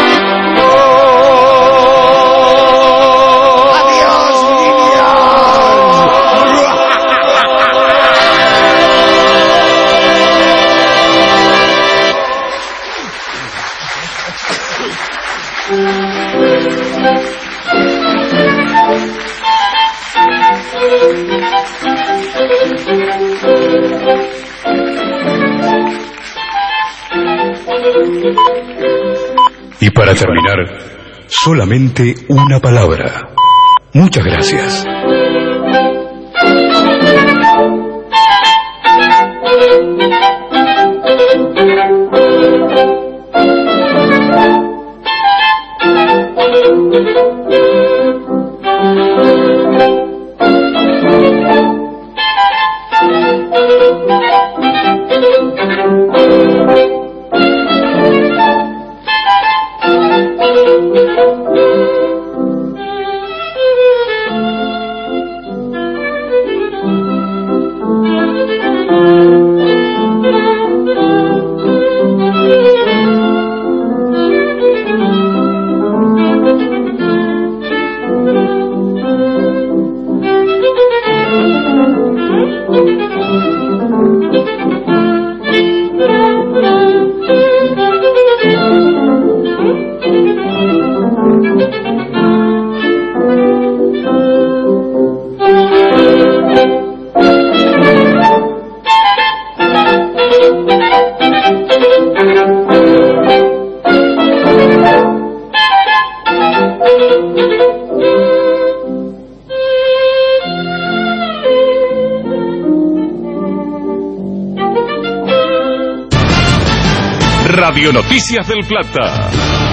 Y para terminar, solamente una palabra. Muchas gracias. Radio Noticias del Plata.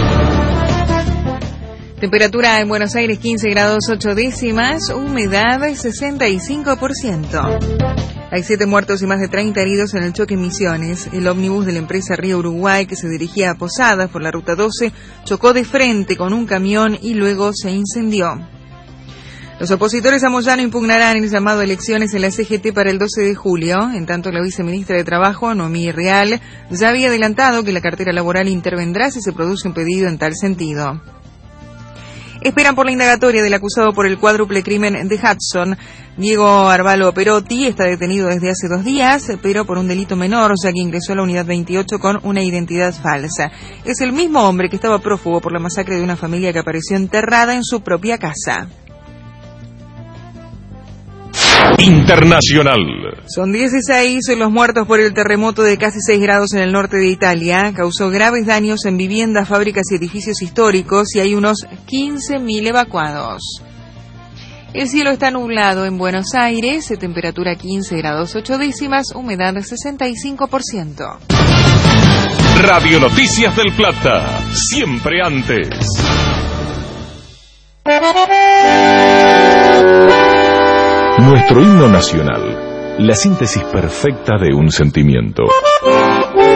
Temperatura en Buenos Aires 15 grados 8 décimas, humedad 65%. Hay 7 muertos y más de 30 heridos en el choque en Misiones. El ómnibus de la empresa Río Uruguay, que se dirigía a Posadas por la ruta 12, chocó de frente con un camión y luego se incendió. Los opositores a Moyano impugnarán el llamado a elecciones en la CGT para el 12 de julio. En tanto, la viceministra de Trabajo, Noemí Real, ya había adelantado que la cartera laboral intervendrá si se produce un pedido en tal sentido. Esperan por la indagatoria del acusado por el cuádruple crimen de Hudson. Diego Arvalo Perotti está detenido desde hace 2 días, pero por un delito menor, ya que ingresó a la unidad 28 con una identidad falsa. Es el mismo hombre que estaba prófugo por la masacre de una familia que apareció enterrada en su propia casa. Internacional. Son 16 los muertos por el terremoto de casi 6 grados en el norte de Italia. Causó graves daños en viviendas, fábricas y edificios históricos y hay unos 15.000 evacuados. El cielo está nublado en Buenos Aires, temperatura 15 grados 8 décimas, humedad 65%. Radio Noticias del Plata. Siempre antes. Nuestro himno nacional, la síntesis perfecta de un sentimiento.